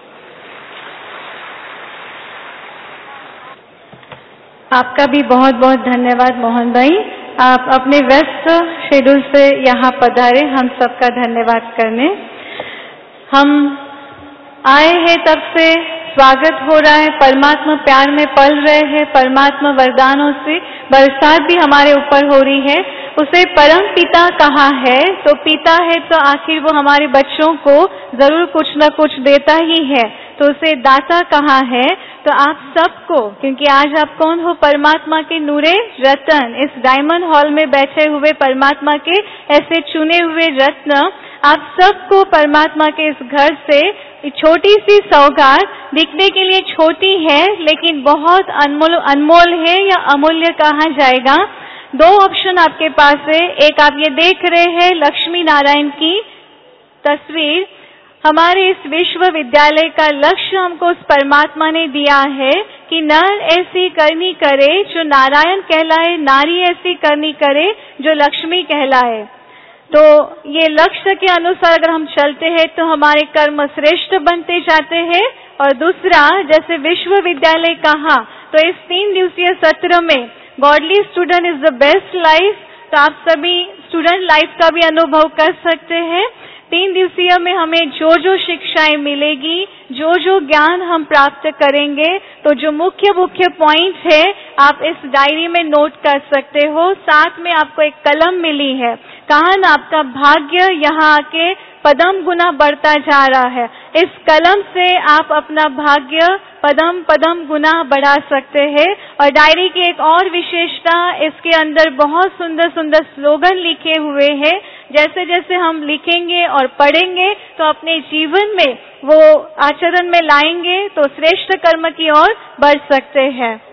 आपका भी बहुत बहुत धन्यवाद मोहन भाई, आप अपने व्यस्त शेड्यूल से यहाँ पधारे हम सबका धन्यवाद करने। हम आए हैं तब से स्वागत हो रहा है, परमात्मा प्यार में पल रहे हैं, परमात्मा वरदानों से बरसात भी हमारे ऊपर हो रही है। उसे परम पिता कहा है, तो पिता है तो आखिर वो हमारे बच्चों को जरूर कुछ न कुछ देता ही है, तो उसे दाता कहा है। तो आप सबको, क्योंकि आज आप कौन हो? परमात्मा के नूरे रत्न, इस डायमंड हॉल में बैठे हुए परमात्मा के ऐसे चुने हुए रत्न, आप सबको परमात्मा के इस घर से छोटी सी सौगात, दिखने के लिए छोटी है लेकिन बहुत अनमोल है या अमूल्य कहा जाएगा। 2 ऑप्शन आपके पास है। एक आप ये देख रहे हैं लक्ष्मी नारायण की तस्वीर। हमारे इस विश्वविद्यालय का लक्ष्य हमको उस परमात्मा ने दिया है कि नर ऐसी करनी करे जो नारायण कहलाए, नारी ऐसी करनी करे जो लक्ष्मी कहलाए। तो ये लक्ष्य के अनुसार अगर हम चलते हैं तो हमारे कर्म श्रेष्ठ बनते जाते हैं। और दूसरा, जैसे विश्वविद्यालय कहा, तो इस 3 दिवसीय सत्र में godly student is the best life, तो आप सभी स्टूडेंट लाइफ का भी अनुभव कर सकते हैं। 3 दिवसीय में हमें जो जो शिक्षाएं मिलेगी, जो जो ज्ञान हम प्राप्त करेंगे, तो जो मुख्य पॉइंट है आप इस डायरी में नोट कर सकते हो। साथ में आपको एक कलम मिली है, कहा ना आपका भाग्य यहाँ आके पदम गुना बढ़ता जा रहा है। इस कलम से आप अपना भाग्य पदम गुना बढ़ा सकते हैं। और डायरी की एक और विशेषता, इसके अंदर बहुत सुंदर सुंदर स्लोगन लिखे हुए हैं। जैसे जैसे हम लिखेंगे और पढ़ेंगे तो अपने जीवन में वो आचरण में लाएंगे तो श्रेष्ठ कर्म की ओर बढ़ सकते हैं।